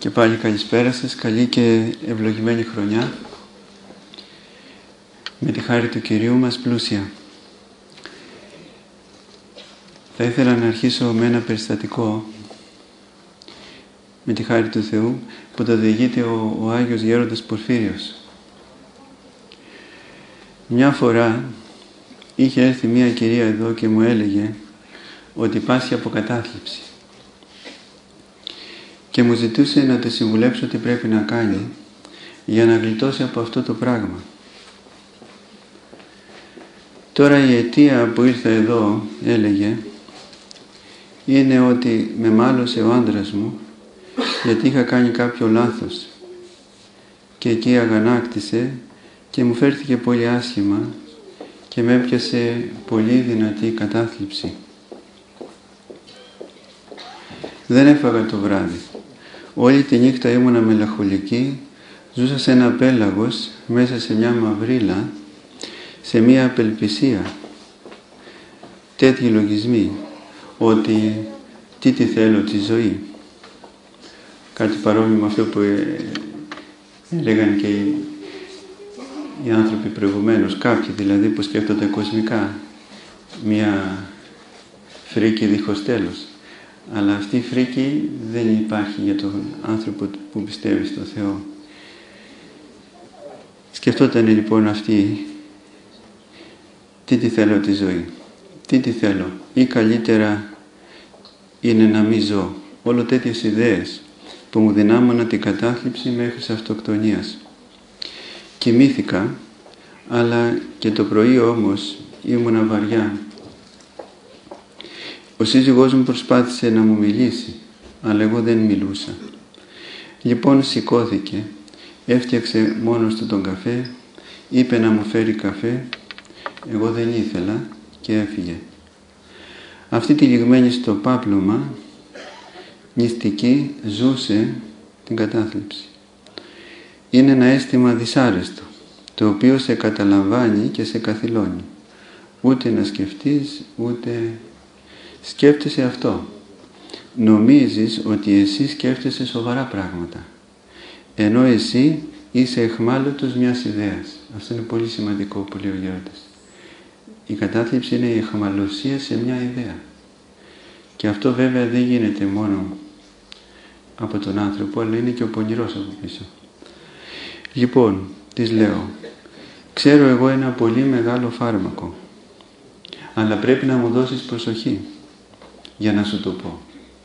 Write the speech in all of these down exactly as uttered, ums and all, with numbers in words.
Και πάλι καλησπέρα σας, καλή και ευλογημένη χρονιά, με τη χάρη του Κυρίου μας πλούσια. Θα ήθελα να αρχίσω με ένα περιστατικό, με τη χάρη του Θεού, που το διηγείται ο, ο Άγιος Γέροντας Πορφύριος. Μια φορά είχε έρθει μια κυρία εδώ και μου έλεγε ότι πάσχει από κατάθλιψη και μου ζητούσε να τη συμβουλέψω τι πρέπει να κάνει για να γλιτώσει από αυτό το πράγμα. Τώρα η αιτία που ήρθα εδώ, έλεγε, είναι ότι με μάλωσε ο άντρας μου γιατί είχα κάνει κάποιο λάθος και εκεί αγανάκτησε και μου φέρθηκε πολύ άσχημα και με έπιασε πολύ δυνατή κατάθλιψη. Δεν έφαγα το βράδυ. Όλη τη νύχτα ήμουνα μελαγχολική, ζούσα σε ένα πέλαγος μέσα σε μια μαυρίλα, σε μια απελπισία. Τέτοιοι λογισμοί, ότι τι τη θέλω τη ζωή. Κάτι παρόμοιο με αυτό που έλεγαν και οι, οι άνθρωποι προηγουμένως, κάποιοι δηλαδή που σκέφτονται κοσμικά, μια φρίκη δίχως τέλος. Αλλά αυτή η φρίκη δεν υπάρχει για τον άνθρωπο που πιστεύει στο Θεό. Σκεφτόταν λοιπόν αυτή, τι τη θέλω τη ζωή, τι τη θέλω, ή καλύτερα είναι να μην ζω. Όλο τέτοιες ιδέες που μου δυνάμωνα την κατάθλιψη μέχρι της αυτοκτονίας. Κοιμήθηκα, αλλά και το πρωί όμως ήμουνα βαριά. Ο σύζυγός μου προσπάθησε να μου μιλήσει, αλλά εγώ δεν μιλούσα. Λοιπόν σηκώθηκε, έφτιαξε μόνος του τον καφέ, είπε να μου φέρει καφέ, εγώ δεν ήθελα και έφυγε. Αυτή τη λιγμένη στο πάπλωμα, νηστική, ζούσε την κατάθλιψη. Είναι ένα αίσθημα δυσάρεστο, το οποίο σε καταλαμβάνει και σε καθυλώνει. Ούτε να σκεφτείς, ούτε... Σκέφτεσαι αυτό. Νομίζεις ότι εσύ σκέφτεσαι σοβαρά πράγματα. Ενώ εσύ είσαι εχμάλωτος μιας ιδέας. Αυτό είναι πολύ σημαντικό που λέει ο Γέροντας. Η κατάθλιψη είναι η εχμαλωσία σε μια ιδέα. Και αυτό βέβαια δεν γίνεται μόνο από τον άνθρωπο, αλλά είναι και ο πονηρός από πίσω. Λοιπόν, της λέω, ξέρω εγώ ένα πολύ μεγάλο φάρμακο, αλλά πρέπει να μου δώσεις προσοχή για να σου το πω.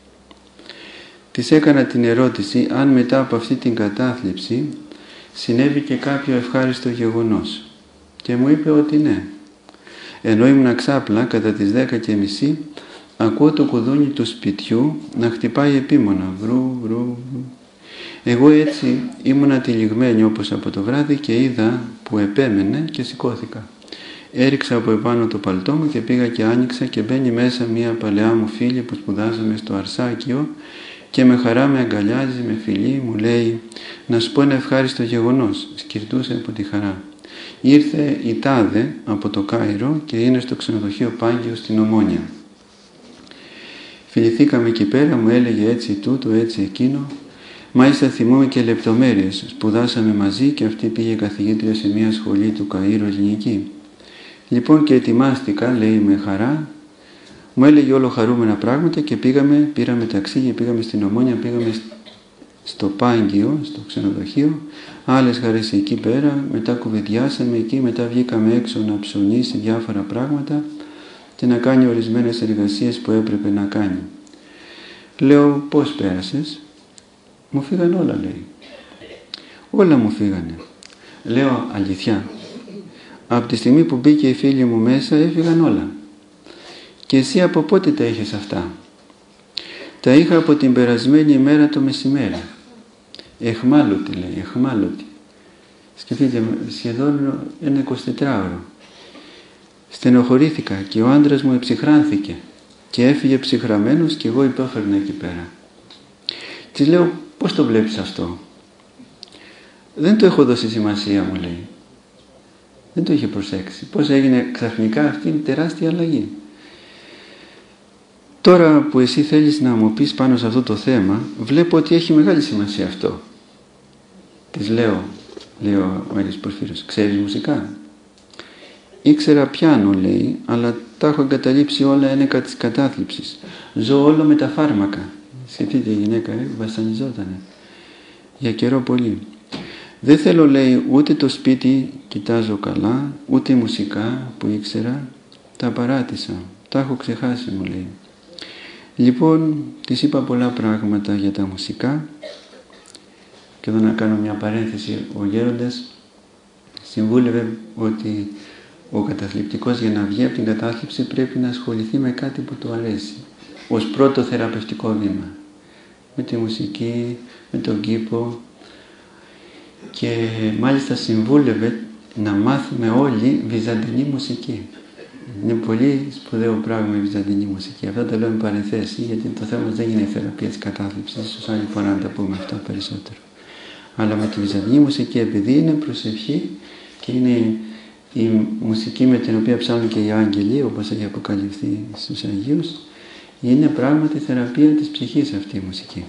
Της έκανα την ερώτηση αν μετά από αυτή την κατάθλιψη συνέβη και κάποιο ευχάριστο γεγονός και μου είπε ότι ναι. Ενώ ήμουν ξάπλα κατά τις δέκα και μισή, ακούω το κουδούνι του σπιτιού να χτυπάει επίμονα, βρου, βρου, βρου. Εγώ έτσι ήμουνα τυλιγμένη όπως από το βράδυ και είδα που επέμενε και σηκώθηκα. Έριξα από επάνω το παλτό μου και πήγα και άνοιξα και μπαίνει μέσα μια παλαιά μου φίλη που σπουδάζαμε στο Αρσάκιο και με χαρά με αγκαλιάζει, με φιλί, μου λέει να σου πω ένα ευχάριστο γεγονός. Σκυρτούσε από τη χαρά. Ήρθε η τάδε από το Κάιρο και είναι στο ξενοδοχείο Πάγκιο στην Ομόνια. Φιληθήκαμε εκεί πέρα, μου έλεγε έτσι τούτο, έτσι εκείνο. Μάλιστα θυμούμαι και λεπτομέρειες. Σπουδάσαμε μαζί και αυτή πήγε καθηγήτρια σε μια σχολή του Καΐρου ελληνική. Λοιπόν και ετοιμάστηκα, λέει με χαρά, μου έλεγε όλο χαρούμενα πράγματα και πήγαμε, πήραμε ταξί και πήγαμε στην Ομόνια, πήγαμε στο Πάγκιο, στο ξενοδοχείο, άλλες χαρές εκεί πέρα, μετά κουβεντιάσαμε εκεί, μετά βγήκαμε έξω να ψωνίσει διάφορα πράγματα και να κάνει ορισμένες εργασίες που έπρεπε να κάνει. Λέω, πώς πέρασες? Μου φύγαν όλα, λέει. Όλα μου φύγανε. Λέω, αλήθεια. Από τη στιγμή που μπήκε η φίλη μου μέσα έφυγαν όλα. Και εσύ από πότε τα είχες αυτά? Τα είχα από την περασμένη ημέρα το μεσημέρι. Εχμάλωτη, λέει, εχμάλωτη. Σκεφτείτε, σχεδόν ένα εικοσιτετράωρο. Στενοχωρήθηκα και ο άντρας μου εψυχράνθηκε και έφυγε ψυχραμένος και εγώ υπέφερνα εκεί πέρα. Της λέω, πώς το βλέπεις αυτό? Δεν το έχω δώσει σημασία, μου λέει. Δεν το είχε προσέξει. Πώς έγινε ξαφνικά αυτή η τεράστια αλλαγή. Τώρα που εσύ θέλεις να μου πεις πάνω σε αυτό το θέμα, βλέπω ότι έχει μεγάλη σημασία αυτό. Της λέω, λέει ο Άγιος Πορφύριος, ξέρεις μουσικά? Ήξερα πιάνο, λέει, αλλά τα έχω εγκαταλείψει όλα ένεκα της κατάθλιψης. Ζω όλο με τα φάρμακα. Σκεφτείτε η γυναίκα, ε, βασανιζότανε για καιρό πολύ. Δεν θέλω, λέει, ούτε το σπίτι κοιτάζω καλά, ούτε μουσικά που ήξερα, τα παράτησα, τα έχω ξεχάσει, μου λέει. Λοιπόν, της είπα πολλά πράγματα για τα μουσικά, και εδώ να κάνω μια παρένθεση. Ο γέροντας συμβούλευε ότι ο καταθλιπτικός για να βγει από την κατάθλιψη πρέπει να ασχοληθεί με κάτι που του αρέσει, ως πρώτο θεραπευτικό βήμα, με τη μουσική, με τον κήπο, και μάλιστα συμβούλευε να μάθουμε όλοι βυζαντινή μουσική. Είναι πολύ σπουδαίο πράγμα η βυζαντινή μουσική. Αυτά τα λέω με παρενθέσει, γιατί το θέμα δεν είναι η θεραπεία της κατάθλιψης, ίσως άλλη φορά να τα πούμε αυτά περισσότερο. Αλλά με τη βυζαντινή μουσική, επειδή είναι προσευχή και είναι η μουσική με την οποία ψάχνουν και οι άγγελοι, όπως έχει αποκαλυφθεί στους Αγίους, είναι πράγματι θεραπεία της ψυχής αυτή η μουσική.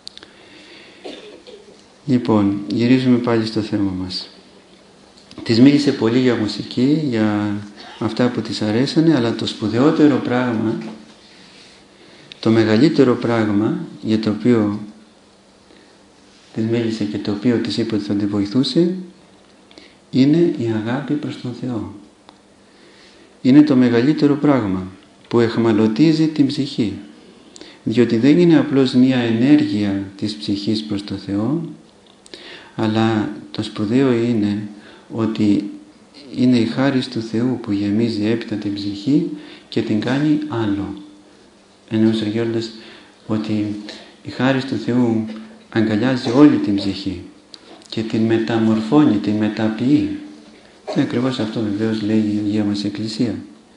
Λοιπόν, γυρίζουμε πάλι στο θέμα μας. Της μίλησε πολύ για μουσική, για αυτά που της αρέσανε, αλλά το σπουδαιότερο πράγμα, το μεγαλύτερο πράγμα για το οποίο της μίλησε και το οποίο της είπε ότι θα τη βοηθούσε, είναι η αγάπη προς τον Θεό. Είναι το μεγαλύτερο πράγμα που εχμαλωτίζει την ψυχή, διότι δεν είναι απλώς μία ενέργεια της ψυχής προς τον Θεό, αλλά το σπουδαίο είναι ότι είναι η χάρις του Θεού που γεμίζει έπειτα την ψυχή και την κάνει άλλο. Εννοούσε ο Γέροντας ότι η χάρις του Θεού αγκαλιάζει όλη την ψυχή και την μεταμορφώνει, την μεταποιεί. Και ακριβώς αυτό βεβαίως λέει η Αγία μας Εκκλησία.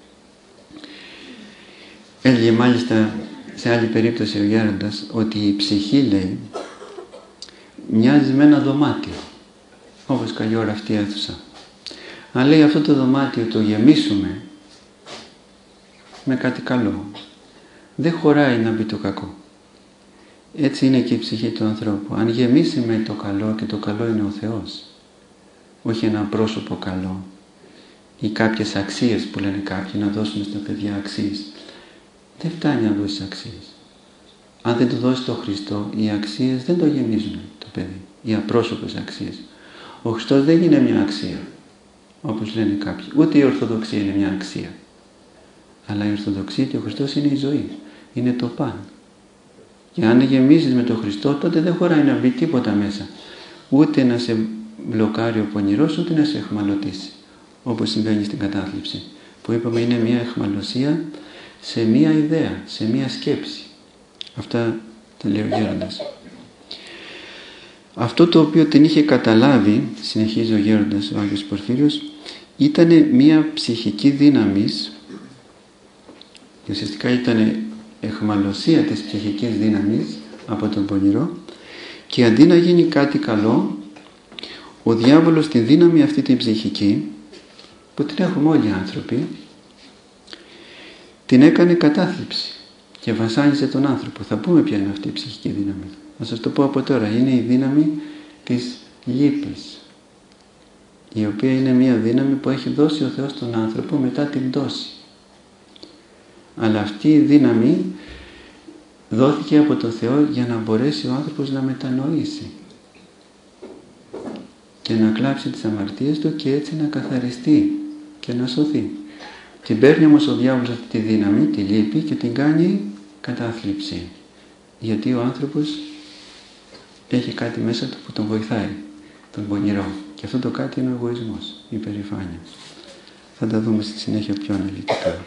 Έλεγε μάλιστα σε άλλη περίπτωση ο Γέροντας ότι η ψυχή, λέει, μοιάζει με ένα δωμάτιο, όπως καλή ώρα αυτή η αίθουσα. Αν, λέει, αυτό το δωμάτιο το γεμίσουμε με κάτι καλό, δεν χωράει να μπει το κακό. Έτσι είναι και η ψυχή του ανθρώπου. Αν γεμίσει με το καλό, και το καλό είναι ο Θεός, όχι ένα πρόσωπο καλό ή κάποιες αξίες που λένε κάποιοι, να δώσουμε στα παιδιά αξίες, δεν φτάνει να δώσεις αξίες. Αν δεν του δώσει το Χριστό, οι αξίες δεν το γεμίζουν το παιδί, οι απρόσωπες αξίες. Ο Χριστός δεν είναι μια αξία, όπως λένε κάποιοι. Ούτε η Ορθοδοξία είναι μια αξία. Αλλά η Ορθοδοξία και ο Χριστός είναι η ζωή, είναι το παν. Και αν γεμίζεις με τον Χριστό, τότε δεν χωράει να μπει τίποτα μέσα. Ούτε να σε μπλοκάρει ο πονηρός, ούτε να σε εχμαλωτήσει, όπως συμβαίνει στην κατάθλιψη, που είπαμε είναι μια εχμαλωσία σε μια ιδέα, σε μια σκέψη. Αυτά τα λέει ο Γέροντας. Αυτό το οποίο την είχε καταλάβει, συνεχίζει ο Γέροντας, ο Άγιος Πορφύριος, ήταν μια ψυχική δύναμης, και ουσιαστικά ήταν εχμαλωσία της ψυχικής δύναμης από τον πονηρό, και αντί να γίνει κάτι καλό, ο διάβολος τη δύναμη αυτή την ψυχική, που την έχουμε όλοι οι άνθρωποι, την έκανε κατάθλιψη και βασάνιζε τον άνθρωπο. Θα πούμε ποια είναι αυτή η ψυχική δύναμη. Να σας το πω από τώρα. Είναι η δύναμη της λύπης, η οποία είναι μια δύναμη που έχει δώσει ο Θεός στον άνθρωπο μετά την πτώση. Αλλά αυτή η δύναμη δόθηκε από το Θεό για να μπορέσει ο άνθρωπος να μετανοήσει και να κλάψει τις αμαρτίες του και έτσι να καθαριστεί και να σωθεί. Την παίρνει όμως ο διάβολος αυτή τη δύναμη, τη λύπη, και την κάνει κατάθλιψη. Γιατί ο άνθρωπος έχει κάτι μέσα του που τον βοηθάει, τον πονηρό. Και αυτό το κάτι είναι ο εγωισμός, η υπερηφάνεια. Θα τα δούμε στη συνέχεια πιο αναλυτικά.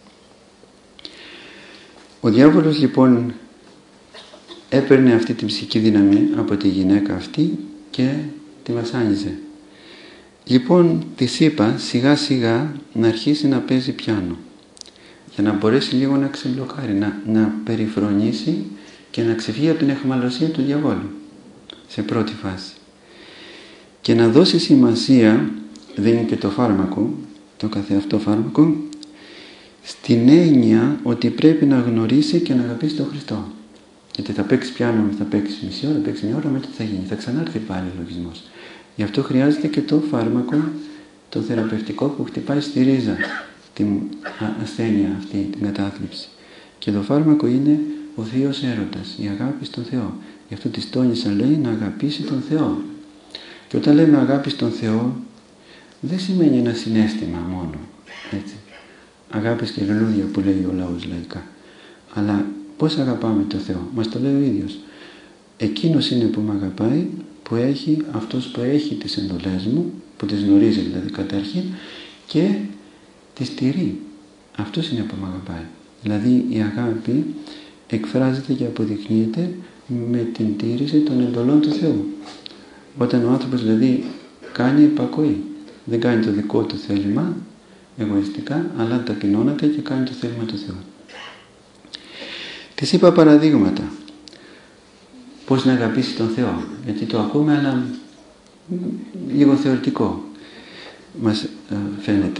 Ο διάβολος λοιπόν έπαιρνε αυτή την ψυχική δύναμη από τη γυναίκα αυτή και τη βασάνιζε. Λοιπόν, της είπα σιγά σιγά να αρχίσει να παίζει πιάνο, για να μπορέσει λίγο να ξεμπλοκάρει, να, να περιφρονήσει και να ξεφύγει από την αιχμαλωσία του διαβόλου σε πρώτη φάση. Και να δώσει σημασία, δίνει και το φάρμακο, το καθεαυτό φάρμακο, στην έννοια ότι πρέπει να γνωρίσει και να αγαπήσει τον Χριστό. Γιατί θα παίξει πιάνο, θα παίξει μισή ώρα, θα παίξει μια ώρα, μετά τι θα γίνει, θα ξανάρθει πάλι ο λογισμός. Γι' αυτό χρειάζεται και το φάρμακο, το θεραπευτικό που χτυπάει στη ρίζα την ασθένεια αυτή, την κατάθλιψη. Και το φάρμακο είναι ο θείος έρωτας, η αγάπη στον Θεό. Γι' αυτό της τόνισα, λέει, να αγαπήσει τον Θεό. Και όταν λέμε αγάπη στον Θεό, δεν σημαίνει ένα συναίσθημα μόνο, έτσι. Αγάπης και λουλούδια που λέει ο λαός λαϊκά. Αλλά πώς αγαπάμε τον Θεό, μας το λέει ο ίδιος. Εκείνος είναι που με αγαπάει, που έχει, αυτός που έχει τις εντολές μου, που τις γνωρίζει δηλαδή καταρχήν, και τις τηρεί. Αυτός είναι που με αγαπάει. Δηλαδή η αγάπη εκφράζεται και αποδεικνύεται με την τήρηση των εντολών του Θεού. Όταν ο άνθρωπος δηλαδή κάνει υπακοή, δεν κάνει το δικό του θέλημα εγωιστικά, αλλά ταπεινώνεται και κάνει το θέλημα του Θεού. Της είπα παραδείγματα πώς να αγαπήσει τον Θεό, γιατί το ακούμε αλλά λίγο θεωρητικό μας φαίνεται.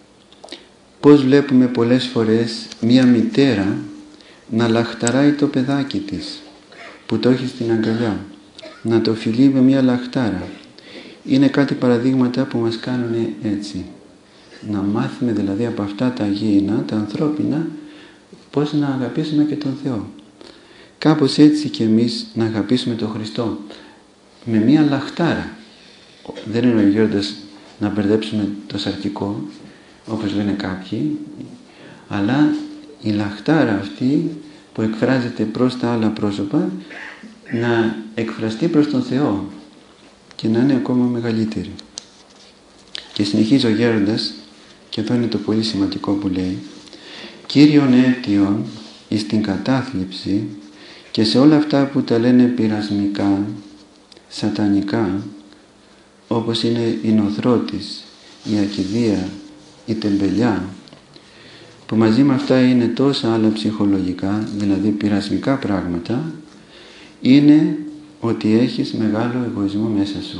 Πώς βλέπουμε πολλές φορές μία μητέρα να λαχταράει το παιδάκι της που το έχει στην αγκαλιά, να το φιλεί με μία λαχτάρα. Είναι κάτι παραδείγματα που μας κάνουν έτσι. Να μάθουμε δηλαδή από αυτά τα αγίηνα, τα ανθρώπινα, πώς να αγαπήσουμε και τον Θεό. Κάπως έτσι και εμείς να αγαπήσουμε τον Χριστό με μία λαχτάρα. Δεν είναι γέροντας να μπερδέψουμε το σαρκικό, όπως λένε κάποιοι, αλλά η λαχτάρα αυτή που εκφράζεται προς τα άλλα πρόσωπα να εκφραστεί προς τον Θεό και να είναι ακόμα μεγαλύτερη. Και συνεχίζει ο γέροντας, και εδώ είναι το πολύ σημαντικό που λέει, Κύριον αίτιον εις την κατάθλιψη και σε όλα αυτά που τα λένε πειρασμικά, σατανικά, όπως είναι η νοθρότης, η ακηδία, η τεμπελιά, που μαζί με αυτά είναι τόσα άλλα ψυχολογικά, δηλαδή πειρασμικά πράγματα, είναι ότι έχεις μεγάλο εγωισμό μέσα σου.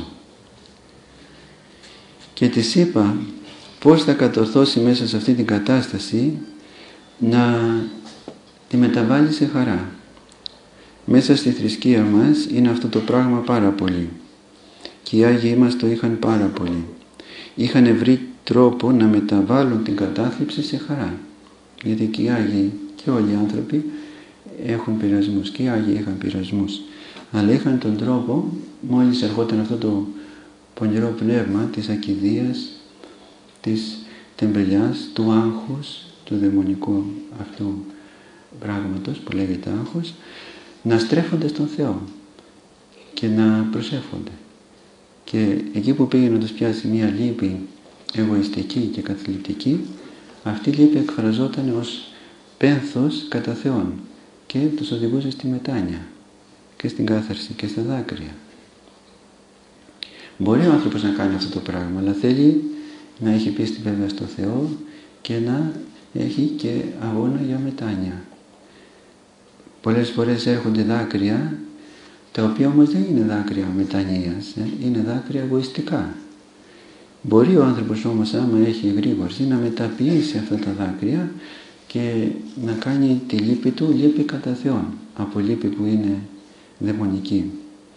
Και της είπα πώς θα κατορθώσει μέσα σε αυτή την κατάσταση να τη μεταβάλει σε χαρά. Μέσα στη θρησκεία μας είναι αυτό το πράγμα πάρα πολύ. Και οι Άγιοι μας το είχαν πάρα πολύ. Είχαν βρει τρόπο να μεταβάλουν την κατάθλιψη σε χαρά. Γιατί και οι Άγιοι και όλοι οι άνθρωποι έχουν πειρασμούς. Και οι Άγιοι είχαν πειρασμούς. Αλλά είχαν τον τρόπο, μόλις ερχόταν αυτό το πονηρό πνεύμα της ακηδείας, της τεμπελιάς, του άγχους, του δαιμονικού αυτού πράγματος που λέγεται άγχος, να στρέφονται στον Θεό και να προσεύχονται. Και εκεί που πήγε να τους πιάσει μια λύπη εγωιστική και καθλιπτική, αυτή η λύπη εκφραζόταν ως πένθος κατά Θεόν και τους οδηγούσε στη μετάνοια και στην κάθαρση και στα δάκρυα. Μπορεί ο άνθρωπος να κάνει αυτό το πράγμα, αλλά θέλει να έχει πίστη βέβαια στο Θεό και να έχει και αγώνα για μετάνοια. Πολλές φορές έρχονται δάκρυα, τα οποία όμως δεν είναι δάκρυα μετανοίας, ε, είναι δάκρυα εγωιστικά. Μπορεί ο άνθρωπος όμως, άμα έχει εγρήγορση, να μεταποιήσει αυτά τα δάκρυα και να κάνει τη λύπη του λύπη κατά Θεόν, από λύπη που είναι δαιμονική.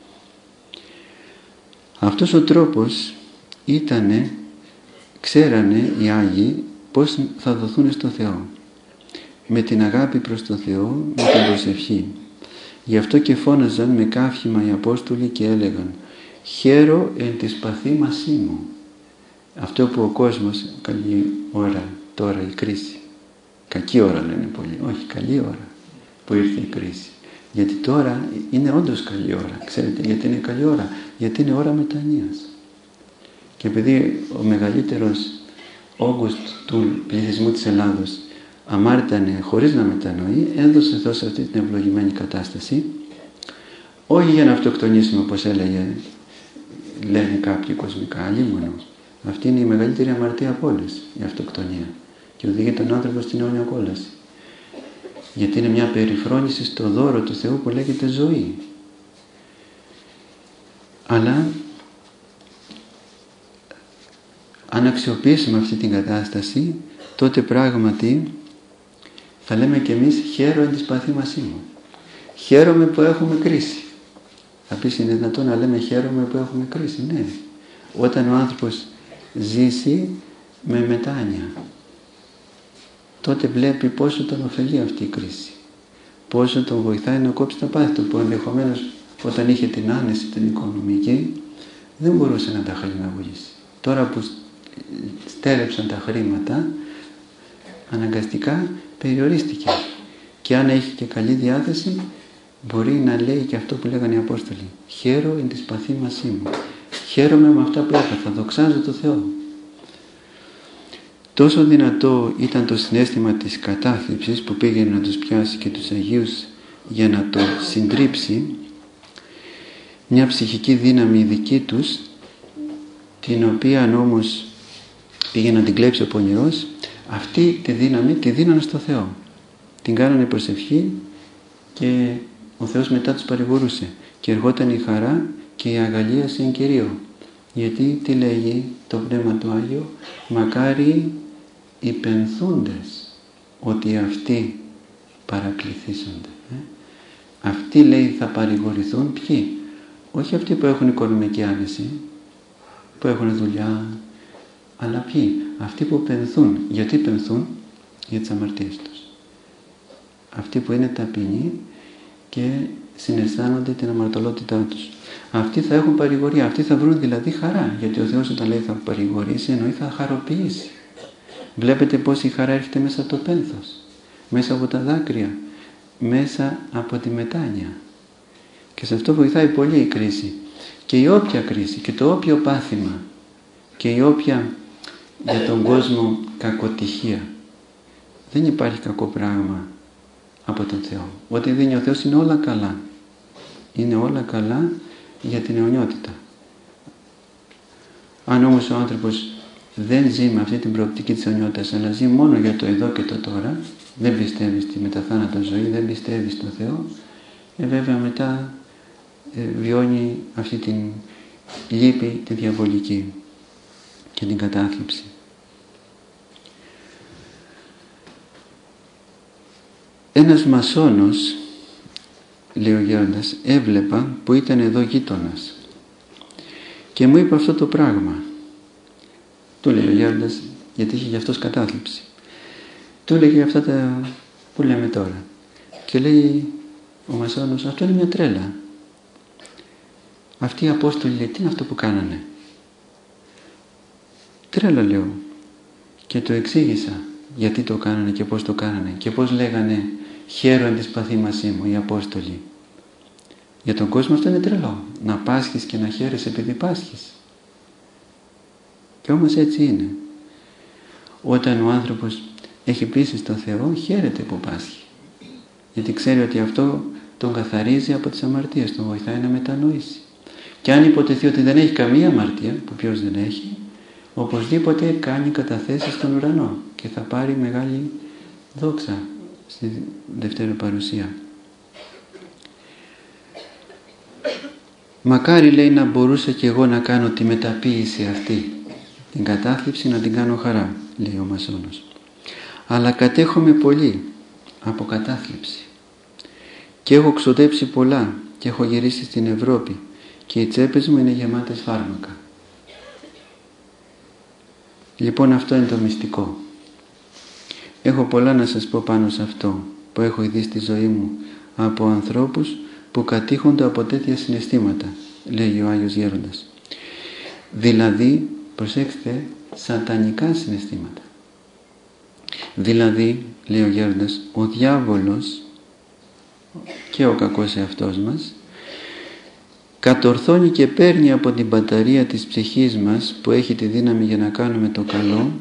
Αυτός ο τρόπος ήτανε, ξέρανε οι Άγιοι πώς θα δοθούν στο Θεό. Με την αγάπη προς τον Θεό, με την προσευχή. Γι' αυτό και φώναζαν με καύχημα οι Απόστολοι και έλεγαν «Χαίρο εν της παθήμασή μου». Αυτό που ο κόσμος, καλή ώρα τώρα η κρίση. Κακή ώρα λένε πολλοί, όχι καλή ώρα που ήρθε η κρίση. Γιατί τώρα είναι όντως καλή ώρα. Ξέρετε γιατί είναι καλή ώρα? Γιατί είναι ώρα μετανοίας. Και επειδή ο μεγαλύτερος όγκος του πληθυσμού της Ελλάδος αμάρτανε χωρίς να μετανοεί, έδωσε εδώ σε αυτή την ευλογημένη κατάσταση, όχι για να αυτοκτονήσουμε όπως έλεγε, λένε κάποιοι κοσμικά, αλλήμωνο. Αυτή είναι η μεγαλύτερη αμαρτία από όλες, η αυτοκτονία. Και οδηγεί τον άνθρωπο στην αιώνια κόλαση. Γιατί είναι μια περιφρόνηση στο δώρο του Θεού που λέγεται ζωή. Αλλά αν αξιοποιήσουμε αυτή την κατάσταση, τότε πράγματι Θα λέμε κι εμείς χαίρομαι εν της παθήμασή μου. Χαίρομαι που έχουμε κρίση. Θα πεις είναι δυνατόν να λέμε χαίρομαι που έχουμε κρίση? Ναι. Όταν ο άνθρωπος ζήσει με μετάνοια, τότε βλέπει πόσο τον ωφελεί αυτή η κρίση. Πόσο τον βοηθάει να κόψει τα πάθη του, που ενδεχομένως όταν είχε την άνεση την οικονομική δεν μπορούσε να τα χαλιναγωγήσει. Τώρα που στέρεψαν τα χρήματα, αναγκαστικά περιορίστηκε. Και αν έχει και καλή διάθεση, μπορεί να λέει και αυτό που λέγανε οι Απόστολοι. Χαίρο εν της παθήμασή μου. Χαίρομαι με αυτά που έπαθα. Δοξάζω το Θεό. Τόσο δυνατό ήταν το συναίσθημα της κατάθλιψης που πήγαινε να τους πιάσει και τους Αγίους για να το συντρίψει, μια ψυχική δύναμη δική τους, την οποία όμως πήγε να την κλέψει ο πονηρός. Αυτή τη δύναμη τη δίνανε στο Θεό. Την κάνανε προσευχή και ο Θεός μετά τους παρηγορούσε. Και ερχόταν η χαρά και η αγαλίαση εν Κυρίω. Γιατί τι λέγει το Πνεύμα του Άγιο? Μακάρι οι πενθούντες ότι αυτοί παρακληθήσονται. Ε? Αυτοί, λέει, θα παρηγορηθούν. Ποιοι? Όχι αυτοί που έχουν οικονομική άνεση, που έχουν δουλειά, αλλά ποιοι? Αυτοί που πενθούν. Γιατί πενθούν? Για τις αμαρτίες τους. Αυτοί που είναι ταπεινοί και συναισθάνονται την αμαρτωλότητά τους. Αυτοί θα έχουν παρηγορία, αυτοί θα βρουν δηλαδή χαρά. Γιατί ο Θεός όταν λέει θα παρηγορήσει, εννοεί θα χαροποιήσει. Βλέπετε πως η χαρά έρχεται μέσα από το πένθος, μέσα από τα δάκρυα, μέσα από τη μετάνοια. Και σε αυτό βοηθάει πολύ η κρίση. Και η όποια κρίση και το όποιο πάθημα και η όποια για τον κόσμο κακοτυχία. Δεν υπάρχει κακό πράγμα από τον Θεό. Ό,τι δίνει ο Θεός είναι όλα καλά. Είναι όλα καλά για την αιωνιότητα. Αν όμως ο άνθρωπος δεν ζει με αυτή την προοπτική της αιωνιότητας, αλλά ζει μόνο για το εδώ και το τώρα, δεν πιστεύει στη μεταθάνατο ζωή, δεν πιστεύει στο Θεό, ε, βέβαια μετά ε, βιώνει αυτή την λύπη, τη διαβολική και την κατάθλιψη. Ένας μασόνος, λέει ο γέροντας, έβλεπα που ήταν εδώ γείτονας και μου είπε αυτό το πράγμα. Του λέει ο γέροντας, γιατί είχε γι' αυτός κατάθλιψη. Του λέγε αυτά τα που λέμε τώρα. Και λέει ο μασόνος, αυτό είναι μια τρέλα. Αυτοί οι Απόστολοι, λέει, τι είναι αυτό που κάνανε? Τρέλα, λέω. Και το εξήγησα γιατί το κάνανε και πώς το κάνανε και πώς λέγανε χαίρο εν της παθήμασή μου οι Απόστολοι. Για τον κόσμο αυτό είναι τρελό. Να πάσχεις και να χαίρεσαι επειδή πάσχεις. Και όμως έτσι είναι. Όταν ο άνθρωπος έχει πίστη στο Θεό, χαίρεται που πάσχει. Γιατί ξέρει ότι αυτό τον καθαρίζει από τις αμαρτίες, τον βοηθάει να μετανοήσει. Και αν υποτεθεί ότι δεν έχει καμία αμαρτία, που ποιος δεν έχει, οπωσδήποτε κάνει καταθέσεις στον ουρανό και θα πάρει μεγάλη δόξα στη δεύτερη παρουσία. Μακάρι, λέει, να μπορούσα και εγώ να κάνω τη μεταποίηση αυτή, την κατάθλιψη να την κάνω χαρά, λέει ο μασόνος. Αλλά κατέχομαι πολύ από κατάθλιψη και έχω ξοδέψει πολλά και έχω γυρίσει στην Ευρώπη και οι τσέπες μου είναι γεμάτες φάρμακα. Λοιπόν, αυτό είναι το μυστικό. Έχω πολλά να σας πω πάνω σε αυτό που έχω δει στη ζωή μου από ανθρώπους που κατήχονται από τέτοια συναισθήματα, λέει ο Άγιος Γέροντας. Δηλαδή, προσέξτε, σατανικά συναισθήματα. Δηλαδή, λέει ο Γέροντας, ο διάβολος και ο κακός εαυτός μας κατορθώνει και παίρνει από την μπαταρία της ψυχής μας που έχει τη δύναμη για να κάνουμε το καλό,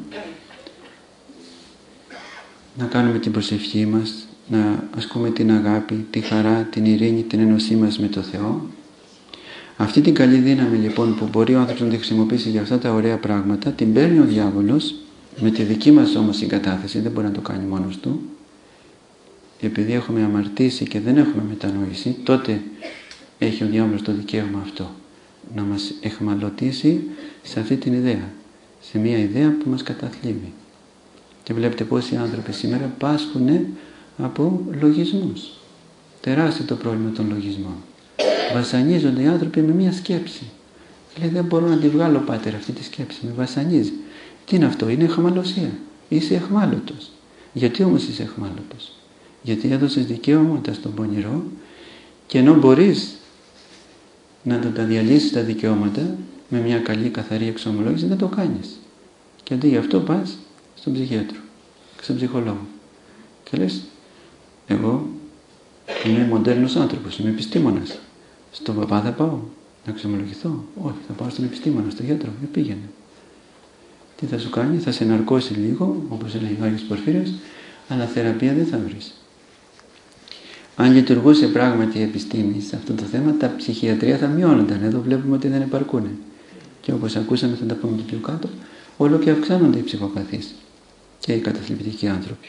να κάνουμε την προσευχή μας, να ασκούμε την αγάπη, τη χαρά, την ειρήνη, την ένωσή μας με το Θεό. Αυτή την καλή δύναμη λοιπόν που μπορεί ο άνθρωπος να τη χρησιμοποιήσει για αυτά τα ωραία πράγματα, την παίρνει ο διάβολος με τη δική μας όμως συγκατάθεση, δεν μπορεί να το κάνει μόνος του. Επειδή έχουμε αμαρτήσει και δεν έχουμε μετανοήσει, τότε έχει ο διάβολος το δικαίωμα αυτό, να μας εχμαλωτήσει σε αυτή την ιδέα, σε μια ιδέα που μας καταθλίβει. Και βλέπετε πόσοι άνθρωποι σήμερα πάσχουν από λογισμούς. Τεράστιο το πρόβλημα των λογισμών. Βασανίζονται οι άνθρωποι με μία σκέψη. Λέει, δεν μπορώ να τη βγάλω, πάτερ, αυτή τη σκέψη. Με βασανίζει. Τι είναι αυτό? Είναι αιχμαλωσία. Είσαι αιχμάλωτος. Γιατί όμως είσαι αιχμάλωτος? Γιατί έδωσες δικαιώματα στον πονηρό και ενώ μπορείς να το τα διαλύσεις τα δικαιώματα με μια καλή καθαρή εξομολόγηση, δεν το κάνεις. Και αντί γι' αυτό πας στον ψυχίατρο και στον ψυχολόγο. Και λες, εγώ είμαι μοντέρνος άνθρωπος, είμαι επιστήμονας. Στον παπά θα πάω να εξομολογηθώ? Όχι, θα πάω στον επιστήμονα, στον γιατρό. Και πήγαινε. Τι θα σου κάνει? Θα σε ναρκώσει λίγο, όπως έλεγε ο Άγιος Πορφύριος, αλλά θεραπεία δεν θα βρεις. Αν λειτουργούσε πράγματι η επιστήμη σε αυτό το θέμα, τα ψυχιατρία θα μειώνονταν. Εδώ βλέπουμε ότι δεν επαρκούν. Και όπως ακούσαμε, θα τα πούμε και πιο κάτω, όλο και αυξάνονται οι ψυχοπαθείς και οι καταθλιπτικοί άνθρωποι.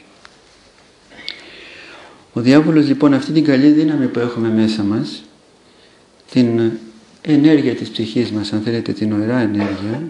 Ο διάβολος λοιπόν αυτή την καλή δύναμη που έχουμε μέσα μας, την ενέργεια της ψυχής μας, αν θέλετε την ωραιά ενέργεια,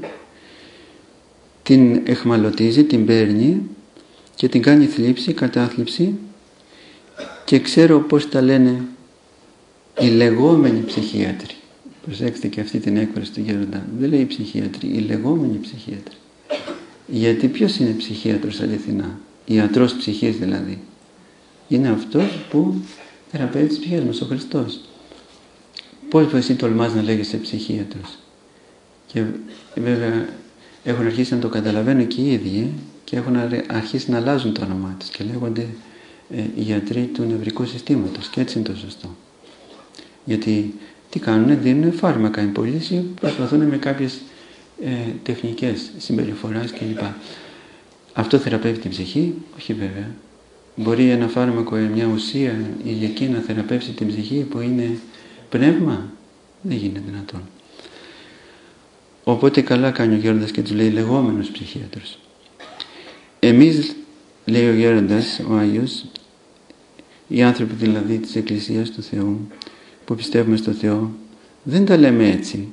την εχμαλωτίζει, την παίρνει και την κάνει θλίψη, κατάθλιψη, και ξέρω πώς τα λένε οι λεγόμενοι ψυχίατροι. Προσέξτε και αυτή την έκφραση του Γέροντα. Δεν λέει οι ψυχίατροι, οι λεγόμενοι ψυχίατροι. Γιατί ποιος είναι ψυχίατρος αληθινά? Ιατρός ψυχής δηλαδή. Είναι αυτός που θεραπεύει τις ψυχές μας, ο Χριστός. Πώς εσύ τολμάς να λέγεσαι ψυχίατρος? Και βέβαια έχουν αρχίσει να το καταλαβαίνουν και οι ίδιοι και έχουν αρχίσει να αλλάζουν το όνομά τους και λέγονται ε, γιατροί του νευρικού συστήματος, και έτσι είναι το σωστό. Γιατί τι κάνουνε? Δίνουν φάρμακα εμπολίσει, προσπαθούν με κάποιες ε, τεχνικές συμπεριφοράς κλπ. Αυτό θεραπεύει την ψυχή? Όχι βέβαια. Μπορεί ένα φάρμακο, μια ουσία ηλιακή να θεραπεύσει την ψυχή που είναι πνεύμα? Δεν γίνεται δυνατόν. Οπότε καλά κάνει ο Γέροντας και τους λέει λεγόμενος ψυχίατρος. Εμείς, λέει ο Γέροντας, ο Άγιος, οι άνθρωποι δηλαδή της Εκκλησίας του Θεού, που πιστεύουμε στο Θεό, δεν τα λέμε έτσι.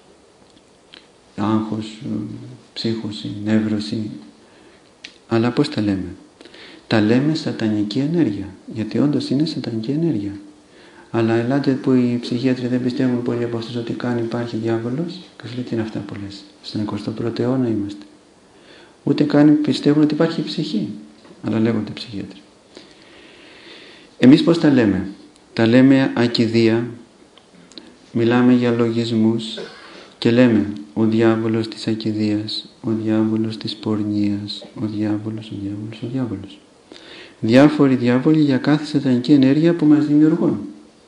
Άγχος, ψύχωση, νεύρωση. Αλλά πώς τα λέμε? Τα λέμε σατανική ενέργεια, γιατί όντως είναι σατανική ενέργεια. Αλλά ελάτε που οι ψυχίατροι δεν πιστεύουν πολύ από αυτούς ότι καν υπάρχει διάβολος, και σου λέει τι είναι αυτά που λες? Στον εικοστό πρώτο αιώνα είμαστε. Ούτε καν πιστεύουν ότι υπάρχει ψυχή, αλλά λέγονται ψυχίατροι. Εμείς πώς τα λέμε? Τα λέμε ακηδία, μιλάμε για λογισμούς και λέμε ο διάβολος της ακηδίας, ο διάβολος της πορνείας, ο διάβολος, ο διάβολος, ο διάβολος. Διάφοροι διάβολοι για κάθε σατανική ενέργεια που μας δημιουργούν.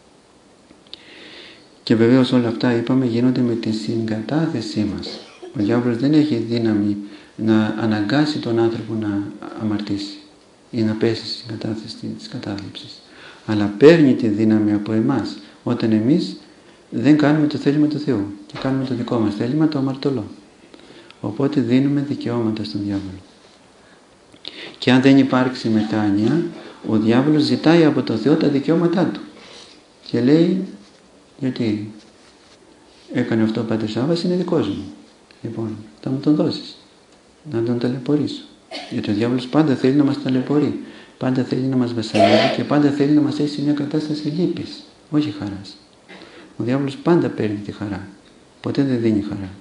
Και βεβαίως όλα αυτά, είπαμε, γίνονται με τη συγκατάθεσή μας. Ο διάβολος δεν έχει δύναμη να αναγκάσει τον άνθρωπο να αμαρτήσει ή να πέσει στη συγκατάθεση της κατάθλιψης. Αλλά παίρνει τη δύναμη από εμάς όταν εμείς δεν κάνουμε το θέλημα του Θεού και κάνουμε το δικό μας θέλημα, το αμαρτωλό. Οπότε δίνουμε δικαιώματα στον διάβολο. Και αν δεν υπάρξει μετάνοια, ο διάβολος ζητάει από τον Θεό τα δικαιώματά του και λέει, γιατί έκανε αυτό ο Πατέρ Σάββας, είναι δικός μου, λοιπόν θα μου τον δώσεις, να τον ταλαιπωρήσω. Γιατί ο διάβολος πάντα θέλει να μας ταλαιπωρεί, πάντα θέλει να μας βασανίζει και πάντα θέλει να μας έχει σε μια κατάσταση λύπης, όχι χαράς. Ο διάβολος πάντα παίρνει τη χαρά, ποτέ δεν δίνει χαρά.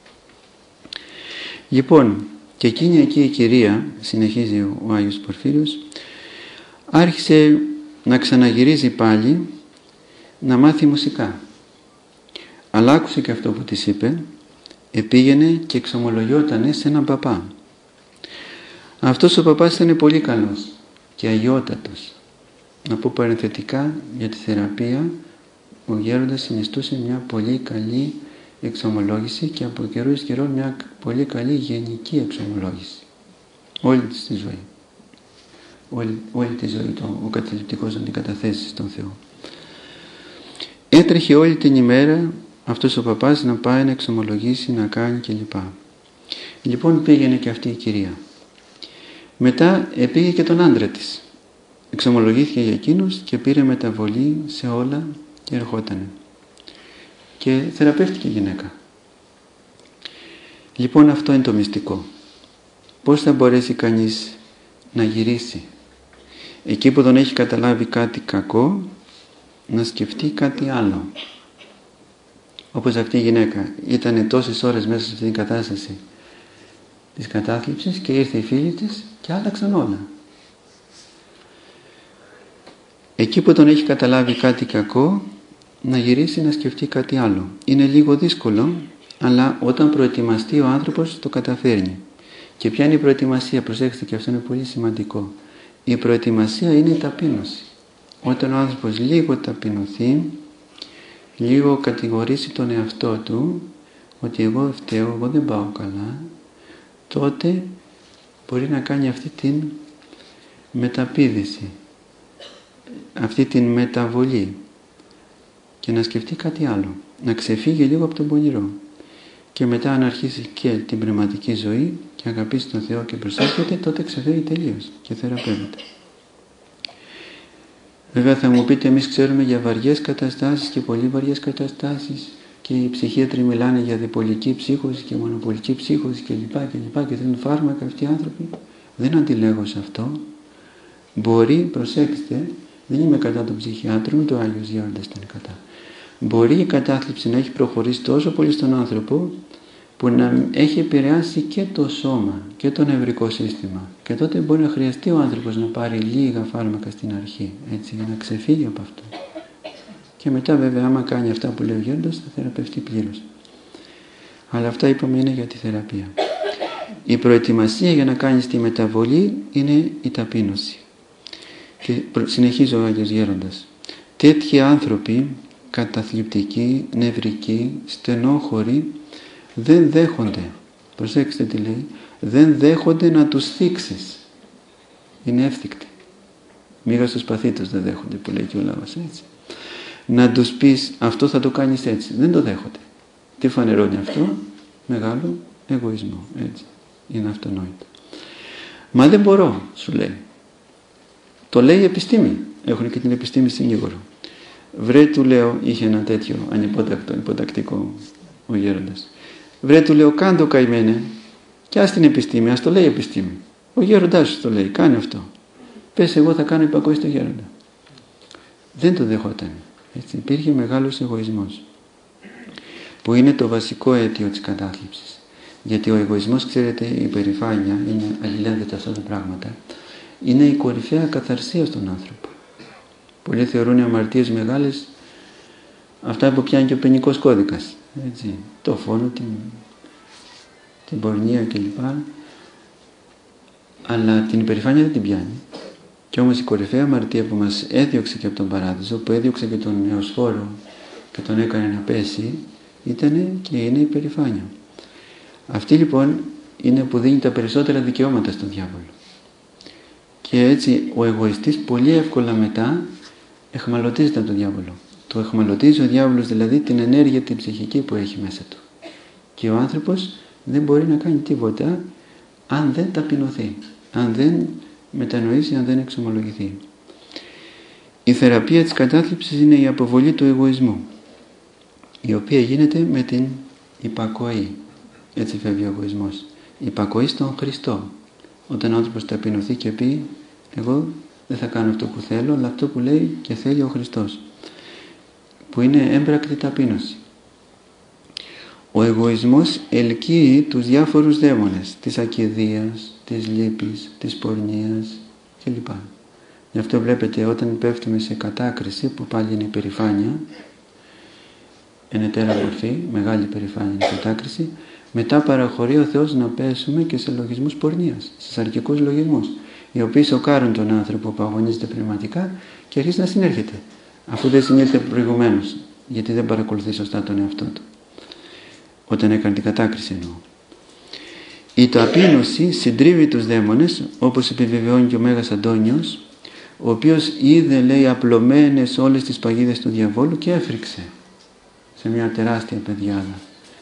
Λοιπόν, και εκείνη εκεί η κυρία, συνεχίζει ο Άγιος Πορφύριος, άρχισε να ξαναγυρίζει πάλι να μάθει μουσικά. Αλλά άκουσε και αυτό που της είπε, επήγαινε και εξομολογιότανε σε έναν παπά. Αυτός ο παπάς ήταν πολύ καλός και αγιότατος. Να πω παρενθετικά για τη θεραπεία, ο γέροντας συνιστούσε μια πολύ καλή εξομολόγηση και από καιρού εις καιρό μια πολύ καλή γενική εξομολόγηση. Όλη τη ζωή. Όλη, όλη τη ζωή το, ο καταληπτικός αντικαταθέσεις στον Θεό. Έτρεχε όλη την ημέρα αυτός ο παπάς να πάει να εξομολογήσει, να κάνει κλπ. Λοιπόν πήγαινε και αυτή η κυρία. Μετά πήγε και τον άντρα της. Εξομολογήθηκε για εκείνος και πήρε μεταβολή σε όλα και ερχότανε. Και θεραπεύτηκε η γυναίκα. Λοιπόν αυτό είναι το μυστικό. Πώς θα μπορέσει κανείς να γυρίσει? Εκεί που τον έχει καταλάβει κάτι κακό, να σκεφτεί κάτι άλλο. Όπως αυτή η γυναίκα ήταν τόσες ώρες μέσα σε αυτήν την κατάσταση της κατάθλιψης και ήρθε η φίλη της και άλλαξαν όλα. Εκεί που τον έχει καταλάβει κάτι κακό, να γυρίσει να σκεφτεί κάτι άλλο. Είναι λίγο δύσκολο, αλλά όταν προετοιμαστεί ο άνθρωπος το καταφέρνει. Και ποια είναι η προετοιμασία? Προσέξτε, και αυτό είναι πολύ σημαντικό. Η προετοιμασία είναι η ταπείνωση. Όταν ο άνθρωπος λίγο ταπεινωθεί, λίγο κατηγορήσει τον εαυτό του ότι εγώ φταίω, εγώ δεν πάω καλά, τότε μπορεί να κάνει αυτή την μεταπήδηση, αυτή την μεταβολή και να σκεφτεί κάτι άλλο, να ξεφύγει λίγο από τον πονηρό και μετά να αρχίσει και την πνευματική ζωή και αγαπήσει τον Θεό και προσεύχεται, τότε ξεφεύγει τελείως και θεραπεύεται. Βέβαια θα μου πείτε, εμείς ξέρουμε για βαριές καταστάσεις και πολύ βαριές καταστάσεις και οι ψυχίατροι μιλάνε για διπολική ψύχωση και μονοπολική ψύχωση και λοιπά και λοιπά και δίνουν φάρμακα αυτοί οι άνθρωποι. Δεν αντιλέγω σε αυτό. Μπορεί, προσέξτε, δεν είμαι κατά των ψυχιάτρων, ούτε ο Άγιος Γέροντας ήταν κατά. Μπορεί η κατάθλιψη να έχει προχωρήσει τόσο πολύ στον άνθρωπο που να έχει επηρεάσει και το σώμα και το νευρικό σύστημα και τότε μπορεί να χρειαστεί ο άνθρωπος να πάρει λίγα φάρμακα στην αρχή, έτσι, για να ξεφύγει από αυτό. Και μετά βέβαια άμα κάνει αυτά που λέει ο Γέροντας θα θεραπευτεί πλήρως. Αλλά αυτά είπαμε είναι για τη θεραπεία. Η προετοιμασία για να κάνεις τη μεταβολή είναι η ταπείνωση. Και συνεχίζει ο Άγιος Γέροντας. Τέτοιοι άνθρωποι καταθλιπτικοί, νευρικοί, στενόχωροι δεν δέχονται, προσέξτε τι λέει, δεν δέχονται να τους θίξεις. Είναι εύθυκτοι. Μίγα στο σπαθί τους δεν δέχονται που λέει και ο λαός, έτσι. Να τους πεις αυτό θα το κάνεις έτσι. Δεν το δέχονται. Τι φανερώνει αυτό? Μεγάλο εγωισμό, έτσι. Είναι αυτονόητο. Μα δεν μπορώ, σου λέει. Το λέει η επιστήμη. Έχουν και την επιστήμη συνήγορο. Βρε, του λέω, είχε ένα τέτοιο ανυπότακτο, υποτακτικό ο Γέροντας. Βρε, του λέω, κάντο καημένε και ας την επιστήμη, ας το λέει η επιστήμη. Ο Γέροντάς σου το λέει, κάνε αυτό. Πες εγώ θα κάνω υπακοή στο Γέροντα. Δεν το δεχόταν. Έτσι, υπήρχε μεγάλος εγωισμός που είναι το βασικό αίτιο της κατάθλιψης. Γιατί ο εγωισμός, ξέρετε, η υπερηφάνεια, είναι αλληλένδετα αυτά τα πράγματα, είναι η κορυφαία καθαρσία στον άνθρωπο. Πολλοί θεωρούν οι αμαρτίες μεγάλες αυτά που πιάνει και ο ποινικός κώδικας. Έτσι, το φόνο, την, την πορνεία κλπ. Αλλά την υπερηφάνεια δεν την πιάνει. Και όμως η κορυφαία αμαρτία που μας έδιωξε και από τον παράδεισο, που έδιωξε και τον νεοσφόρο και τον έκανε να πέσει, ήταν και είναι η υπερηφάνεια. Αυτή λοιπόν είναι που δίνει τα περισσότερα δικαιώματα στον διάβολο. Και έτσι ο εγωιστής πολύ εύκολα μετά εχμαλωτίζεται από τον διάβολο. Το εχμαλωτίζει ο διάβολος δηλαδή την ενέργεια την ψυχική που έχει μέσα του. Και ο άνθρωπος δεν μπορεί να κάνει τίποτα αν δεν ταπεινωθεί, αν δεν μετανοήσει, αν δεν εξομολογηθεί. Η θεραπεία της κατάθλιψης είναι η αποβολή του εγωισμού, η οποία γίνεται με την υπακοή. Έτσι φεύγει ο εγωισμός. Υπακοή στον Χριστό. Όταν ο άνθρωπος ταπεινωθεί και πει εγώ δεν θα κάνω αυτό που θέλω, αλλά αυτό που λέει και θέλει ο Χριστός, που είναι έμπρακτη ταπείνωση. Ο εγωισμός ελκύει τους διάφορους δαίμονες της ακηδείας, της λύπης, της πορνείας κλπ. Γι' αυτό βλέπετε όταν πέφτουμε σε κατάκριση, που πάλι είναι υπερηφάνεια, είναι τέρα μορφή, μεγάλη υπερηφάνεια είναι η κατάκριση, μετά παραχωρεί ο Θεός να πέσουμε και σε λογισμούς πορνείας, σε σαρκικούς λογισμούς, οι οποίοι σοκάρουν τον άνθρωπο που αγωνίζεται πνευματικά και αρχίζει να συνέρχεται, αφού δεν συνήλθε προηγουμένως, γιατί δεν παρακολουθεί σωστά τον εαυτό του. Όταν έκανε την κατάκριση εννοώ. Η ταπείνωση συντρίβει τους δαίμονες, όπως επιβεβαιώνει και ο Μέγας Αντώνιος, ο οποίος είδε, λέει, απλωμένες όλες τις παγίδες του διαβόλου και έφρυξε σε μια τεράστια πεδιάδα.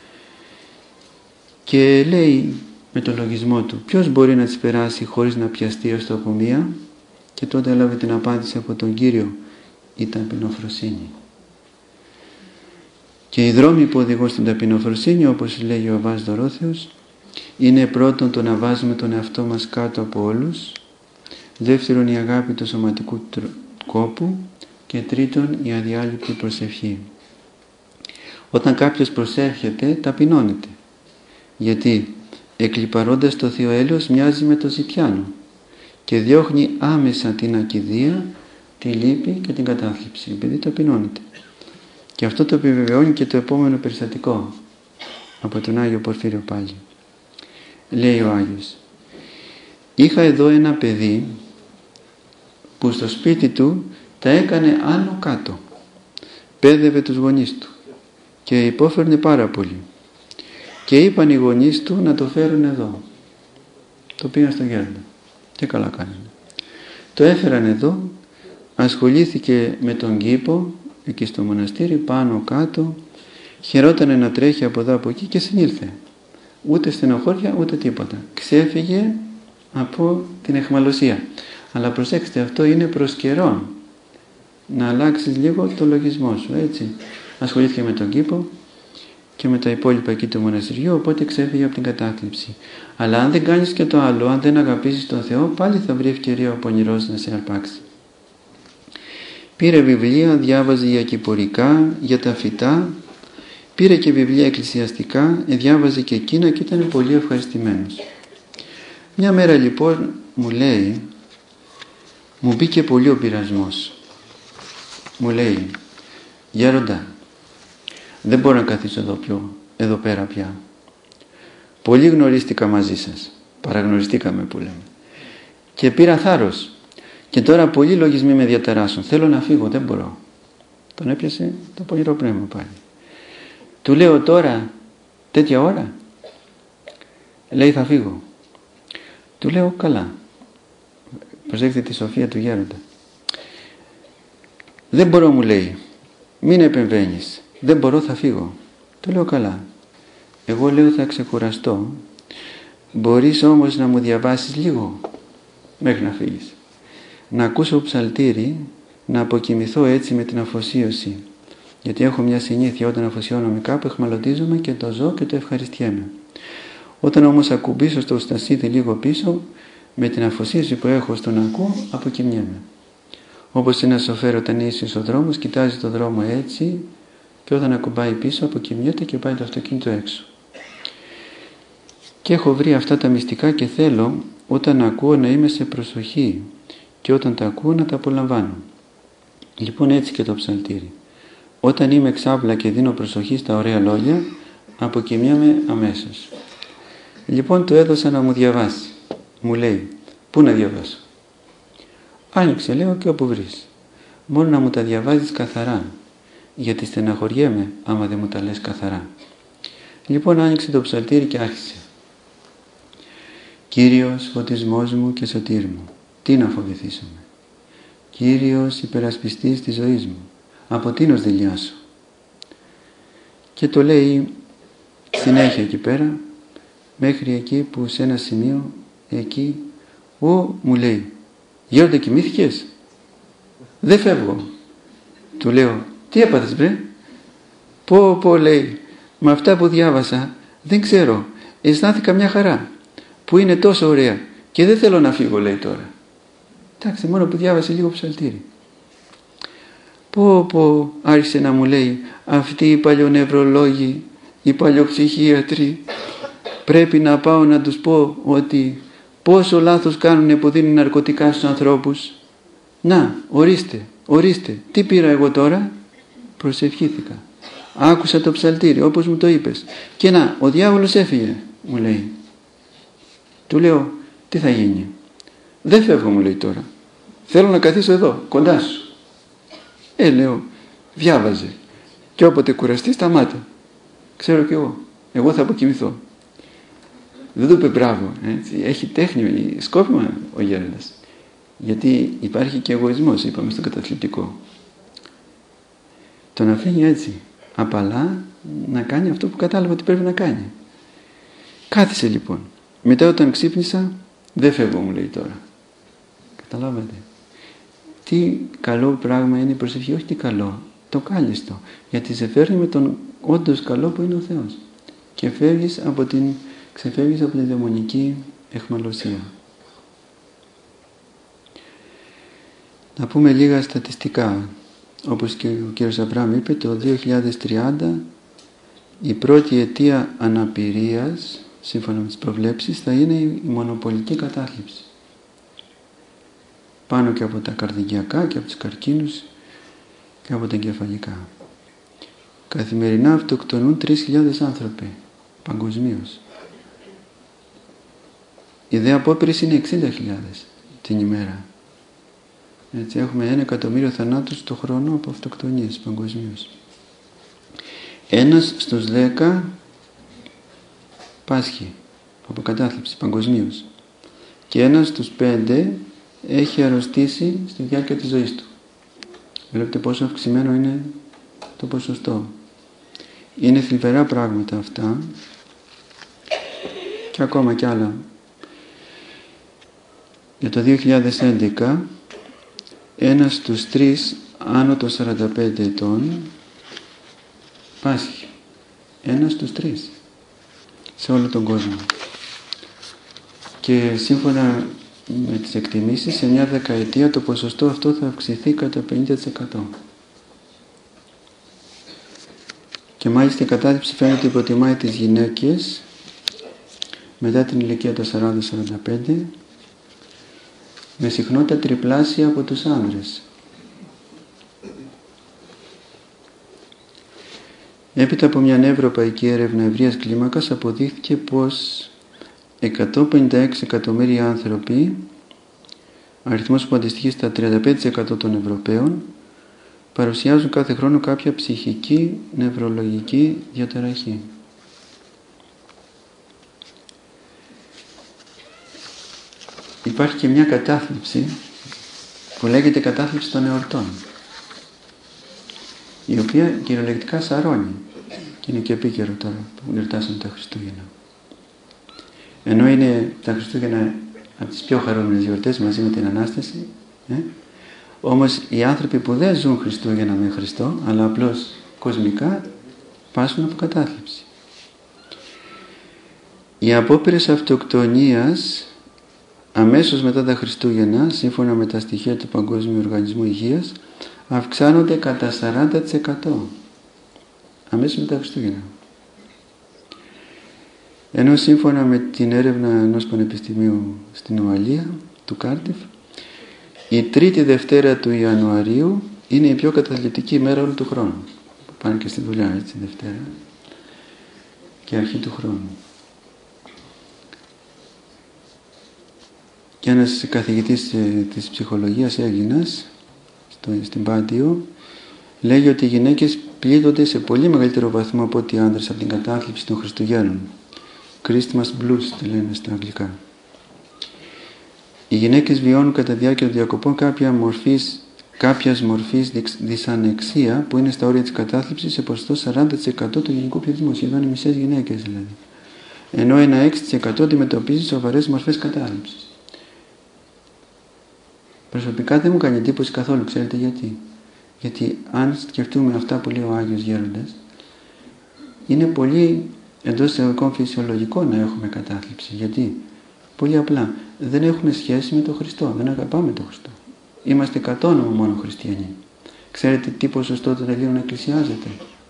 Και λέει με τον λογισμό του, ποιος μπορεί να τις περάσει χωρίς να πιαστεί ως το από μία? Και τότε έλαβε την απάντηση από τον Κύριο, η ταπεινοφροσύνη. Και οι δρόμοι που οδηγούν στην ταπεινοφροσύνη, όπως λέει ο Αββάς Δωρόθεος, είναι πρώτον το να βάζουμε τον εαυτό μας κάτω από όλους, δεύτερον η αγάπη του σωματικού κόπου και τρίτον η αδιάλειπτη προσευχή. Όταν κάποιος προσεύχεται, ταπεινώνεται, γιατί εκλιπαρώντας το θείο έλεος μοιάζει με το ζητιάνο και διώχνει άμεσα την ακηδία, τη λύπη και την κατάθλιψη, επειδή ταπεινώνεται. Και αυτό το επιβεβαιώνει και το επόμενο περιστατικό από τον Άγιο Πορφύριο πάλι. Λέει ο Άγιος: είχα εδώ ένα παιδί που στο σπίτι του τα έκανε άνω κάτω, πέδευε τους γονείς του και υπόφερνε πάρα πολύ, και είπαν οι γονείς του να το φέρουν εδώ. Το πήγαν στο γέροντα και καλά κάνανε. Το έφεραν εδώ, ασχολήθηκε με τον κήπο εκεί στο μοναστήρι, πάνω κάτω, χαιρότανε να τρέχει από εδώ από εκεί και συνήλθε. Ούτε στενοχώρια ούτε τίποτα. Ξέφυγε από την αιχμαλωσία. Αλλά προσέξτε, αυτό είναι προς καιρόν. Να αλλάξεις λίγο το λογισμό σου, έτσι. Ασχολήθηκε με τον κήπο και με τα υπόλοιπα εκεί του μοναστηριού, οπότε ξέφυγε από την κατάθλιψη. Αλλά αν δεν κάνεις και το άλλο, αν δεν αγαπήσεις τον Θεό, πάλι θα βρει ευκαιρία ο πονηρός να σε αρπάξει. Πήρε βιβλία, διάβαζε για κυπορικά, για τα φυτά, πήρε και βιβλία εκκλησιαστικά, διάβαζε και εκείνα και ήταν πολύ ευχαριστημένος. Μια μέρα λοιπόν μου λέει, μου μπήκε πολύ ο πειρασμός. Μου λέει: γέροντα, δεν μπορώ να καθίσω εδώ, πιο, εδώ πέρα πια. Πολύ γνωρίστηκα μαζί σας, παραγνωριστήκαμε που λέμε, και πήρα θάρρος και τώρα πολλοί λογισμοί με διαταράσσουν. Θέλω να φύγω, δεν μπορώ. Τον έπιασε το πονηρό πνεύμα πάλι. Του λέω: τώρα τέτοια ώρα? Λέει: θα φύγω. Του λέω: καλά. Προσέξτε τη σοφία του γέροντα. Δεν μπορώ, μου λέει, μην επεμβαίνεις. Δεν μπορώ, θα φύγω. Του λέω: καλά. Εγώ λέω: θα ξεκουραστώ. Μπορείς όμως να μου διαβάσεις λίγο μέχρι να φύγεις. Να ακούσω ψαλτήρι, να αποκοιμηθώ έτσι με την αφοσίωση. Γιατί έχω μια συνήθεια, όταν αφοσιώνομαι κάπου, εχμαλωτίζομαι και το ζω και το ευχαριστιέμαι. Όταν όμως ακουμπήσω στο στασίδι λίγο πίσω, με την αφοσίωση που έχω στο να ακούω, αποκοιμιέμαι. Όπως ένα σοφέρ όταν είσαι στο δρόμο, κοιτάζει το δρόμο έτσι, και όταν ακουμπάει πίσω, αποκοιμιέται και πάει το αυτοκίνητο έξω. Και έχω βρει αυτά τα μυστικά και θέλω όταν ακούω να είμαι σε προσοχή και όταν τα ακούω να τα απολαμβάνω. Λοιπόν, έτσι και το ψαλτήρι. Όταν είμαι εξάπλα και δίνω προσοχή στα ωραία λόγια, αποκοιμιέμαι αμέσως. Λοιπόν, του έδωσα να μου διαβάσει. Μου λέει: πού να διαβάσω? Άνοιξε, λέω, και όπου βρεις. Μόνο να μου τα διαβάζεις καθαρά, γιατί στεναχωριέμαι άμα δεν μου τα λες καθαρά. Λοιπόν, άνοιξε το ψαλτήρι και άρχισε. Κύριος φωτισμός μου και σωτήρ μου, τι να φοβηθήσουμε. Κύριος υπερασπιστής της ζωής μου, από τίνος δειλιάσω. Και το λέει συνέχεια εκεί πέρα, μέχρι εκεί που σε ένα σημείο, εκεί, ο, μου λέει: γέροντα, κοιμήθηκες? Δεν φεύγω. Του λέω: τι έπαθες, βρε? Πω πω, λέει, με αυτά που διάβασα δεν ξέρω, αισθάνθηκα μια χαρά που είναι τόσο ωραία και δεν θέλω να φύγω, λέει τώρα. Εντάξει, μόνο που διάβασε λίγο ψαλτήρι. Πω πω, άρχισε να μου λέει, αυτοί οι παλιονευρολόγοι, οι παλιοψυχίατροι, πρέπει να πάω να τους πω ότι πόσο λάθος κάνουν που δίνουν ναρκωτικά στους ανθρώπους. Να, ορίστε, ορίστε, τι πήρα εγώ τώρα? Προσευχήθηκα. Άκουσα το ψαλτήρι όπως μου το είπες. Και να, ο διάβολος έφυγε, μου λέει. Του λέω: τι θα γίνει? Δεν φεύγω, μου λέει τώρα. Θέλω να καθίσω εδώ, κοντά σου. Ε, λέω, διάβαζε. Και όποτε κουραστεί, σταμάτα. Ξέρω κι εγώ. Εγώ θα αποκοιμηθώ. Δεν του είπε μπράβο. Έτσι. Έχει τέχνη, σκόπιμα ο γέροντας. Γιατί υπάρχει και εγωισμός, είπαμε, στο καταθλιπτικό. Τον αφήνει έτσι, απαλά, να κάνει αυτό που κατάλαβε ότι πρέπει να κάνει. Κάθισε λοιπόν. Μετά όταν ξύπνησα, δεν φεύγω, μου λέει τώρα. Καταλάβατε. Τι καλό πράγμα είναι η προσευχή, όχι τι καλό, το κάλλιστο. Γιατί σε φέρνει με τον όντως καλό που είναι ο Θεός. Και φεύγεις από την, ξεφεύγεις από τη δαιμονική αιχμαλωσία. Να πούμε λίγα στατιστικά. Όπως και ο κύριος Αβραάμ είπε, το δύο χιλιάδες τριάντα η πρώτη αιτία αναπηρίας, σύμφωνα με τις προβλέψεις, θα είναι η μονοπολική κατάθλιψη. Πάνω και από τα καρδιακά και από τους καρκίνους και από τα εγκεφαλικά. Καθημερινά αυτοκτονούν τρεις χιλιάδες άνθρωποι παγκοσμίως. Η δε απόπειρηση είναι εξήντα χιλιάδες την ημέρα. Έτσι έχουμε ένα εκατομμύριο θανάτους το χρόνο από αυτοκτονίες παγκοσμίως. Ένας στους δέκα πάσχει από κατάθλιψη παγκοσμίως. Και ένας στους πέντε έχει αρρωστήσει στη διάρκεια της ζωής του. Βλέπετε πόσο αυξημένο είναι το ποσοστό. Είναι θλιβερά πράγματα αυτά και ακόμα κι άλλα. Για το δύο χιλιάδες έντεκα ένας στους τρεις άνω των σαράντα πέντε ετών πάσχει. Ένας στους τρεις σε όλο τον κόσμο. Και σύμφωνα με τις εκτιμήσεις, σε μια δεκαετία το ποσοστό αυτό θα αυξηθεί κατά πενήντα τοις εκατό. Και μάλιστα η κατάθλιψη φαίνεται υποτιμάει τις γυναίκες μετά την ηλικία των σαράντα με σαράντα πέντε με συχνότητα τριπλάσια από τους άνδρες. Έπειτα από μια ευρωπαϊκή έρευνα ευρείας κλίμακας αποδείχθηκε πως εκατόν πενήντα έξι εκατομμύρια άνθρωποι, αριθμός που αντιστοιχεί στα τριάντα πέντε τοις εκατό των Ευρωπαίων, παρουσιάζουν κάθε χρόνο κάποια ψυχική, νευρολογική διαταραχή. Υπάρχει και μια κατάθλιψη που λέγεται κατάθλιψη των εορτών, η οποία κυριολεκτικά σαρώνει και είναι και επίκαιρο τώρα που γιορτάσαμε τα Χριστούγεννα. Ενώ είναι τα Χριστούγεννα από τις πιο χαρούμενες γιορτές μαζί με την Ανάσταση, ε? όμως οι άνθρωποι που δεν ζουν Χριστούγεννα με Χριστό, αλλά απλώς κοσμικά, πάσχουν από κατάθλιψη. Οι απόπειρες αυτοκτονίας αμέσως μετά τα Χριστούγεννα, σύμφωνα με τα στοιχεία του Παγκόσμιου Οργανισμού Υγείας, αυξάνονται κατά σαράντα τοις εκατό αμέσως μετά τα Χριστούγεννα. Ενώ σύμφωνα με την έρευνα ενός πανεπιστημίου στην Ουαλία, του Κάρντιφ, η τρίτη Δευτέρα του Ιανουαρίου είναι η πιο καταθλιπτική ημέρα όλου του χρόνου. Πάνε και στη δουλειά, έτσι, Δευτέρα και αρχή του χρόνου. Και ένας καθηγητής της ψυχολογίας, Έλληνας, στην Πάντιο, λέγει ότι οι γυναίκες πλήττονται σε πολύ μεγαλύτερο βαθμό από ότι οι άντρες από την κατάθλιψη των Χριστουγέννων. Christmas blues τη λένε στα αγγλικά. Οι γυναίκες βιώνουν κατά διάρκεια των διακοπών κάποια μορφής, κάποιας μορφής δυσανεξία που είναι στα όρια της κατάθλιψης σε ποσοστό σαράντα τοις εκατό του γενικού πληθυσμού, σχεδόν οι μισές γυναίκες δηλαδή. Ενώ ένα έξι τοις εκατό αντιμετωπίζει σοβαρές μορφές κατάθλιψης. Προσωπικά δεν μου κάνει εντύπωση καθόλου, ξέρετε γιατί. Γιατί αν σκεφτούμε αυτά που λέει ο Άγιος Γέροντας, είναι πολύ εντός εισαγωγικών φυσιολογικό να έχουμε κατάθλιψη. Γιατί? Πολύ απλά. Δεν έχουμε σχέση με τον Χριστό. Δεν αγαπάμε τον Χριστό. Είμαστε κατ' όνομα μόνο χριστιανοί. Ξέρετε τι ποσοστό των Ελλήνων εκκλησιάζεται?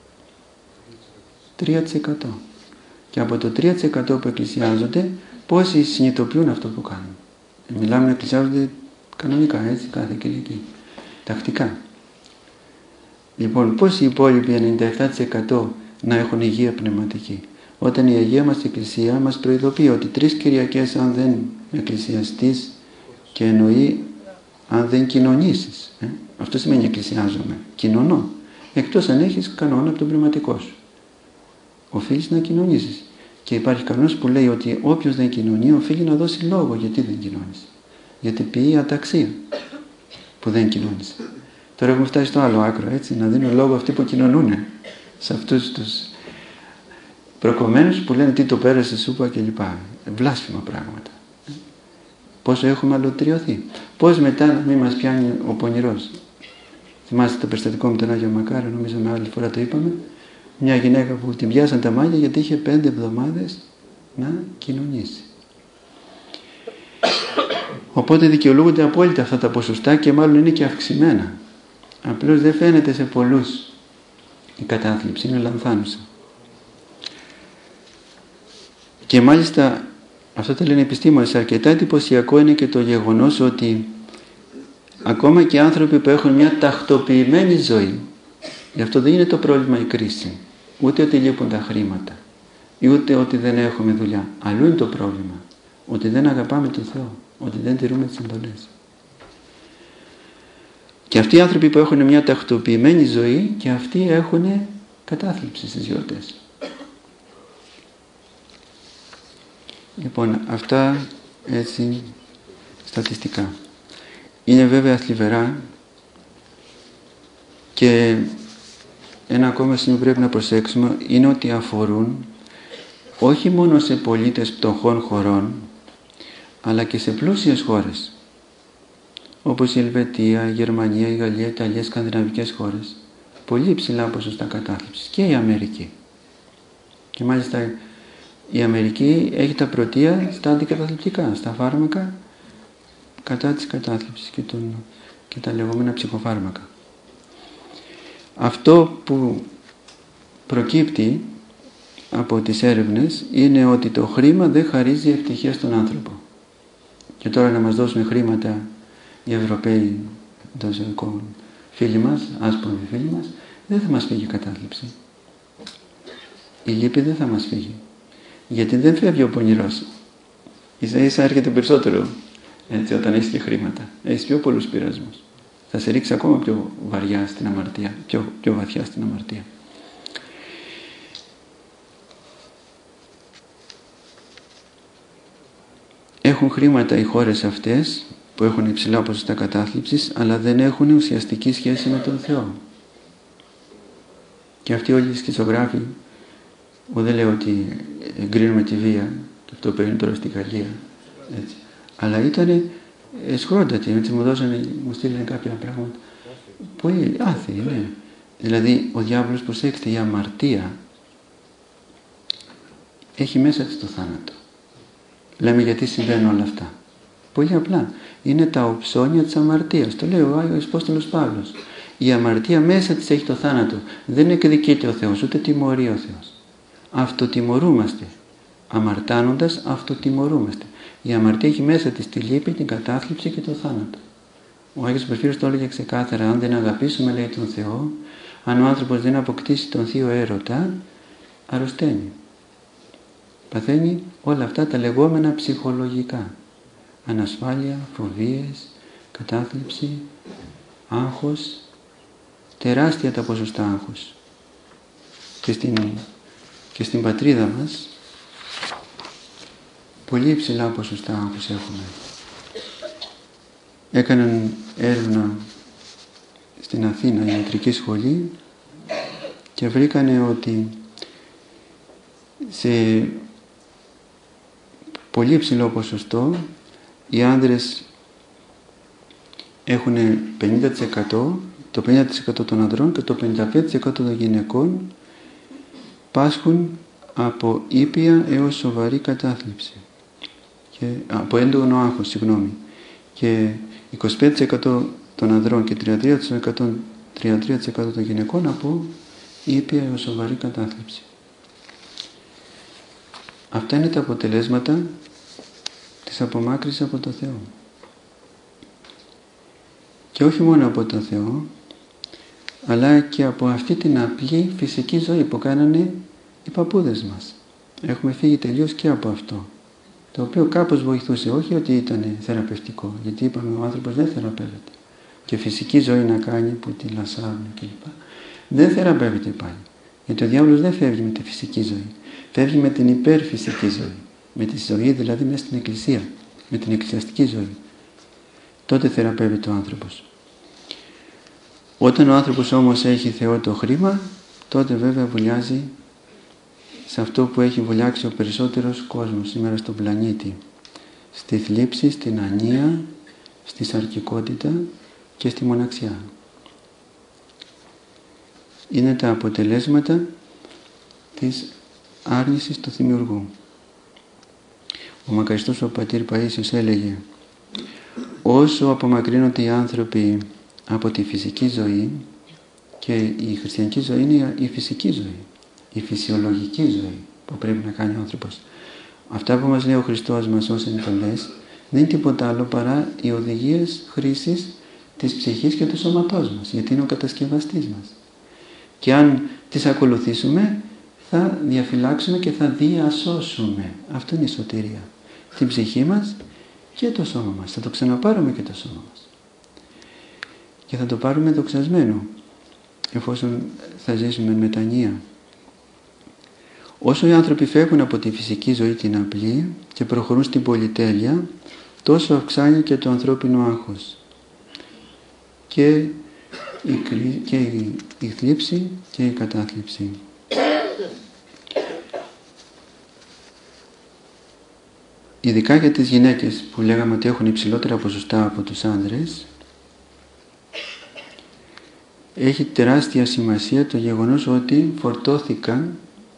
τρία τοις εκατό. Και από το τρία τοις εκατό που εκκλησιάζονται, πόσοι συνειδητοποιούν αυτό που κάνουν? Μιλάμε να εκκλησιάζονται κανονικά, έτσι, κάθε Κυριακή. Τακτικά. Λοιπόν, πώς οι υπόλοιποι ενενήντα επτά τοις εκατό να έχουν υγεία πνευματική? Όταν η Αγία μας Εκκλησία μας προειδοποιεί ότι τρεις Κυριακές αν δεν εκκλησιαστείς, και εννοεί αν δεν κοινωνήσεις. Ε? Αυτό σημαίνει εκκλησιάζομαι. Κοινωνώ. Εκτός αν έχεις κανόνα από τον πνευματικό σου. Οφείλεις να κοινωνήσεις. Και υπάρχει κανόνας που λέει ότι όποιος δεν κοινωνεί οφείλει να δώσει λόγο γιατί δεν κοινώνησε. Γιατί ποιεί αταξία που δεν κοινώνησε. Τώρα έχουμε φτάσει στο άλλο άκρο, έτσι, να δίνουν λόγο αυτοί που κοινωνούν σε αυτούς τους προκομμένους που λένε τι το πέρασε σούπα κλπ. Βλάσφημα πράγματα. Πόσο έχουμε αλωτριωθεί. Πώς μετά να μην μας πιάνει ο πονηρός. Θυμάστε το περιστατικό με τον Άγιο Μακάριο, νομίζω με άλλη φορά το είπαμε. Μια γυναίκα που την πιάσαν τα μάγια γιατί είχε πέντε εβδομάδες να κοινωνήσει. Οπότε δικαιολογούνται απόλυτα αυτά τα ποσοστά και μάλλον είναι και αυξημένα. Απλώς δεν φαίνεται σε πολλούς η κατάθλιψη, είναι λανθάνουσα. Και μάλιστα, αυτό το λένε οι επιστήμονες, αρκετά εντυπωσιακό είναι και το γεγονός ότι ακόμα και άνθρωποι που έχουν μια τακτοποιημένη ζωή, γι' αυτό δεν είναι το πρόβλημα η κρίση, ούτε ότι λείπουν τα χρήματα, ούτε ότι δεν έχουμε δουλειά. Αλλού είναι το πρόβλημα, ότι δεν αγαπάμε τον Θεό, ότι δεν τηρούμε τις εντολές. Και αυτοί οι άνθρωποι που έχουν μια τακτοποιημένη ζωή, και αυτοί έχουν κατάθλιψη στις γιορτές. Λοιπόν, αυτά έτσι στατιστικά. Είναι βέβαια θλιβερά, και ένα ακόμα σημείο που πρέπει να προσέξουμε είναι ότι αφορούν όχι μόνο σε πολίτες πτωχών χωρών, αλλά και σε πλούσιες χώρες, όπως η Ελβετία, η Γερμανία, η Γαλλία, η Ιταλία, οι σκανδιναβικές χώρες. Πολύ ψηλά ποσοστά κατάθλιψης, και η Αμερική. Και μάλιστα η Αμερική έχει τα πρωτεία στα αντικαταθλιπτικά, στα φάρμακα κατά της κατάθλιψης και, τον, και τα λεγόμενα ψυχοφάρμακα. Αυτό που προκύπτει από τις έρευνες είναι ότι το χρήμα δεν χαρίζει ευτυχία στον άνθρωπο. Και τώρα να μας δώσουν χρήματα οι Ευρωπαίοι φίλοι μας, άσπροι φίλοι μας, δεν θα μας φύγει η κατάθλιψη. Η λύπη δεν θα μας φύγει. Γιατί δεν φεύγει ο πονηρός. Ίσα ίσα έρχεται περισσότερο, έτσι, όταν έχεις και χρήματα. Έχεις πιο πολλούς πειρασμούς. Θα σε ρίξει ακόμα πιο βαριά στην αμαρτία, πιο, πιο βαθιά στην αμαρτία. Έχουν χρήματα οι χώρες αυτές που έχουν υψηλά ποσοστά κατάθλιψης, αλλά δεν έχουν ουσιαστική σχέση με τον Θεό. Και αυτοί όλοι οι σκητσογράφοι, που δεν λέω ότι εγκρίνουμε τη βία, και αυτό που έγινε τώρα στη Γαλλία, έτσι, αλλά ήταν εσχρόντατοι, έτσι, μου δώσανε, μου στείλανε κάποια πράγματα πολύ άθιοι, ναι. Δηλαδή ο διάβολος, προσέξτε, η αμαρτία έχει μέσα της το θάνατο. Λέμε γιατί συμβαίνουν όλα αυτά. Πολύ απλά. Είναι τα οψώνια της αμαρτίας. Το λέει ο Άγιος Απόστολος Παύλος. Η αμαρτία μέσα της έχει το θάνατο. Δεν εκδικείται ο Θεός, ούτε τιμωρεί ο Θεός. Αυτοτιμωρούμαστε. Αμαρτάνοντας αυτοτιμωρούμαστε. Η αμαρτία έχει μέσα της τη λύπη, την κατάθλιψη και το θάνατο. Ο Άγιος Πορφύριος το έλεγε ξεκάθαρα. Αν δεν αγαπήσουμε, λέει, τον Θεό, αν ο άνθρωπος δεν αποκτήσει τον θείο έρωτα, αρρωσταίνει. Παθαίνει όλα αυτά τα λεγόμενα ψυχολογικά. Ανασφάλεια, φοβίες, κατάθλιψη, άγχος, τεράστια τα ποσοστά άγχος. Και στην, και στην πατρίδα μας πολύ υψηλά ποσοστά άγχος έχουμε. Έκαναν έρευνα στην Αθήνα, η ιατρική σχολή, και βρήκανε ότι σε πολύ υψηλό ποσοστό οι άνδρες έχουν πενήντα τοις εκατό, το πενήντα τοις εκατό των ανδρών, και το πενήντα πέντε τοις εκατό των γυναικών πάσχουν από ήπια έως σοβαρή κατάθλιψη. Και, από έντονο άγχος, συγγνώμη. Και είκοσι πέντε τοις εκατό των ανδρών και τριάντα τρία τοις εκατό, τριάντα τρία τοις εκατό των γυναικών από ήπια έως σοβαρή κατάθλιψη. Αυτά είναι τα αποτελέσματα της απομάκρυσης από το Θεό. Και όχι μόνο από το Θεό, αλλά και από αυτή την απλή φυσική ζωή που κάνανε οι παππούδες μας. Έχουμε φύγει τελείως και από αυτό, το οποίο κάπως βοηθούσε, όχι ότι ήταν θεραπευτικό, γιατί είπαμε ο άνθρωπος δεν θεραπεύεται. Και φυσική ζωή να κάνει που τη λασάρουν κλπ. Δεν θεραπεύεται πάλι. Γιατί ο διάβολος δεν φεύγει με τη φυσική ζωή. Φεύγει με την υπερφυσική ζωή. Με τη ζωή δηλαδή μέσα στην εκκλησία. Με την εκκλησιαστική ζωή. Τότε θεραπεύεται ο άνθρωπος. Όταν ο άνθρωπος όμως έχει Θεό το χρήμα, τότε βέβαια βουλιάζει σε αυτό που έχει βουλιάξει ο περισσότερος κόσμος σήμερα στον πλανήτη. Στη θλίψη, στην ανία, στη σαρκικότητα και στη μοναξιά. Είναι τα αποτελέσματα της άρνησης του Δημιουργού. Ο μακαριστός ο πατήρ Παΐσιος έλεγε όσο απομακρύνονται οι άνθρωποι από τη φυσική ζωή, και η χριστιανική ζωή είναι η φυσική ζωή, η φυσιολογική ζωή που πρέπει να κάνει ο άνθρωπος. Αυτά που μας λέει ο Χριστός μας ως εντολές δεν είναι τίποτα άλλο παρά οι οδηγίες χρήσης της ψυχής και του σώματός μας, γιατί είναι ο κατασκευαστής μας. Και αν τις ακολουθήσουμε θα διαφυλάξουμε και θα διασώσουμε. Αυτό είναι η σωτηρία. Την ψυχή μας και το σώμα μας. Θα το ξαναπάρουμε και το σώμα μας. Και θα το πάρουμε δοξασμένο, εφόσον θα ζήσουμε με μετανία. Όσο οι άνθρωποι φεύγουν από τη φυσική ζωή την απλή και προχωρούν στην πολυτέλεια, τόσο αυξάνει και το ανθρώπινο άγχος και η, και η, η θλίψη και η κατάθλιψη. Ειδικά για τις γυναίκες που λέγαμε ότι έχουν υψηλότερα ποσοστά από τους άνδρες, έχει τεράστια σημασία το γεγονός ότι φορτώθηκαν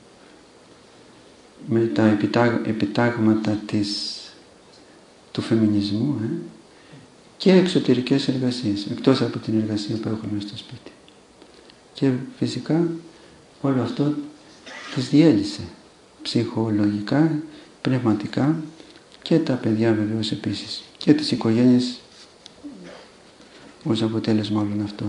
με τα επιτάγ, επιτάγματα της, του φεμινισμού ε, και εξωτερικές εργασίες, εκτός από την εργασία που έχουν στο σπίτι. Και φυσικά όλο αυτό τις διέλυσε ψυχολογικά, πνευματικά, και τα παιδιά βεβαίως επίσης, και τις οικογένειες ως αποτέλεσμα όλων αυτών.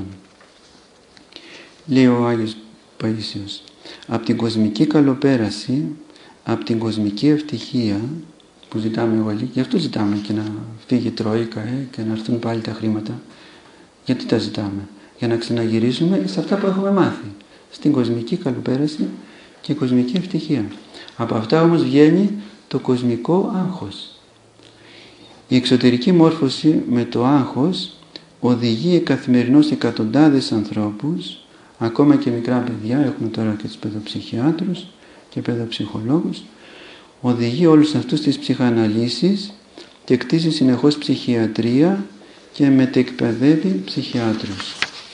Λέει ο Άγιος Παΐσιος, από την κοσμική καλοπέραση, από την κοσμική ευτυχία που ζητάμε όλοι, γι' αυτό ζητάμε και να φύγει η Τρόικα ε, και να έρθουν πάλι τα χρήματα. Γιατί τα ζητάμε? Για να ξαναγυρίσουμε σε αυτά που έχουμε μάθει, στην κοσμική καλοπέραση και κοσμική ευτυχία. Από αυτά όμως βγαίνει το κοσμικό άγχος. Η εξωτερική μόρφωση με το άγχος οδηγεί καθημερινώς εκατοντάδες ανθρώπους, ακόμα και μικρά παιδιά, έχουμε τώρα και τους παιδοψυχιάτρους και παιδοψυχολόγους, οδηγεί όλους αυτούς τις ψυχαναλύσεις και κτίζει συνεχώς ψυχιατρία και μετεκπαιδεύει ψυχιάτρους.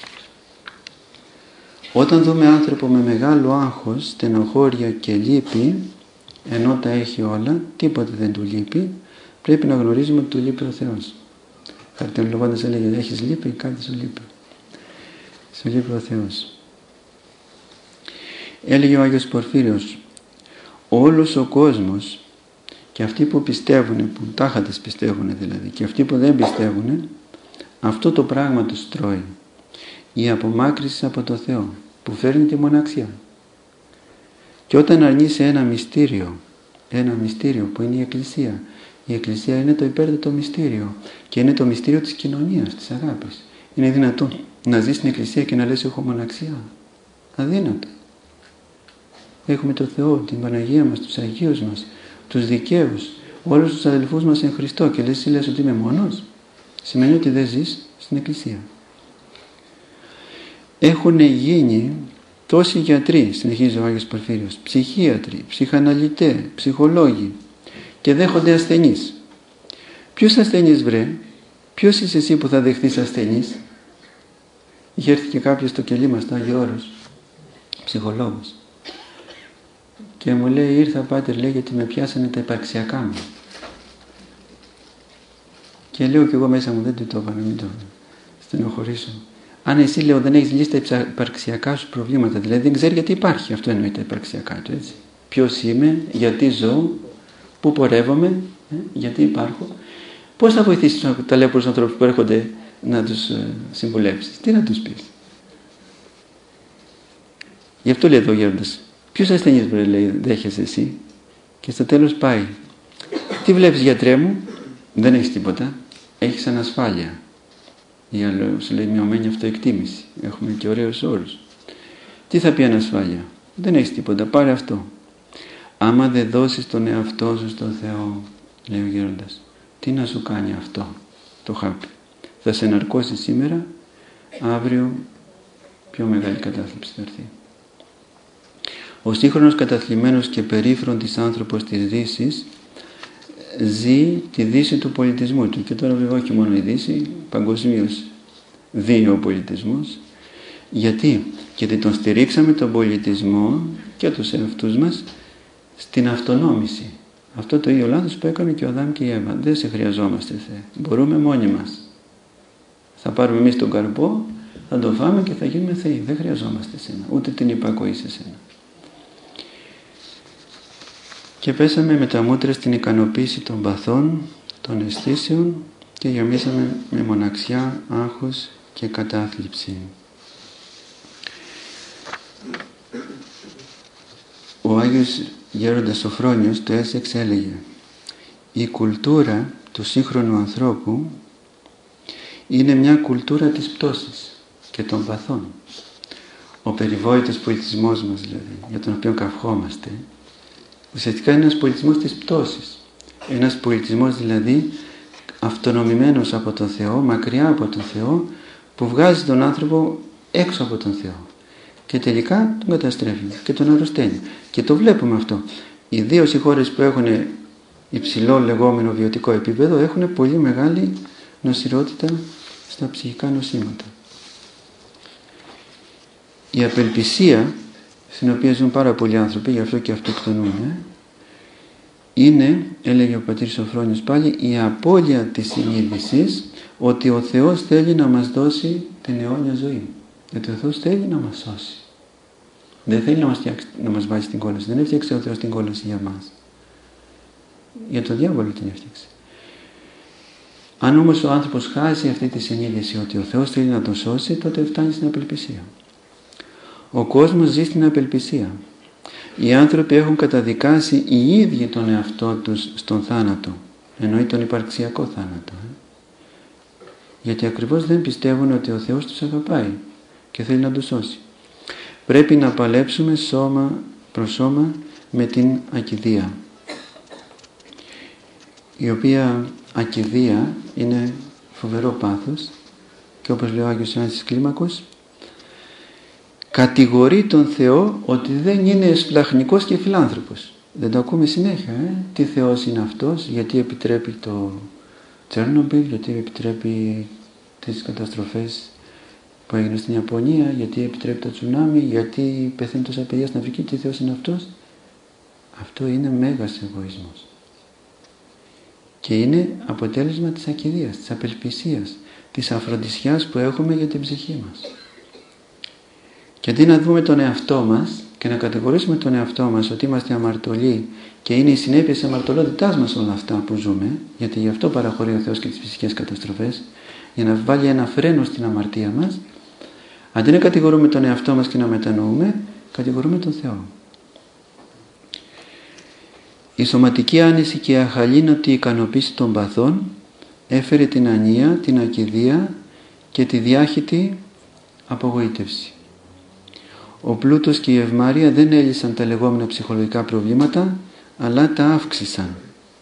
Όταν δούμε άνθρωπο με μεγάλο άγχος, στενοχώρια και λύπη, ενώ τα έχει όλα, τίποτε δεν του λείπει, πρέπει να γνωρίζουμε ότι του λείπει ο Θεός. Χαρακτηρολογώντας έλεγε, έχεις λύπη, κάτι σου λείπει. Σου λείπει ο Θεός. Έλεγε ο Άγιος Πορφύριος, όλος ο κόσμος, και αυτοί που πιστεύουν, που τάχατες πιστεύουν δηλαδή, και αυτοί που δεν πιστεύουν, αυτό το πράγμα τους τρώει. Η απομάκρυση από το Θεό, που φέρνει τη μοναξιά. Και όταν αρνείσαι ένα μυστήριο, ένα μυστήριο που είναι η Εκκλησία, η Εκκλησία είναι το υπέρτατο μυστήριο και είναι το μυστήριο της κοινωνίας, της αγάπης. Είναι δυνατόν να ζεις στην Εκκλησία και να λες έχω μοναξιά? Αδύνατο. Έχουμε το Θεό, την Παναγία μας, τους Αγίους μας, τους δικαίους, όλους τους αδελφούς μας εν Χριστώ, και λες, λες ότι είμαι μόνος? Σημαίνει ότι δεν ζεις στην Εκκλησία. Έχουν γίνει τόσοι γιατροί, συνεχίζει ο Άγιος Πορφύριος, ψυχίατροι, ψυχαναλυτές, ψυχολόγοι, και δέχονται ασθενείς. Ποιος ασθενής βρε? Ποιος είσαι εσύ που θα δεχθείς ασθενείς? Είχε έρθει και κάποιος στο κελί μας, το Άγιο Όρος, ψυχολόγος, και μου λέει, ήρθα πάτερ, λέει, γιατί με πιάσανε τα υπαρξιακά μου. Και λέω κι εγώ μέσα μου, δεν του το είπα, να μην το στενοχωρήσω. Αν εσύ, λέω, δεν έχεις λύσει τα υπαρξιακά σου προβλήματα, δηλαδή δεν ξέρει γιατί υπάρχει, αυτό εννοεί τα υπαρξιακά του, έτσι. Ποιος είμαι, γιατί ζω, πού πορεύομαι, ε, γιατί υπάρχω, πώς θα βοηθήσεις τους ταλέπορους ανθρώπους που έρχονται να τους ε, συμβουλεύσεις? Τι να τους πεις? Γι' αυτό λέει εδώ ο γέροντας, ποιους ασθενείς, βρε, λέει, δέχεσαι εσύ? Και στο τέλος πάει, τι βλέπεις, γιατρέ μου? Δεν έχεις τίποτα, έχεις ανασφάλεια. Ή άλλο σου λέει μειωμένη αυτοεκτίμηση. Έχουμε και ωραίους όρους. Τι θα πει ανασφάλεια? Δεν έχεις τίποτα, πάρε αυτό. Άμα δεν δώσεις τον εαυτό σου στον Θεό, λέει ο γέροντας, τι να σου κάνει αυτό το χάπι? Θα σε ναρκώσει σήμερα, αύριο πιο μεγάλη κατάθλιψη θα έρθει. Ο σύγχρονος καταθλιμμένος και περίφροντης άνθρωπος της Δύσης ζει τη Δύση του πολιτισμού του. Και τώρα βέβαια όχι μόνο η Δύση, παγκοσμίως ζει ο πολιτισμός. Γιατί? Γιατί τον στηρίξαμε τον πολιτισμό και τους εαυτούς μας στην αυτονόμηση. Αυτό το ίδιο λάθος που έκανε και ο Αδάμ και η Εύα. Δεν σε χρειαζόμαστε, Θεέ. Μπορούμε μόνοι μας. Θα πάρουμε εμείς τον καρπό, θα το φάμε και θα γίνουμε θεοί. Δεν χρειαζόμαστε εσένα, ούτε την υπακοή σε εσένα. Και πέσαμε με τα μούτρα στην ικανοποίηση των παθών, των αισθήσεων και γεμίσαμε με μοναξιά, άγχος και κατάθλιψη. Ο Άγιος Γέροντας Σοφρόνιος το έσεξ έλεγε: η κουλτούρα του σύγχρονου ανθρώπου είναι μια κουλτούρα της πτώσης και των παθών. Ο περιβόητος πολιτισμός μας, δηλαδή, για τον οποίο καυχόμαστε, ουσιαστικά είναι ένας πολιτισμός της πτώσης. Ένας πολιτισμός δηλαδή αυτονομημένος από τον Θεό, μακριά από τον Θεό, που βγάζει τον άνθρωπο έξω από τον Θεό και τελικά τον καταστρέφει και τον αρρωσταίνει. Και το βλέπουμε αυτό. Ιδίως οι χώρες που έχουν υψηλό λεγόμενο βιωτικό επίπεδο έχουν πολύ μεγάλη νοσηρότητα στα ψυχικά νοσήματα. Η απελπισία, στην οποία ζουν πάρα πολλοί άνθρωποι, γι' αυτό και αυτοκτονούν, είναι, έλεγε ο πατήρ Σοφρόνιος πάλι, η απώλεια της συνείδησης ότι ο Θεός θέλει να μας δώσει την αιώνια ζωή. Γιατί ο Θεός θέλει να μας σώσει. Δεν θέλει να μας, φτιάξει, να μας βάζει στην κόλαση. Δεν έφτιαξε ο Θεός την κόλαση για μας. Για τον διάβολο την έφτιαξε. Αν όμως ο άνθρωπος χάσει αυτή τη συνείδηση ότι ο Θεός θέλει να τον σώσει, τότε φτάνει στην απελπισία. Ο κόσμος ζει στην απελπισία. Οι άνθρωποι έχουν καταδικάσει οι ίδιοι τον εαυτό τους στον θάνατο. Εννοεί τον υπαρξιακό θάνατο. Ε? Γιατί ακριβώς δεν πιστεύουν ότι ο Θεός τους αγαπάει και θέλει να τους σώσει. Πρέπει να παλέψουμε σώμα προς σώμα με την ακηδία, η οποία ακηδία είναι φοβερό πάθος και, όπως λέει ο Άγιος Ιωάννης της Κλίμακος, κατηγορεί τον Θεό ότι δεν είναι εσπλαχνικός και φιλάνθρωπος. Δεν το ακούμε συνέχεια, ε? Τι Θεός είναι αυτός, γιατί επιτρέπει το Τσέρνομπιλ, γιατί επιτρέπει τις καταστροφές που έγιναν στην Ιαπωνία, γιατί επιτρέπει το τσουνάμι, γιατί πεθαίνει τόσα παιδιά στην Αφρική, τι Θεός είναι αυτός. Αυτό είναι μέγας εγωισμός. Και είναι αποτέλεσμα της ακηδίας, της απελπισίας, της αφροντισιάς που έχουμε για την ψυχή μας. Και αντί να δούμε τον εαυτό μας και να κατηγορήσουμε τον εαυτό μας ότι είμαστε αμαρτωλοί και είναι η συνέπεια της αμαρτωλότητάς μας όλα αυτά που ζούμε, γιατί γι' αυτό παραχωρεί ο Θεός και τις φυσικές καταστροφές, για να βάλει ένα φρένο στην αμαρτία μας, αντί να κατηγορούμε τον εαυτό μας και να μετανοούμε, κατηγορούμε τον Θεό. Η σωματική άνεση και η αχαλήνωτη ικανοποίηση των παθών έφερε την ανία, την ακηδία και τη διάχυτη απογοήτευση. Ο πλούτος και η ευμάρεια δεν έλυσαν τα λεγόμενα ψυχολογικά προβλήματα, αλλά τα αύξησαν.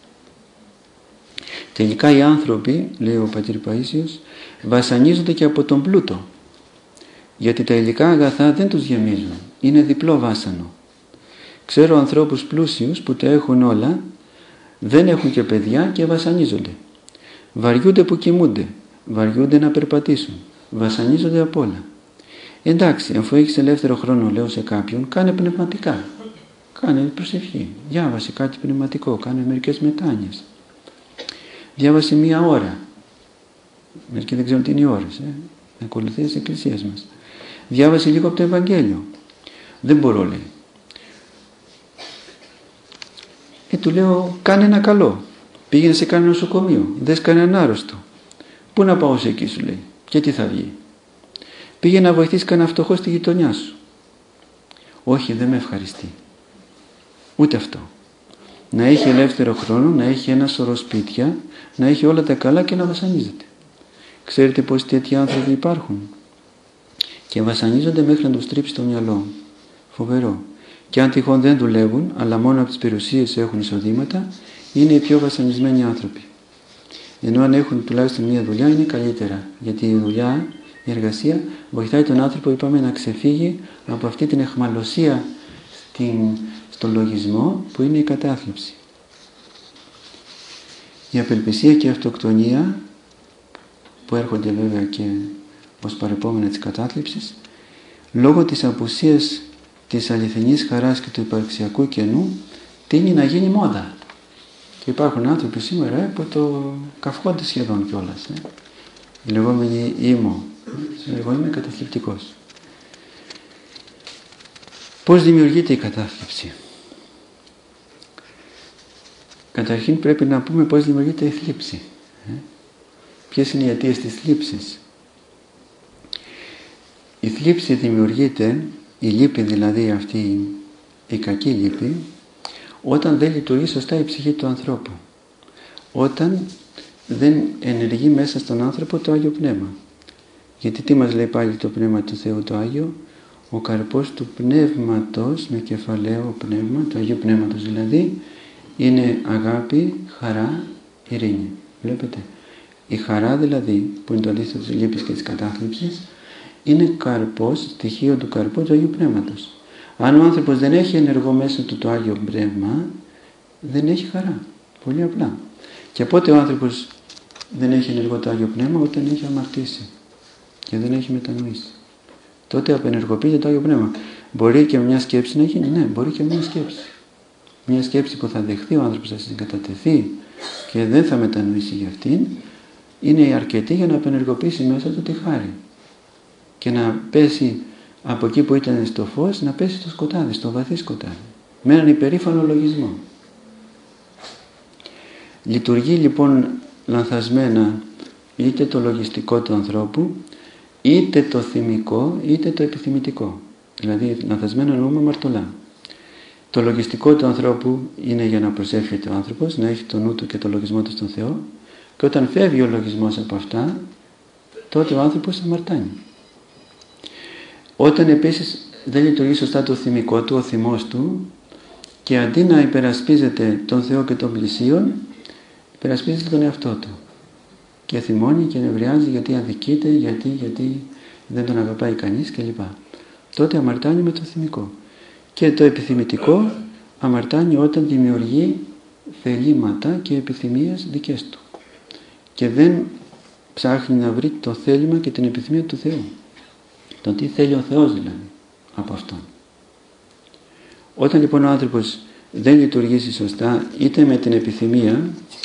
Τελικά οι άνθρωποι, λέει ο πατήρ Παΐσιος, βασανίζονται και από τον πλούτο, γιατί τα υλικά αγαθά δεν τους γεμίζουν, είναι διπλό βάσανο. Ξέρω ανθρώπους πλούσιους που τα έχουν όλα, δεν έχουν και παιδιά και βασανίζονται. Βαριούνται που κοιμούνται, βαριούνται να περπατήσουν, βασανίζονται απ' όλα. Εντάξει, αφού έχεις ελεύθερο χρόνο, λέω σε κάποιον, κάνε πνευματικά. Κάνε προσευχή, διάβασε κάτι πνευματικό, κάνε μερικές μετάνοιες. Διάβασε μία ώρα. Μερικοί δεν ξέρουν τι είναι οι ώρες, ε? να ακολουθεί τις εκκλησίες μας. Διάβασε λίγο από το Ευαγγέλιο. Δεν μπορώ, λέει. Ε, του λέω, κάνε ένα καλό. Πήγαινε σε κανένα νοσοκομείο, δες κανέναν άρρωστο. Πού να πάω σε εκεί, σου λέει, και τι θα βγει. Πήγαινε να βοηθήσει κανένα φτωχό στη γειτονιά σου. Όχι, δεν με ευχαριστεί. Ούτε αυτό. Να έχει ελεύθερο χρόνο, να έχει ένα σωρό σπίτια, να έχει όλα τα καλά και να βασανίζεται. Ξέρετε πως τέτοιοι άνθρωποι υπάρχουν? Και βασανίζονται μέχρι να τους τρίψει το μυαλό. Φοβερό. Και αν τυχόν δεν δουλεύουν, αλλά μόνο από τις περιουσίες έχουν εισοδήματα, είναι οι πιο βασανισμένοι άνθρωποι. Ενώ αν έχουν τουλάχιστον μία δουλειά, είναι καλύτερα. Γιατί η δουλειά, η εργασία, βοηθάει τον άνθρωπο, είπαμε, να ξεφύγει από αυτή την αιχμαλωσία στην, στον λογισμό που είναι η κατάθλιψη. Η απελπισία και η αυτοκτονία, που έρχονται βέβαια και ως παρεπόμενα της κατάθλιψης, λόγω της απουσίας της αληθινής χαράς και του υπαρξιακού κενού, τείνει να γίνει μόδα. Και υπάρχουν άνθρωποι σήμερα ε, που το καυχόνται σχεδόν κιόλας. Ε. Η λεγόμενη ήμο. Εγώ είμαι καταθλιπτικός. Πώς δημιουργείται η κατάθλιψη? Καταρχήν πρέπει να πούμε πώς δημιουργείται η θλίψη. Ε. Ποιες είναι οι αιτίες της θλίψης? Η θλίψη δημιουργείται, η λύπη δηλαδή αυτή, η κακή λύπη, όταν δεν λειτουργεί σωστά η ψυχή του ανθρώπου. Όταν δεν ενεργεί μέσα στον άνθρωπο το Άγιο Πνεύμα. Γιατί τι μας λέει πάλι το Πνεύμα του Θεού το Άγιο? Ο καρπός του Πνεύματος, με κεφαλαίο πνεύμα, του Αγίου Πνεύματος δηλαδή, είναι αγάπη, χαρά, ειρήνη. Βλέπετε. Η χαρά δηλαδή, που είναι το αντίστοιχο της λύπης και της κατάθλιψης, είναι καρπός, στοιχείο του καρπού του Αγίου Πνεύματος. Αν ο άνθρωπος δεν έχει ενεργό μέσα του το Άγιο Πνεύμα, δεν έχει χαρά. Πολύ απλά. Και πότε ο άνθρωπος δεν έχει ενεργό το Άγιο Πνεύμα? Όταν έχει αμαρτήσει και δεν έχει μετανοήσει. Τότε απενεργοποιείται το Άγιο Πνεύμα. Μπορεί και μια σκέψη να γίνει, ναι, μπορεί και μια σκέψη. Μια σκέψη που θα δεχθεί ο άνθρωπος, θα συγκατατεθεί και δεν θα μετανοήσει για αυτήν, είναι αρκετή για να απενεργοποιήσει μέσα του τη χάρη. Και να πέσει από εκεί που ήταν στο φως, να πέσει στο σκοτάδι, στο βαθύ σκοτάδι. Με έναν υπερήφανο λογισμό. Λειτουργεί λοιπόν λανθασμένα είτε το λογιστικό του ανθρώπου, είτε το θυμικό, είτε το επιθυμητικό. Δηλαδή λανθασμένα εννοούμε αμαρτωλά. Το λογιστικό του ανθρώπου είναι για να προσεύχεται ο άνθρωπος, να έχει το νου του και το λογισμό του στον Θεό, και όταν φεύγει ο λογισμός από αυτά, τότε ο άνθρωπος αμαρτάνει. Όταν επίσης δεν λειτουργεί σωστά το θυμικό του, ο θυμός του, και αντί να υπερασπίζεται τον Θεό και τον πλησίον, υπερασπίζεται τον εαυτό του. Και θυμώνει και νευριάζει γιατί αδικείται, γιατί, γιατί δεν τον αγαπάει κανείς κλπ. Τότε αμαρτάνει με το θυμικό. Και το επιθυμητικό αμαρτάνει όταν δημιουργεί θελήματα και επιθυμίες δικές του. Και δεν ψάχνει να βρει το θέλημα και την επιθυμία του Θεού. Το τι θέλει ο Θεός δηλαδή από αυτόν. Όταν λοιπόν ο άνθρωπος δεν λειτουργήσει σωστά, είτε με την επιθυμία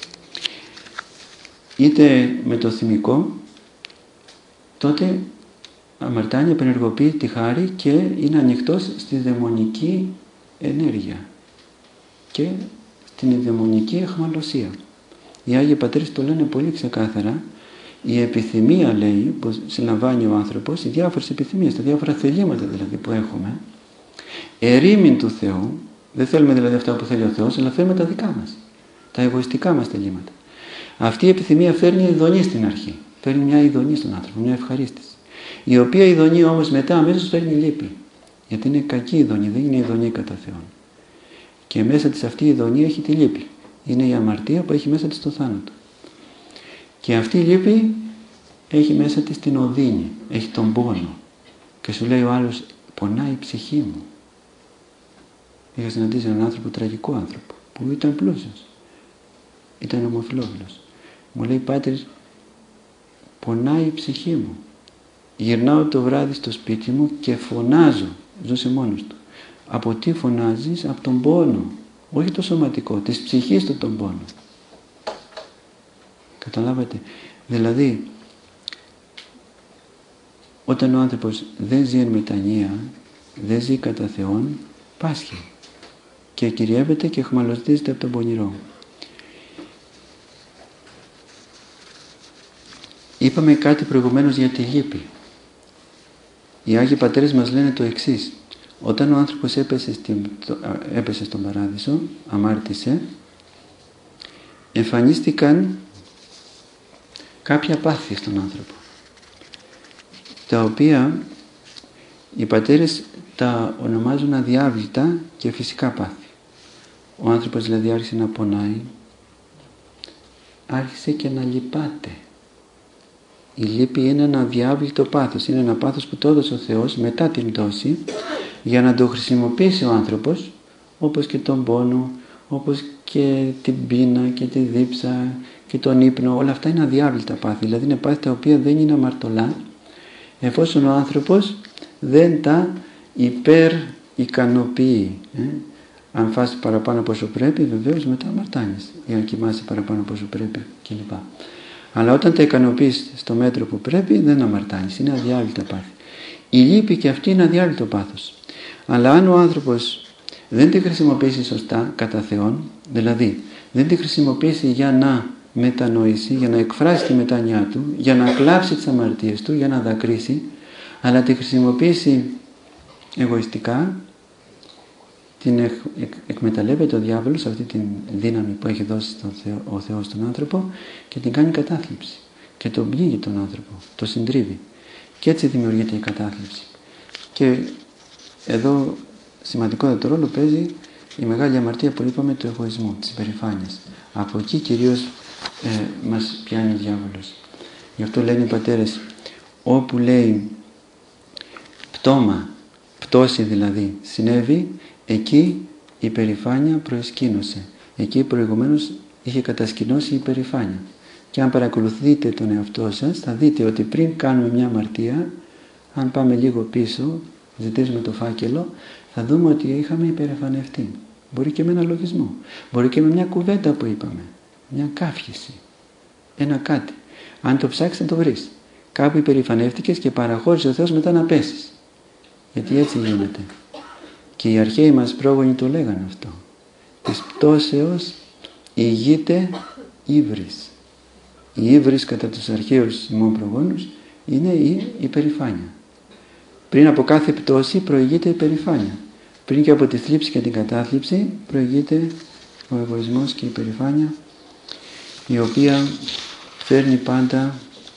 είτε με το θυμικό, τότε αμαρτάνει, απενεργοποιεί τη χάρη και είναι ανοιχτός στη δαιμονική ενέργεια και στην δαιμονική αιχμαλωσία. Οι Άγιοι Πατέρες το λένε πολύ ξεκάθαρα. Η επιθυμία, λέει, που συλλαμβάνει ο άνθρωπος, οι διάφορες επιθυμίες, τα διάφορα θελήματα δηλαδή που έχουμε, ερήμην του Θεού, δεν θέλουμε δηλαδή αυτά που θέλει ο Θεός, αλλά θέλουμε τα δικά μας, τα εγωιστικά μας θελήματα. Αυτή η επιθυμία φέρνει ειδονή στην αρχή, φέρνει μια ειδονή στον άνθρωπο, μια ευχαρίστηση, η οποία ειδονή όμως μετά αμέσως φέρνει λύπη, γιατί είναι κακή ειδονή, δεν είναι ειδονή κατά Θεόν. Και μέσα της αυτή η ειδονή έχει τη λύπη, είναι η αμαρτία που έχει μέσα της το θάνατο. Και αυτή η λύπη έχει μέσα της την οδύνη, έχει τον πόνο. Και σου λέει ο άλλος, πονάει η ψυχή μου. Είχα συναντήσει έναν άνθρωπο, τραγικό άνθρωπο, που ήταν πλούσιος, ήταν ομοφυλόφιλος. Μου λέει, Πάτερ, πονάει η ψυχή μου. Γυρνάω το βράδυ στο σπίτι μου και φωνάζω, ζούσε μόνος του. Από τι φωνάζεις? Από τον πόνο, όχι το σωματικό, της ψυχής του τον πόνο. Καταλάβατε, δηλαδή όταν ο άνθρωπος δεν ζει εν μετανία, δεν ζει κατά Θεόν, πάσχει και κυριεύεται και αιχμαλωτίζεται από τον πονηρό. Είπαμε κάτι προηγουμένως για τη λύπη. Οι Άγιοι Πατέρες μας λένε το εξής: όταν ο άνθρωπος έπεσε, στην, έπεσε στον παράδεισο, αμάρτησε, εμφανίστηκαν κάποια πάθη στον άνθρωπο, τα οποία οι πατέρες τα ονομάζουν αδιάβλητα και φυσικά πάθη. Ο άνθρωπος δηλαδή άρχισε να πονάει, άρχισε και να λυπάται. Η λύπη είναι ένα αδιάβλητο πάθος, είναι ένα πάθος που το έδωσε ο Θεός μετά την πτώση για να το χρησιμοποιήσει ο άνθρωπος, όπως και τον πόνο, όπως και την πείνα και τη δίψα και τον ύπνο. Όλα αυτά είναι αδιάβλητα πάθη, δηλαδή είναι πάθη τα οποία δεν είναι αμαρτωλά, εφόσον ο άνθρωπος δεν τα υπερ ικανοποιεί. Ε? Αν φας παραπάνω από όσο πρέπει, βεβαίως μετά αμαρτάνεις, ή αν κοιμάσαι παραπάνω από όσο πρέπει κλπ. Αλλά όταν τα ικανοποιείς στο μέτρο που πρέπει, δεν αμαρτάνεις, είναι αδιάλειπτα πάθη. Η λύπη και αυτή είναι αδιάλειπτο πάθος. Αλλά αν ο άνθρωπος δεν τη χρησιμοποιήσει σωστά κατά Θεόν, δηλαδή δεν τη χρησιμοποιήσει για να μετανοήσει, για να εκφράσει τη μετάνοιά του, για να κλάψει τις αμαρτίες του, για να δακρύσει, αλλά τη χρησιμοποιήσει εγωιστικά, την εκ, εκ, εκμεταλλεύεται ο διάβολος αυτή τη δύναμη που έχει δώσει στον Θεό, ο Θεός στον άνθρωπο, και την κάνει κατάθλιψη και τον πλήγει τον άνθρωπο, το συντρίβει, και έτσι δημιουργείται η κατάθλιψη. Και εδώ σημαντικότατο ρόλο παίζει η μεγάλη αμαρτία που είπαμε του εγωισμού, της υπερηφάνειας. Από εκεί κυρίως ε, μας πιάνει ο διάβολος. Γι' αυτό λένε οι πατέρες, όπου λέει πτώμα, πτώση δηλαδή συνέβη, εκεί η υπερηφάνεια προεσκήνωσε. Εκεί προηγουμένως είχε κατασκηνώσει η υπερηφάνεια. Και αν παρακολουθείτε τον εαυτό σας, θα δείτε ότι πριν κάνουμε μια αμαρτία, αν πάμε λίγο πίσω, ζητήσουμε το φάκελο, θα δούμε ότι είχαμε υπερηφανευτεί. Μπορεί και με ένα λογισμό, μπορεί και με μια κουβέντα που είπαμε, μια κάφιεση, ένα κάτι. Αν το ψάξεις θα το βρεις. Κάπου υπερηφανεύτηκες και παραχώρησε ο Θεός μετά να πέσεις. Γιατί έτσι γίνεται. Και οι αρχαίοι μας πρόγονοι το λέγανε αυτό. Της πτώσεως ηγείται ύβρις. Η ύβρις κατά τους αρχαίους ημών προγόνους είναι η υπερηφάνεια. Πριν από κάθε πτώση προηγείται η υπερηφάνεια. Πριν και από τη θλίψη και την κατάθλιψη προηγείται ο εγωισμός και η υπερηφάνεια, η οποία φέρνει πάντα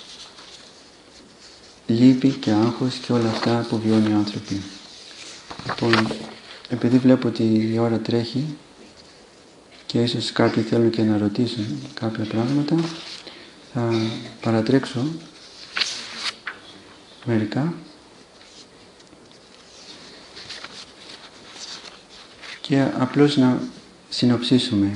λύπη και άγχος και όλα αυτά που βιώνουν οι άνθρωποι. Λοιπόν, επειδή βλέπω ότι η ώρα τρέχει και ίσως κάποιοι θέλουν και να ρωτήσουν κάποια πράγματα, θα παρατρέξω μερικά και απλώς να συνοψίσουμε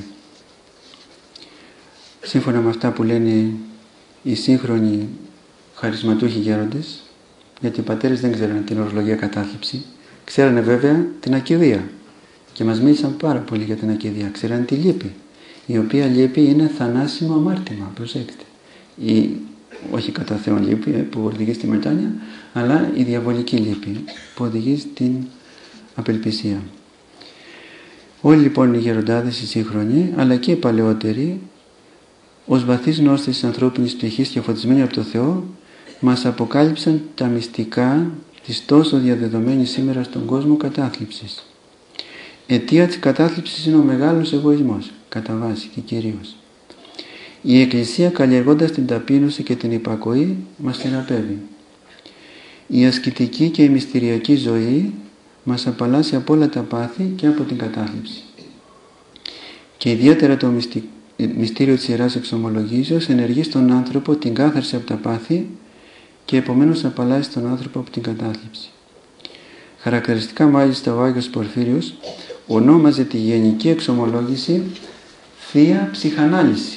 σύμφωνα με αυτά που λένε οι σύγχρονοι χαρισματούχοι γέροντες, γιατί οι πατέρες δεν ξέρανε την ορολογία κατάθλιψη, ξέρανε βέβαια την ακηδεία και μας μίλησαν πάρα πολύ για την ακηδεία. Ξέρανε τη λύπη, η οποία λύπη είναι θανάσιμο αμάρτημα, προσέξτε. Η, όχι κατά Θεόν λύπη που οδηγεί στη μετάνοια, αλλά η διαβολική λύπη που οδηγεί στην απελπισία. Όλοι λοιπόν οι γεροντάδες, οι σύγχρονοι, αλλά και οι παλαιότεροι, ως βαθείς γνώστες της ανθρώπινης ψυχής και φωτισμένοι από το Θεό, μας αποκάλυψαν τα μυστικά της τόσο διαδεδομένης σήμερα στον κόσμο κατάθλιψης. Αιτία της κατάθλιψης είναι ο μεγάλος εγωισμός, κατά βάση και κυρίως. Η Εκκλησία, καλλιεργώντας την ταπείνωση και την υπακοή, μας θεραπεύει. Η ασκητική και η μυστηριακή ζωή μας απαλλάσσει από όλα τα πάθη και από την κατάθλιψη. Και ιδιαίτερα το μυστήριο της Ιεράς Εξομολογήσεως ενεργεί στον άνθρωπο την κάθαρση από τα πάθη και επομένως απαλλάσσει τον άνθρωπο από την κατάθλιψη. Χαρακτηριστικά μάλιστα ο Άγιος Πορφύριος ονόμαζε τη γενική εξομολόγηση Θεία Ψυχανάλυση.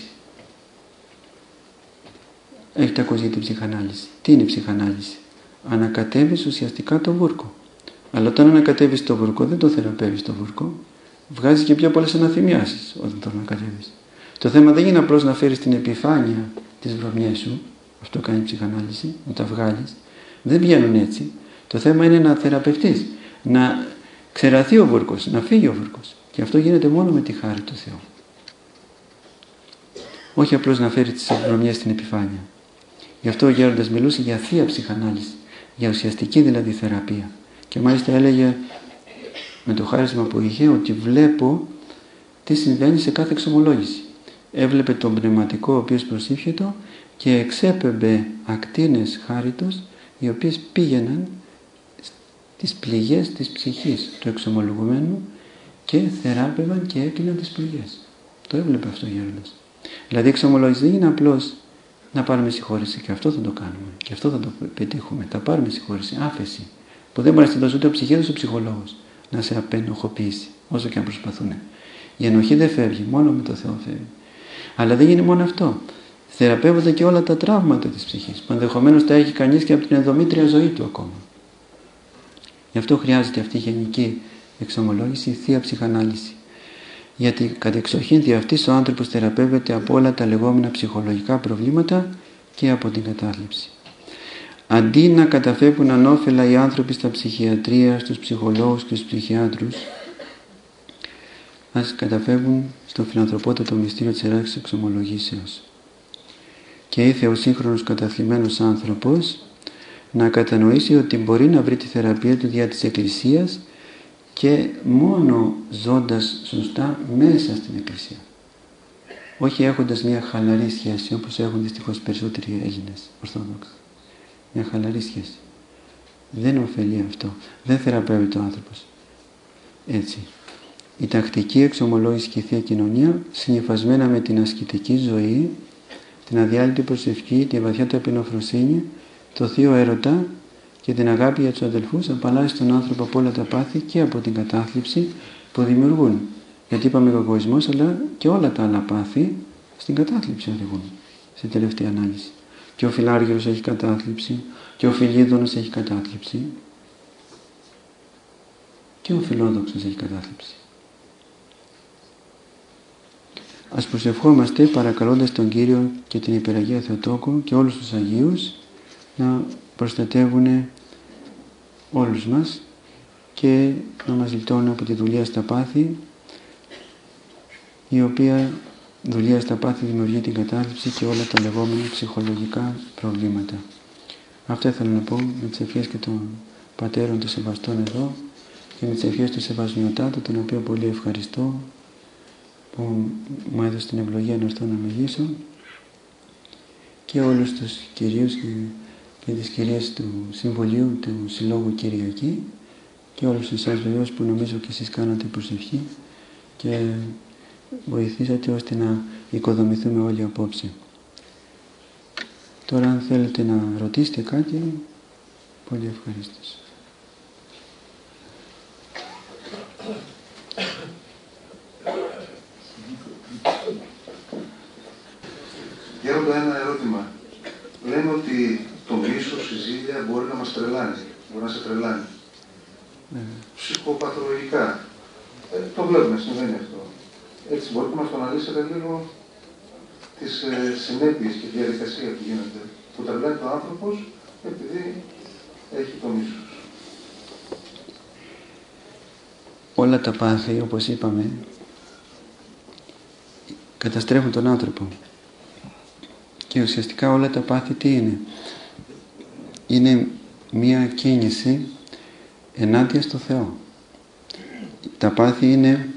Έχετε ακούσει για την ψυχανάλυση. Τι είναι η ψυχανάλυση? Ανακατεύεις ουσιαστικά το βούρκο. Αλλά όταν ανακατεύεις το βούρκο δεν το θεραπεύεις το βούρκο. Βγάζεις και πιο πολλές αναθυμιάσεις όταν το ανακατεύεις. Το θέμα δεν είναι απλώς να φέρεις την επιφάνεια της βρωμιές σου. Αυτό κάνει η ψυχανάλυση, να τα βγάλεις. Δεν βγαίνουν έτσι. Το θέμα είναι να θεραπευτείς, να ξεραθεί ο βούρκος, να φύγει ο βούρκος. Και αυτό γίνεται μόνο με τη χάρη του Θεού. Όχι απλώς να φέρει τις βρωμιές στην επιφάνεια. Γι' αυτό ο γέροντας μιλούσε για θεία ψυχανάλυση, για ουσιαστική δηλαδή θεραπεία. Και μάλιστα έλεγε με το χάρισμα που είχε ότι βλέπω τι συμβαίνει σε κάθε εξομολόγηση. Έβλεπε τον πνευματικό ο οποίος προσήφιετο και εξέπεμπε ακτίνες χάριτος οι οποίες πήγαιναν στις πληγές της ψυχής του εξομολογουμένου και θεράπευαν και έκλειναν τις πληγές. Το έβλεπε αυτό ο γέροντας. Δηλαδή η εξομολόγηση δεν είναι απλώς να πάρουμε συγχώρεση, και αυτό θα το κάνουμε και αυτό θα το πετύχουμε. Θα πάρουμε συγχώρεση, άφεση, που δεν μπορεί να τη δώσει ούτε ο ψυχίατρος ούτε ο ψυχολόγος να σε απενοχοποιήσει, όσο και αν προσπαθούν. Η ενοχή δεν φεύγει, μόνο με το Θεό φεύγει. Αλλά δεν είναι μόνο αυτό. Θεραπεύονται και όλα τα τραύματα της ψυχής, που ενδεχομένως τα έχει κανείς και από την ενδομήτρια ζωή του ακόμα. Γι' αυτό χρειάζεται αυτή η γενική εξομολόγηση, η θεία ψυχανάλυση. γιατί κατεξοχήν δι' αυτής ο άνθρωπος θεραπεύεται από όλα τα λεγόμενα ψυχολογικά προβλήματα και από την κατάθλιψη. Αντί να καταφεύγουν ανώφελα οι άνθρωποι στα ψυχιατρία, στους ψυχολόγους και στους ψυχιάτρους, ας καταφεύγουν στο φιλανθρωπότατο μυστήριο της ελάχιστης εξομολογήσεως. Και ήρθε ο σύγχρονος καταθλιμμένος άνθρωπος να κατανοήσει ότι μπορεί να βρει τη θεραπεία του δια της Εκκλησίας και μόνο ζώντας σωστά μέσα στην Εκκλησία. Όχι έχοντας μια χαλαρή σχέση, όπως έχουν δυστυχώς περισσότεροι Έλληνες Ορθόδοξοι. Μια χαλαρή σχέση. Δεν ωφελεί αυτό. Δεν θεραπεύεται ο άνθρωπος. Έτσι. Η τακτική εξομολόγηση και η Θεία Κοινωνία, συνυφασμένα με την ασκητική ζωή, την αδιάλειπτη προσευχή, τη βαθιά ταπεινοφροσύνη, το θείο έρωτα και την αγάπη για τους αδελφούς, απαλλάσσει τον άνθρωπο από όλα τα πάθη και από την κατάθλιψη που δημιουργούν. Γιατί είπαμε ο εγωισμός, αλλά και όλα τα άλλα πάθη στην κατάθλιψη οδηγούν, στην τελευταία ανάλυση. Και ο φιλάργυρος έχει κατάθλιψη, και ο φιλίδωνος έχει κατάθλιψη, και ο φιλόδοξος έχει κατάθλιψη. Ας προσευχόμαστε παρακαλώντας τον Κύριο και την Υπεραγία Θεοτόκο και όλους τους Αγίους να προστατεύουν όλους μας και να μας λιτώνουν από τη δουλεία στα πάθη, η οποία δουλεία στα πάθη δημιουργεί την κατάθλιψη και όλα τα λεγόμενα ψυχολογικά προβλήματα. Αυτά ήθελα να πω με τις ευχές και των πατέρων των σεβαστών εδώ και με τις ευχές του Σεβασμιωτάτου, τον οποίο πολύ ευχαριστώ που μου έδωσε την ευλογία να έρθω να μιλήσω, και όλους τους κυρίους και, και τις κυρίες του Συμβουλίου του Συλλόγου Κυριακή και όλους εσάς βεβαίως που νομίζω και εσείς κάνατε προσευχή και βοηθήσατε ώστε να οικοδομηθούμε όλοι απόψε. Τώρα αν θέλετε να ρωτήσετε κάτι, πολύ ευχαρίστως. Γέροντα, ένα ερώτημα. Λέμε ότι το μίσος, η ζήλια μπορεί να μας τρελάνει, μπορεί να σε τρελάνει. Mm. Ψυχοπαθολογικά. Ε, το βλέπουμε, συμβαίνει αυτό. Έτσι, μπορείτε να μας το αναλύσετε λίγο τις ε, συνέπειες και τη διαδικασία που γίνεται, που τρελαίνει το άνθρωπος επειδή έχει το μίσος. Όλα τα πάθη, όπως είπαμε, καταστρέφουν τον άνθρωπο. Και ουσιαστικά όλα τα πάθη τι είναι? Είναι μία κίνηση ενάντια στο Θεό. Τα πάθη είναι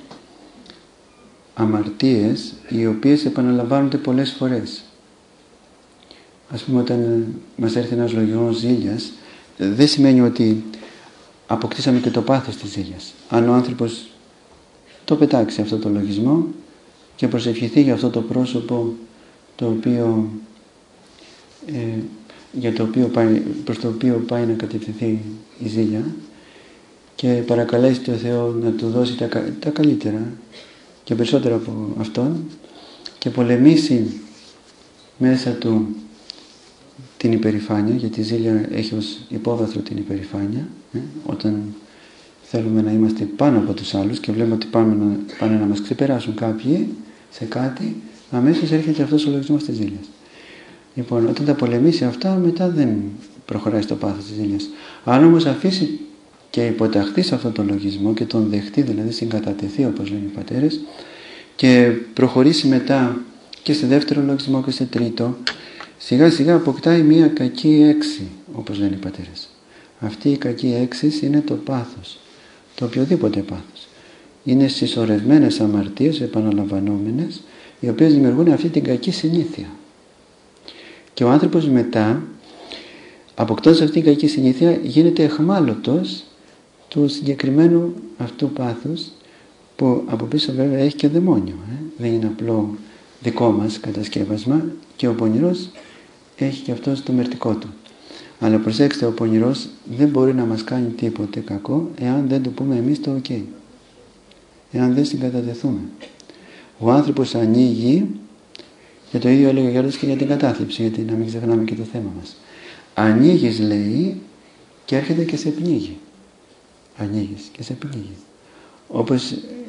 αμαρτίες οι οποίες επαναλαμβάνονται πολλές φορές. Ας πούμε, όταν μας έρθει ένας λογισμός ζήλιας, δεν σημαίνει ότι αποκτήσαμε και το πάθος της ζήλιας. Αν ο άνθρωπος το πετάξει αυτό το λογισμό και προσευχηθεί για αυτό το πρόσωπο το οποίο, ε, για το οποίο πάει, προς το οποίο πάει να κατευθυνθεί η ζήλια και παρακαλέσει τον Θεό να του δώσει τα, τα καλύτερα και περισσότερα από αυτόν και πολεμήσει μέσα του την υπερηφάνεια, γιατί η ζήλια έχει ως υπόβαθρο την υπερηφάνεια, ε, όταν θέλουμε να είμαστε πάνω από τους άλλους και βλέπουμε ότι πάνε να, πάνε να μας ξεπεράσουν κάποιοι σε κάτι, αμέσως έρχεται αυτός ο λογισμός της ζήλιας. Λοιπόν, όταν τα πολεμήσει αυτά, μετά δεν προχωράει στο πάθος της ζήλιας. Αν όμως αφήσει και υποταχθεί σε αυτόν τον λογισμό και τον δεχτεί, δηλαδή συγκατατεθεί όπως λένε οι πατέρες, και προχωρήσει μετά και σε δεύτερο λογισμό και σε τρίτο, σιγά σιγά αποκτάει μία κακή έξι, όπως λένε οι πατέρες. Αυτή η κακή έξι είναι το πάθος, το οποιοδήποτε πάθος. Είναι συσσωρευμένες αμαρτίες επαναλαμβανόμενες, οι οποίες δημιουργούν αυτή την κακή συνήθεια. Και ο άνθρωπος μετά, αποκτώντας αυτή την κακή συνήθεια, γίνεται εχμάλωτος του συγκεκριμένου αυτού πάθους, που από πίσω βέβαια έχει και δαιμόνιο. Ε? Δεν είναι απλό δικό μας κατασκεύασμα, και ο πονηρός έχει και αυτός το μερτικό του. Αλλά προσέξτε, ο πονηρός δεν μπορεί να μας κάνει τίποτε κακό εάν δεν του πούμε εμείς το ok, εάν δεν συγκατατεθούμε. Ο άνθρωπος ανοίγει, και το ίδιο έλεγε ο Γιώργος και για την κατάθλιψη, γιατί να μην ξεχνάμε και το θέμα μας. Ανοίγεις, λέει, και έρχεται και σε πνίγει. Ανοίγεις και σε πνίγει. Όπως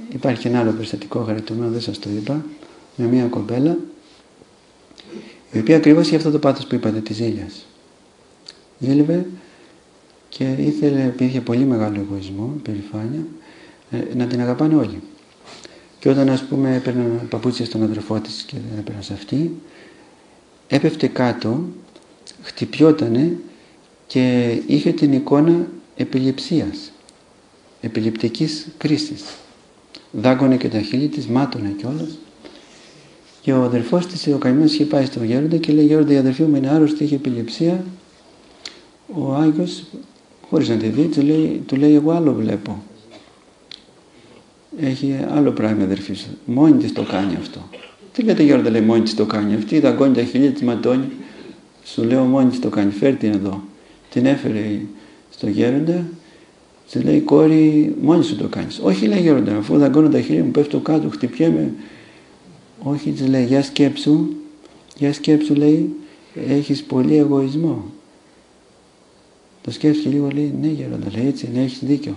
υπάρχει ένα άλλο περιστατικό χαρακτηρισμένο, δεν σας το είπα, με μια κοπέλα, η οποία ακριβώς είχε αυτό το πάθος που είπατε, της ζήλιας. Ζήλευε και ήθελε, επειδή είχε πολύ μεγάλο εγωισμό, περηφάνεια, να την αγαπάνε όλοι. Και όταν, ας πούμε, έπαιρναν παπούτσια στον αδερφό της και δεν έπαιρναν σε αυτή, έπεφτε κάτω, χτυπιότανε και είχε την εικόνα επιληψίας, επιληπτικής κρίσης. Δάγκωνε και τα χείλη της, μάτωνε κιόλας. Και ο αδερφός της, ο καημένος, είχε πάει στον γέροντα και λέει: «Γέροντα, η αδερφή μου είναι άρρωστη, έχει επιληψία». Ο Άγιος, χωρίς να τη δει, του λέει, του λέει: «Εγώ άλλο βλέπω. Έχει άλλο πράγμα η αδερφή σου. Μόνη της το κάνει αυτό». Τι λέτε, γέροντα, λέει, μόνη της το κάνει. Αυτή δαγκώνει τα χείλη της, ματώνει. Σου λέω, μόνη της το κάνει. Φέρ' την εδώ. Την έφερε στο γέροντα. Της λέει: «Κόρη, μόνη σου το κάνεις». «Όχι», λέει, γέροντα, αφού δαγκώνω τα χείλη μου, πέφτω κάτω, χτυπιέμαι. «Όχι», της λέει, «για σκέψου, για σκέψου», λέει, «έχεις πολύ εγωισμό». Το σκέφτηκε λίγο, λέει, «Ναι, γέροντα», λέει, «έτσι είναι, έχεις δίκιο.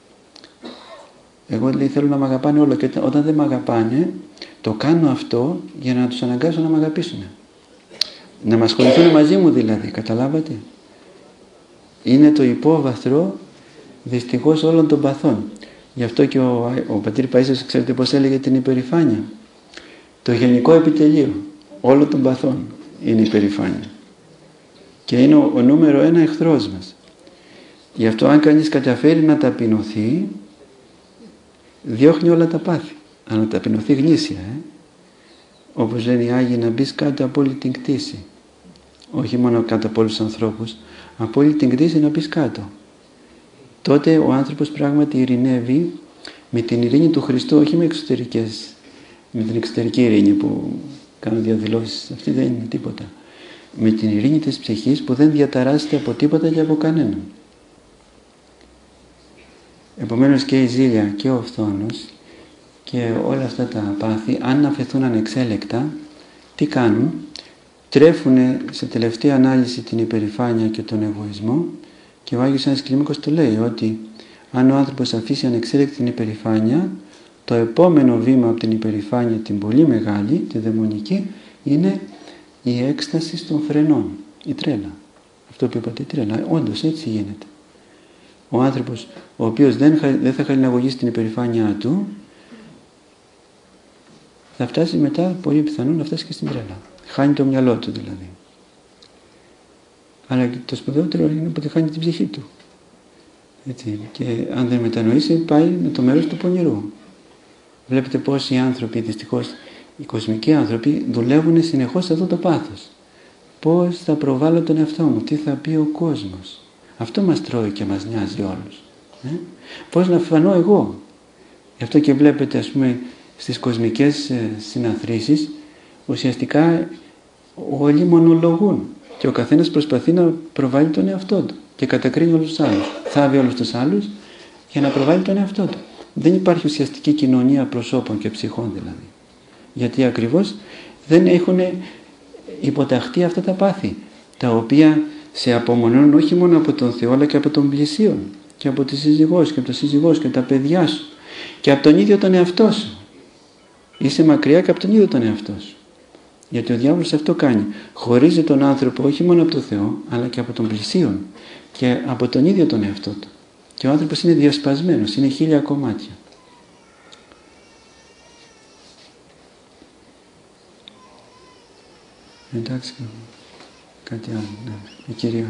Εγώ, λέει, θέλω να μ' αγαπάνε όλο και όταν δεν μ' αγαπάνε, το κάνω αυτό για να τους αναγκάσω να μ' αγαπήσουν. Να μ' ασχοληθούν μαζί μου, δηλαδή, καταλάβατε. Είναι το υπόβαθρο, δυστυχώς, όλων των παθών. Γι' αυτό και ο, ο πατήρ Παΐσιος, ξέρετε πώς έλεγε την υπερηφάνεια. Το γενικό επιτελείο όλων των παθών είναι η υπερηφάνεια. Και είναι ο, ο νούμερο ένα εχθρός μας. Γι' αυτό, αν κανείς καταφέρει να ταπεινωθεί, διώχνει όλα τα πάθη. Αν να ταπεινωθεί γνήσια, ε? όπως λένε οι Άγιοι, να μπεις κάτω από όλη την κτήση. Όχι μόνο κάτω από όλους τους ανθρώπους, από όλη την κτήση να μπεις κάτω. Τότε ο άνθρωπος πράγματι ειρηνεύει με την ειρήνη του Χριστού, όχι με εξωτερικές, με την εξωτερική ειρήνη που κάνουν διαδηλώσεις. Αυτή δεν είναι τίποτα. Με την ειρήνη της ψυχής που δεν διαταράσσεται από τίποτα και από κανέναν. Επομένως και η ζήλια και ο φθόνος και όλα αυτά τα πάθη, αν αφαιθούν ανεξέλεκτα, τι κάνουν? Τρέφουν σε τελευταία ανάλυση την υπερηφάνεια και τον εγωισμό. Και ο Άγιος Άννης Κλίμακος το λέει, ότι αν ο άνθρωπος αφήσει ανεξέλεκτη την υπερηφάνεια, το επόμενο βήμα από την υπερηφάνεια, την πολύ μεγάλη, τη δαιμονική, είναι η έκσταση των φρενών, η τρέλα. Αυτό που είπατε, η τρέλα. Όντως έτσι γίνεται. Ο άνθρωπος ο οποίος δεν, δεν θα χαλιναγωγήσει την υπερηφάνειά του, θα φτάσει μετά, πολύ πιθανόν, να φτάσει και στην τρέλα. Χάνει το μυαλό του δηλαδή. Αλλά το σπουδαιότερο είναι ότι χάνει την ψυχή του. Έτσι. Και αν δεν μετανοήσει, πάει με το μέρος του πονηρού. Βλέπετε πώς οι άνθρωποι, δυστυχώς οι κοσμικοί άνθρωποι, δουλεύουν συνεχώς σε αυτό το πάθος. Πώς θα προβάλλω τον εαυτό μου, τι θα πει ο κόσμος. Αυτό μας τρώει και μας νοιάζει όλους. Ε? Πώς να φανώ εγώ. Γι' αυτό και βλέπετε, ας πούμε, στις κοσμικές ε, συναθρήσεις, ουσιαστικά όλοι μονολογούν. Και ο καθένας προσπαθεί να προβάλλει τον εαυτό του και κατακρίνει όλους τους άλλους. Θάβει όλους τους άλλους για να προβάλλει τον εαυτό του. Δεν υπάρχει ουσιαστική κοινωνία προσώπων και ψυχών δηλαδή. Γιατί ακριβώς δεν έχουν υποταχθεί αυτά τα πάθη, τα οποία σε απομονώνουν όχι μόνο από τον Θεό, αλλά και από τον πλησίον και από τη σύζυγό σου και από τον σύζυγό σου και τα παιδιά σου και από τον ίδιο τον εαυτό σου. Είσαι μακριά και από τον ίδιο τον εαυτό σου. Γιατί ο διάβολος αυτό κάνει. Χωρίζει τον άνθρωπο όχι μόνο από τον Θεό, αλλά και από τον πλησίον και από τον ίδιο τον εαυτό του. Και ο άνθρωπος είναι διασπασμένος, είναι χίλια κομμάτια. Εντάξει, κάτι άλλο, ναι. Η κυρία.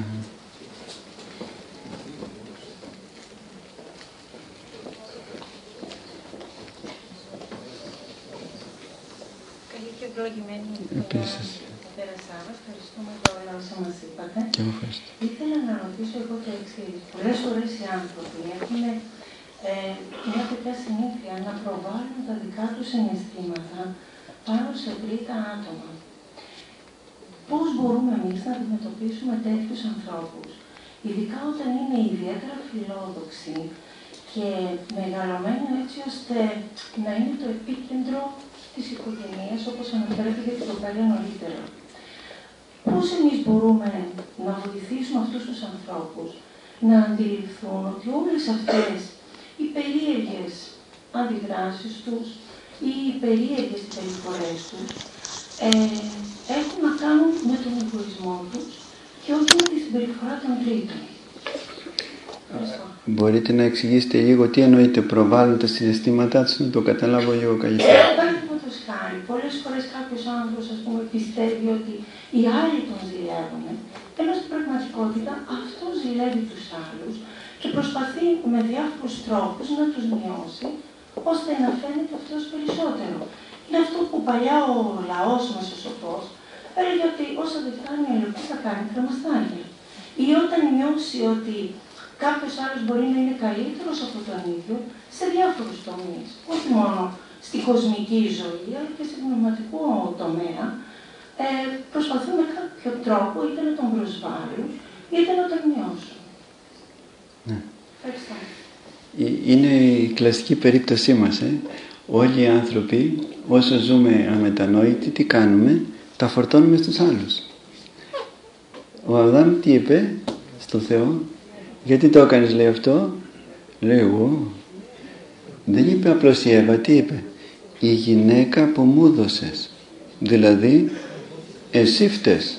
Καλή και ευλογημένη Επίσης. Πατέρα Σάββα, ευχαριστούμε για όλα όσα μας είπατε. Και εγώ ευχαριστώ. Ήθελα να ρωτήσω εγώ το εξής. Πολλές φορές οι άνθρωποι έχουν ε, μια τέτοια συνήθεια να προβάλλουν τα δικά τους συναισθήματα πάνω σε τρίτα άτομα. Πώς μπορούμε εμείς να αντιμετωπίσουμε τέτοιους ανθρώπους, ειδικά όταν είναι ιδιαίτερα φιλόδοξοι και μεγαλωμένοι έτσι ώστε να είναι το επίκεντρο της οικογένειας, όπως αναφέρατε για την κοπέλα νωρίτερα. Πώς εμείς μπορούμε να βοηθήσουμε αυτούς τους ανθρώπους να αντιληφθούν ότι όλες αυτές οι περίεργες αντιδράσεις τους ή οι περίεργες συμπεριφορές τους ε, έχουν να κάνουν με τον εγωισμό τους και όχι με τη συμπεριφορά των τρίτων. Μπορείτε να εξηγήσετε λίγο τι εννοείτε προβάλλουν τα συναισθήματά τους, να το καταλάβω λίγο καλύτερα. Παραδείγματος χάρη, πολλές φορές κάποιος άνθρωπος, ας πούμε, πιστεύει ότι οι άλλοι τον ζηλεύουν, ενώ στην πραγματικότητα αυτό ζηλεύει τους άλλους και προσπαθεί με διάφορους τρόπους να τους μειώσει, ώστε να φαίνεται αυτός περισσότερο. Είναι αυτό που παλιά ο λαός μας ο σοφός έλεγε ότι όσα δεν φτάνει η λεπτή θα κάνει κρεμαστάρια. Ή όταν νιώσει ότι κάποιος άλλος μπορεί να είναι καλύτερος από τον ίδιο σε διάφορους τομείς. Όχι μόνο στην κοσμική ζωή, αλλά και σε πνευματικό τομέα. Ε, προσπαθούν με κάποιο τρόπο είτε να τον προσβάλλουν, είτε να τον μειώσουν. Ναι. Ευχαριστώ. Είναι η κλασική περίπτωσή μας. Ε. Όλοι οι άνθρωποι, όσο ζούμε αμετανόητοι, τι κάνουμε? Τα φορτώνουμε στους άλλους. Ο Αδάμ τι είπε στο Θεό? Γιατί το έκανες, λέει αυτό? Λέει εγώ. Δεν είπε απλώς η Εύα, τι είπε? Η γυναίκα που μου δώσες. Δηλαδή εσύ φταίς.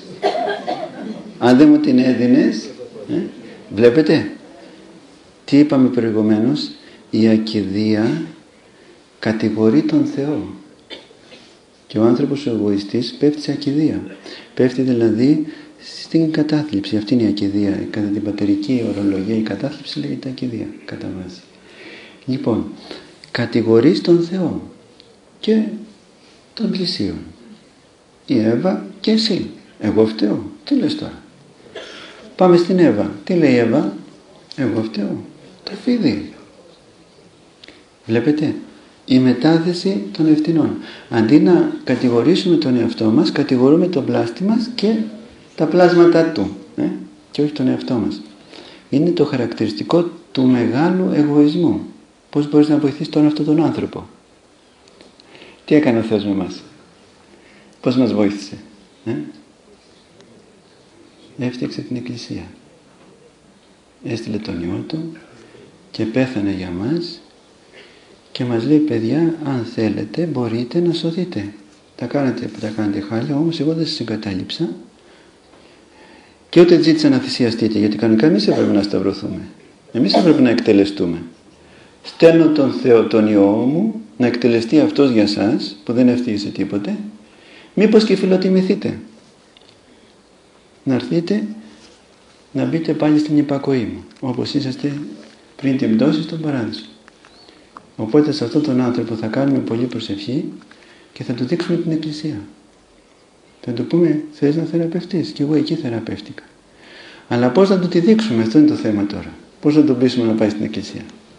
Αν δεν μου την έδινες, ε, βλέπετε τι είπαμε προηγουμένως? Η ακηδεία κατηγορεί τον Θεό και ο άνθρωπος ο εγωιστής πέφτει σε ακηδεία. Πέφτει δηλαδή στην κατάθλιψη. Αυτή είναι η ακηδεία. Κατά την πατερική ορολογία η κατάθλιψη λέγεται ακηδεία κατά βάση. Λοιπόν, κατηγορείς τον Θεό και τον πλησίον. Η Εύα και εσύ. Εγώ φταίω. Τι λες τώρα? Πάμε στην Εύα. Τι λέει η Εύα? Εγώ φταίω. Το φίδι. Βλέπετε, η μετάθεση των ευθυνών. Αντί να κατηγορήσουμε τον εαυτό μας, κατηγορούμε τον πλάστη μας και τα πλάσματα του, ε? και όχι τον εαυτό μας. Είναι το χαρακτηριστικό του μεγάλου εγωισμού. Πώς μπορείς να βοηθήσεις τον αυτόν τον άνθρωπο? Τι έκανε ο Θεός με εμάς? Πώς μας βοήθησε? Ε? Έφτιαξε την Εκκλησία. Έστειλε τον Υιό Του και πέθανε για μας και μας λέει, παιδιά, αν θέλετε μπορείτε να σωθείτε. Τα κάνετε που τα κάνετε χάλια, όμως εγώ δεν σας εγκατάλειψα και ούτε ζήτησα να θυσιαστείτε, γιατί κανονικά εμείς έπρεπε να σταυρωθούμε. Εμείς έπρεπε να εκτελεστούμε. Στέλνω τον Θεό, τον Υιό μου, να εκτελεστεί αυτός για σας, που δεν ευτύχησε τίποτε, μήπως και φιλοτιμηθείτε. Να έρθετε να μπείτε πάλι στην υπακοή μου, όπως είσαστε πριν την πτώση στον παράδεισο. Οπότε σε αυτόν τον άνθρωπο θα κάνουμε πολύ προσευχή και θα του δείξουμε την Εκκλησία. Θα του πούμε, θες να θεραπευτείς? Και εγώ εκεί θεραπεύτηκα. Αλλά πώς θα του τη δείξουμε? Αυτό είναι το θέμα τώρα. Πώς θα τον πείσουμε να πάει στην Εκκλησία?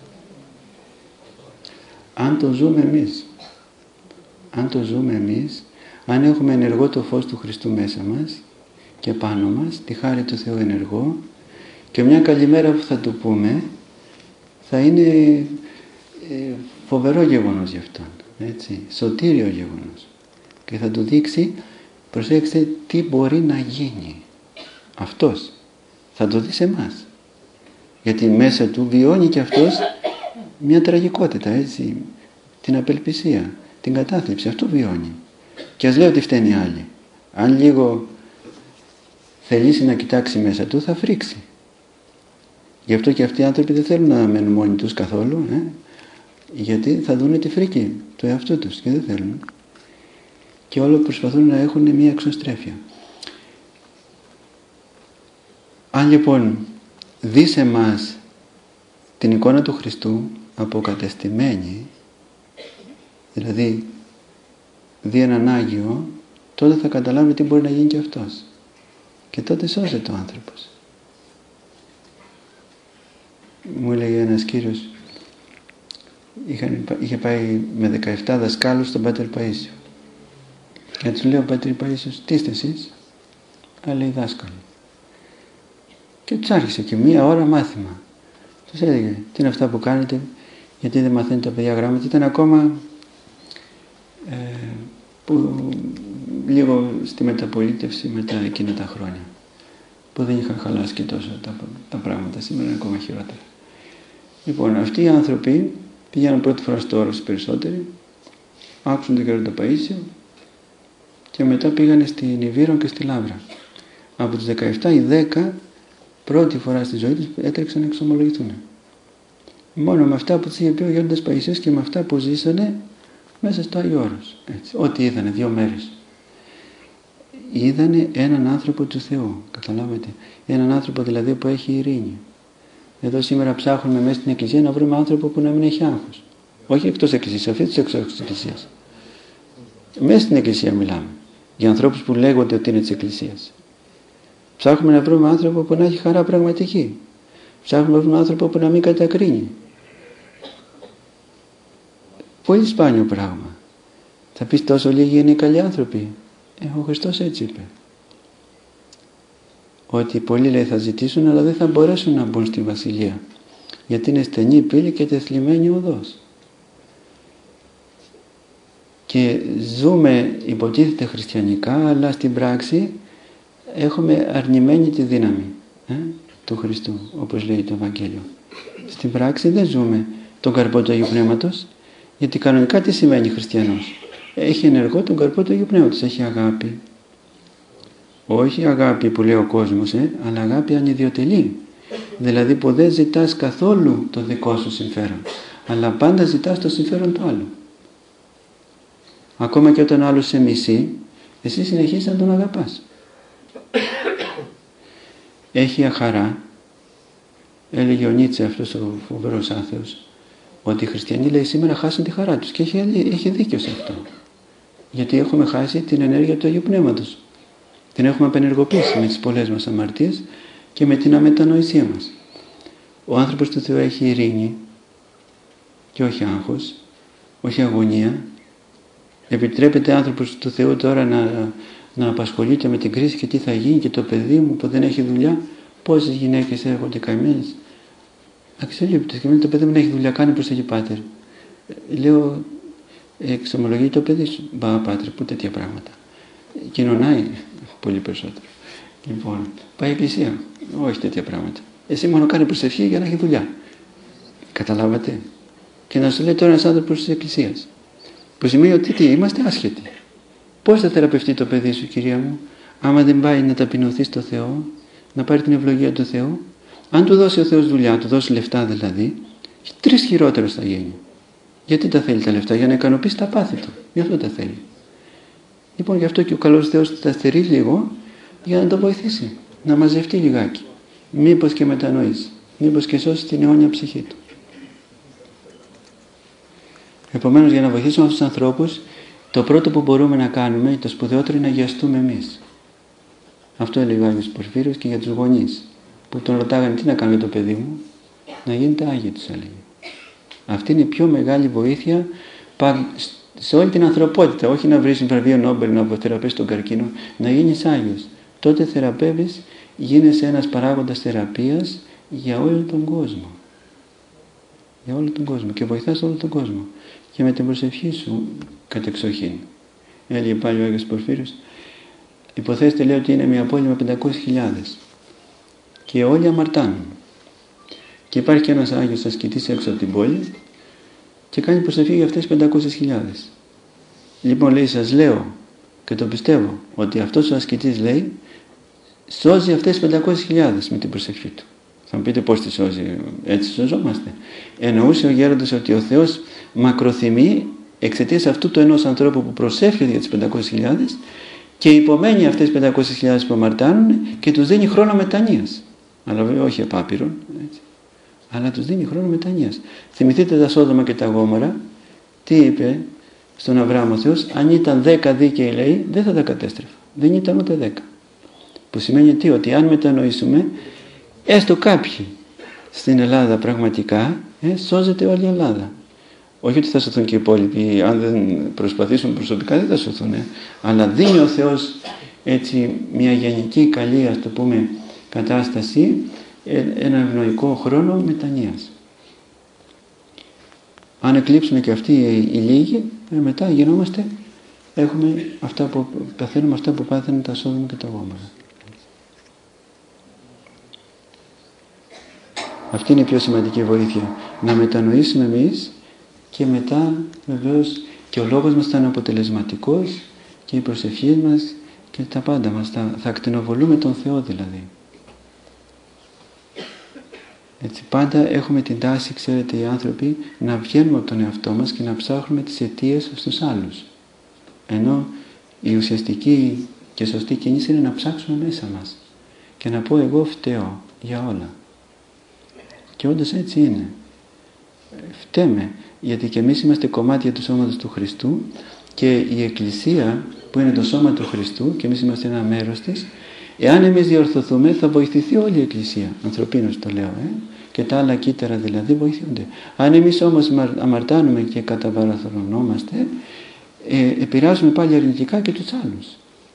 Αν το ζούμε εμείς, αν το ζούμε εμείς, αν έχουμε ενεργό το φως του Χριστού μέσα μας και πάνω μας, τη χάρη του Θεού ενεργό, και μια καλημέρα που θα του πούμε θα είναι ε, φοβερό γεγονός για αυτόν, έτσι, σωτήριο γεγονός, και θα του δείξει, προσέξτε, τι μπορεί να γίνει. Αυτός θα το δει σε εμάς, γιατί μέσα του βιώνει και αυτός μια τραγικότητα, έτσι, την απελπισία, την κατάθλιψη, αυτό βιώνει. Και ας λέω ότι φταίνει άλλοι. Αν λίγο θελήσει να κοιτάξει μέσα του, θα φρίξει. Γι' αυτό και αυτοί οι άνθρωποι δεν θέλουν να μένουν μόνοι τους καθόλου, ε? γιατί θα δουν τη φρίκη του εαυτού τους και δεν θέλουν. Και όλο προσπαθούν να έχουν μια εξωστρέφεια. Αν λοιπόν δει σε εμάς την εικόνα του Χριστού αποκατεστημένη, δηλαδή δει έναν Άγιο, τότε θα καταλάβει τι μπορεί να γίνει και αυτός. Και τότε σώζεται ο άνθρωπος. Μου έλεγε ένας κύριος, είχαν, είχε πάει με δεκαεπτά δασκάλους στον Πάτερ Παΐσιο. Και του λέω, Πάτερ Παΐσιος, τι είστε εσείς? Α, λέει, δάσκαλοι. Και τους άρχισε και μία ώρα μάθημα. Τους έλεγε, τι είναι αυτά που κάνετε, γιατί δεν μαθαίνετε τα παιδιά γράμματα? Ήταν ακόμα ε, που, λίγο στη μεταπολίτευση μετά εκείνα τα χρόνια, που δεν είχαν χαλάσει και τόσο τα, τα πράγματα. Σήμερα είναι ακόμα χειρότερα. Λοιπόν, αυτοί οι άνθρωποι Πηγαίναν πρώτη φορά στο Όρος περισσότεροι, άκουσαν τον Γέροντα Παΐσιο και μετά πήγανε στην Ιβύρο και στη Λάβρα. Από τους δεκαεπτά οι δέκα πρώτη φορά στη ζωή τους έτρεξαν να εξομολογηθούν. Μόνο με αυτά που τους είχε πει ο Γέροντας Παΐσιος και με αυτά που ζήσανε μέσα στο Άγιο Όρος. Έτσι. Ό,τι είδανε δύο μέρες. Είδανε έναν άνθρωπο του Θεού, καταλάβετε. Έναν άνθρωπο δηλαδή που έχει ειρήνη. Εδώ σήμερα ψάχνουμε μέσα στην Εκκλησία να βρούμε άνθρωπο που να μην έχει άγχος. Όχι εκτός Εκκλησίας, αυτή της έξω της Εκκλησίας. Μέσα στην Εκκλησία μιλάμε. Για ανθρώπους που λέγονται ότι είναι της Εκκλησίας. Ψάχνουμε να βρούμε άνθρωπο που να έχει χαρά πραγματική. Ψάχνουμε να βρούμε άνθρωπο που να μην κατακρίνει. Πολύ σπάνιο πράγμα. Θα πεις τόσο λίγοι είναι οι καλοί άνθρωποι. Ε, ο Χριστός έτσι είπε. Ότι πολλοί λέει θα ζητήσουν αλλά δεν θα μπορέσουν να μπουν στη Βασιλεία. Γιατί είναι στενή η πύλη και τεθλιμμένη οδός. Και ζούμε υποτίθεται χριστιανικά, αλλά στην πράξη έχουμε αρνημένη τη δύναμη ε, του Χριστού, όπως λέει το Ευαγγέλιο. Στην πράξη δεν ζούμε τον καρπό του Αγίου Πνεύματος, γιατί κανονικά τι σημαίνει χριστιανός? Έχει ενεργό τον καρπό του Αγίου Πνεύματος, έχει αγάπη. Όχι αγάπη που λέει ο κόσμος, ε, αλλά αγάπη ανιδιοτελή. Δηλαδή που δεν ζητάς καθόλου το δικό σου συμφέρον, αλλά πάντα ζητάς το συμφέρον του άλλου. Ακόμα και όταν ο άλλος σε μισεί, εσύ συνεχίζεις να τον αγαπάς. Έχει αχαρά, έλεγε ο Νίτσε, αυτός ο φοβερός άθεος, ότι οι χριστιανοί λέει σήμερα χάσουν τη χαρά τους και έχει, έχει δίκιο σε αυτό. Γιατί έχουμε χάσει την ενέργεια του Αγίου Πνεύματος. Την έχουμε απενεργοποιήσει με τις πολλές μας αμαρτίες και με την αμετανοησία μας. Ο άνθρωπος του Θεού έχει ειρήνη και όχι άγχος, όχι αγωνία. Επιτρέπεται άνθρωπος του Θεού τώρα να, να απασχολείται με την κρίση και τι θα γίνει και το παιδί μου που δεν έχει δουλειά, πόσες γυναίκες έρχονται καημένες. Αξιολύπτες και με το παιδί μου δεν έχει δουλειά, κάνει προς το Πάτερ. Λέω, εξομολογεί το παιδί σου. Μπα Πάτερ, πού τέτοια πράγματα. Κοινωνάει πολύ περισσότερο. Λοιπόν, πάει εκκλησία. Όχι τέτοια πράγματα. Εσύ μόνο κάνει προσευχή για να έχει δουλειά. Καταλάβατε. Και να σου λέει τώρα ένας άνθρωπος της εκκλησίας. Που σημαίνει ότι τι, είμαστε άσχετοι. Πώς θα θεραπευτεί το παιδί σου, κυρία μου, άμα δεν πάει να ταπεινωθεί στο Θεό, να πάρει την ευλογία του Θεού? Αν του δώσει ο Θεός δουλειά, του δώσει λεφτά δηλαδή, τρεις χειρότερος θα γίνει. Γιατί τα θέλει τα λεφτά? Για να ικανοποιήσει τα πάθη του. Γι' αυτό τα θέλει. Λοιπόν, γι' αυτό και ο καλός Θεός τα στερεί λίγο για να το βοηθήσει. Να μαζευτεί λιγάκι. Μήπως και μετανοήσει. Μήπως και σώσει την αιώνια ψυχή του. Επομένως, για να βοηθήσουμε αυτούς τους ανθρώπους, το πρώτο που μπορούμε να κάνουμε, το σπουδαιότερο, είναι να αγιαστούμε εμείς. Αυτό έλεγε ο Άγιος Πορφύριος και για τους γονείς. Που τον ρωτάγανε τι να κάνω για το παιδί μου, να γίνεται Άγιο, τους έλεγε. Αυτή είναι η πιο μεγάλη βοήθεια σε όλη την ανθρωπότητα. Όχι να βρεις βραβείο Νόμπελ να αποθεραπεύσεις τον καρκίνο, να γίνεις Άγιος. Τότε θεραπεύεις, γίνεσαι ένας παράγοντας θεραπείας για όλο τον κόσμο. Για όλο τον κόσμο και βοηθάς όλο τον κόσμο. Και με την προσευχή σου κατεξοχήν. Έλεγε πάλι ο Άγιος Πορφύριος, υποθέστε λέει ότι είναι μια πόλη με πεντακόσιες χιλιάδες και όλοι αμαρτάνουν. Και υπάρχει και ένας Άγιος ασκητής έξω από την πόλη και κάνει προσευχή για αυτές τις πεντακόσιες χιλιάδες. Λοιπόν, λέει, σας λέω και το πιστεύω ότι αυτός ο ασκητής, λέει, σώζει αυτές τις πεντακόσιες χιλιάδες με την προσευχή του. Θα μου πείτε πώς τη σώζει, έτσι σώζομαστε. Εννοούσε ο γέροντας ότι ο Θεός μακροθυμεί εξαιτίας αυτού του ενός ανθρώπου που προσεύχεται για τις πεντακόσιες χιλιάδες και υπομένει αυτές τις πεντακόσιες χιλιάδες που αμαρτάνουν και τους δίνει χρόνο μετανοίας. Αλλά βέβαια όχι επάπειρον, έτσι. Αλλά τους δίνει χρόνο μετανοίας. Θυμηθείτε τα Σόδομα και τα Γόμορα, τι είπε στον Αβραάμ ο Θεός? Αν ήταν δέκα δίκαιοι, λέει, δεν θα τα κατέστρεφα. Δεν ήταν ούτε δέκα. Που σημαίνει τι? Ότι αν μετανοήσουμε, έστω κάποιοι στην Ελλάδα πραγματικά, ε, σώζεται όλη η Ελλάδα. Όχι ότι θα σωθούν και οι υπόλοιποι, αν δεν προσπαθήσουν προσωπικά δεν θα σωθούν, ε. Αλλά δίνει ο Θεός έτσι μια γενική καλή, ας το πούμε, κατάσταση, ένα ευνοϊκό χρόνο μετανοίας. Αν εκλείψουν και αυτοί οι λίγοι, ε, μετά γινόμαστε, έχουμε αυτά που, παθαίνουμε αυτά που πάθαινε τα Σόδομα και τα Γόμορα. Αυτή είναι η πιο σημαντική βοήθεια. Να μετανοήσουμε εμείς και μετά βεβαίως και ο λόγος μας θα είναι αποτελεσματικός και η προσευχή μας και τα πάντα μας. Θα, θα ακτινοβολούμε τον Θεό δηλαδή. Έτσι, πάντα έχουμε την τάση, ξέρετε, οι άνθρωποι να βγαίνουμε από τον εαυτό μας και να ψάχνουμε τις αιτίες στους άλλους. Ενώ η ουσιαστική και σωστή κίνηση είναι να ψάξουμε μέσα μας και να πω εγώ φταίω για όλα. Και όντως έτσι είναι. Φταίμε, γιατί και εμείς είμαστε κομμάτια του σώματος του Χριστού και η Εκκλησία που είναι το σώμα του Χριστού και εμείς είμαστε ένα μέρος της, εάν εμείς διορθωθούμε θα βοηθηθεί όλη η Εκκλησία. Ανθρωπίνως το λέω, ε? Και τα άλλα κύτταρα δηλαδή βοηθούνται. Αν εμείς όμως αμαρτάνουμε και καταβαραθρονόμαστε, ε, επηρεάζουμε πάλι αρνητικά και τους άλλους.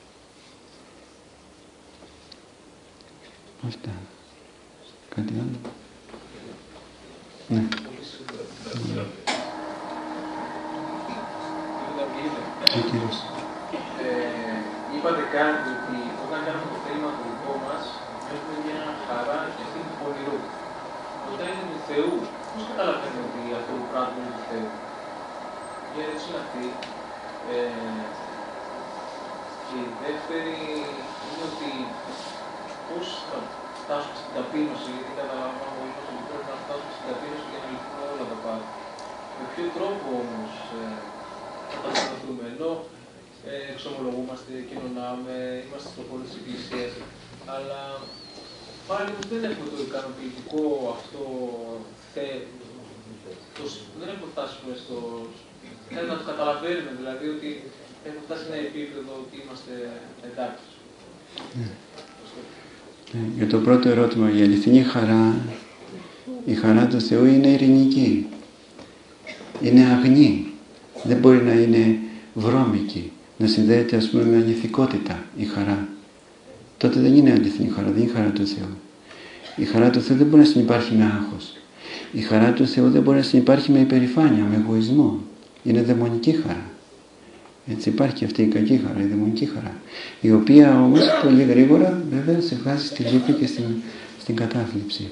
Αυτά. Κάτι άλλο? Ναι. Ε, είπατε κάτι ότι όταν κάνουμε το θέλημα το δικό μας έχουμε μια χαρά και αυτή του πονηρού. Όταν είναι του Θεού, πώς καταλαβαίνουμε ότι αυτό το πράγμα είναι του Θεού? Η ερώτηση είναι αυτή. Ε, και η δεύτερη είναι ότι πώς θα φτάσουμε στην ταπείνωση, γιατί καταλαβαίνουμε όλοι μας ότι πρέπει να φτάσουμε στην ταπείνωση για να λυθούν όλα τα πάντα. Με ποιο τρόπο όμως ε, θα τα συναντούμε? Ενώ ε, εξομολογούμαστε, κοινωνάμε, είμαστε στο χώρο της Εκκλησίας, αλλά πάλι δεν έχουμε το ικανοποιητικό αυτό θε, το, δεν έχουμε φτάσει στο... Θέλει να το καταλαβαίνουμε, δηλαδή ότι έχουμε φτάσει σε ένα επίπεδο ότι είμαστε εντάξει. Ε, για το πρώτο ερώτημα, η αληθινή χαρά, η χαρά του Θεού είναι ειρηνική. Είναι αγνή. Δεν μπορεί να είναι βρώμικη, να συνδέεται ας πούμε με ανηθικότητα η χαρά. Τότε δεν είναι αληθινή χαρά, δεν είναι η χαρά του Θεού. Η χαρά του Θεού δεν μπορεί να συνυπάρχει με άγχος. Η χαρά του Θεού δεν μπορεί να συνυπάρχει με υπερηφάνεια, με εγωισμό. Είναι δαιμονική χαρά. Έτσι υπάρχει και αυτή η κακή χαρά, η δαιμονική χαρά. Η οποία όμως πολύ γρήγορα βέβαια σε βγάζει στη λύπη και στην, στην κατάθλιψη.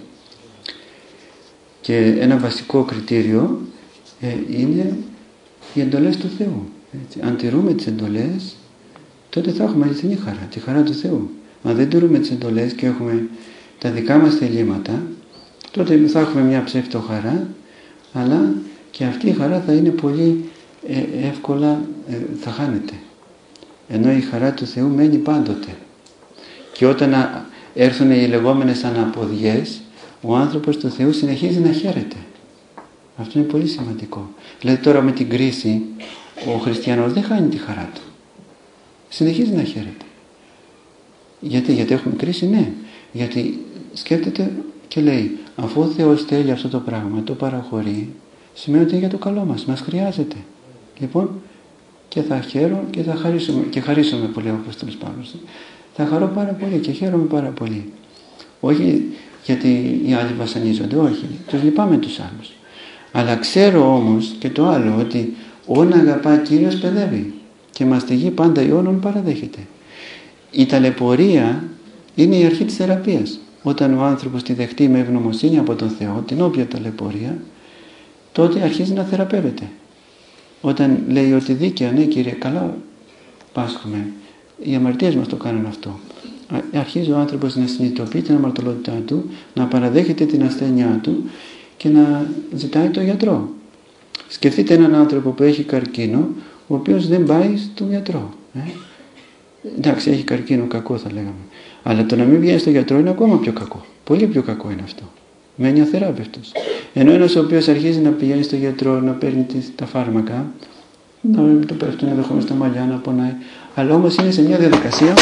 Και ένα βασικό κριτήριο ε, είναι οι εντολές του Θεού. Έτσι. Αν τηρούμε τις εντολές, τότε θα έχουμε αληθινή χαρά, τη χαρά του Θεού. Αν δεν τηρούμε τις εντολές και έχουμε τα δικά μας θελήματα, τότε θα έχουμε μια ψεύτο-χαρά, αλλά και αυτή η χαρά θα είναι πολύ ε, εύκολα, ε, θα χάνεται. Ενώ η χαρά του Θεού μένει πάντοτε. Και όταν α, έρθουν οι λεγόμενες αναποδιές, ο άνθρωπος του Θεού συνεχίζει να χαίρεται. Αυτό είναι πολύ σημαντικό. Δηλαδή τώρα με την κρίση, ο χριστιανός δεν χάνει τη χαρά του. Συνεχίζει να χαίρεται. Γιατί, γιατί έχουμε κρίση? Ναι. Γιατί σκέφτεται και λέει, αφού ο Θεός θέλει αυτό το πράγμα, το παραχωρεί, σημαίνει ότι είναι για το καλό μας, μας χρειάζεται. Λοιπόν, και θα χαίρω και θα χαρίσουμε, και χαρίσουμε πολύ ο Απόστολος Παύλος. Θα χαρώ πάρα πολύ και χαίρομαι πάρα πολύ. Όχι γιατί οι άλλοι βασανίζονται, όχι, τους λυπάμαι τους άλλους. Αλλά ξέρω όμως και το άλλο, ότι όν αγαπά Κύριος παιδεύει και μαστιγεί πάντα ιώνων παραδέχεται. Η ταλαιπωρία είναι η αρχή της θεραπείας. Όταν ο άνθρωπος τη δεχτεί με ευγνωμοσύνη από τον Θεό, την όποια ταλαιπωρία, τότε αρχίζει να θεραπεύεται. Όταν λέει ότι δίκαια, ναι Κύριε, καλά πάσχουμε, οι αμαρτίες μας το κάνουν αυτό. Αρχίζει ο άνθρωπος να συνειδητοποιεί την αμαρτωλότητά του, να παραδέχεται την ασθένειά του και να ζητάει τον γιατρό. Σκεφτείτε έναν άνθρωπο που έχει καρκίνο, ο οποίος δεν πάει στον γιατρό. Ε? Εντάξει, έχει καρκίνο, κακό θα λέγαμε. Αλλά το να μην βγαίνει στον γιατρό είναι ακόμα πιο κακό. Πολύ πιο κακό είναι αυτό. Μένει αθεράπευτος. Ενώ ένας ο οποίος αρχίζει να πηγαίνει στον γιατρό, να παίρνει τα φάρμακα, να το πέφτουν ενδεχομένως στα μαλλιά, να πονάει. Αλλά όμως είναι σε μια διαδικασία,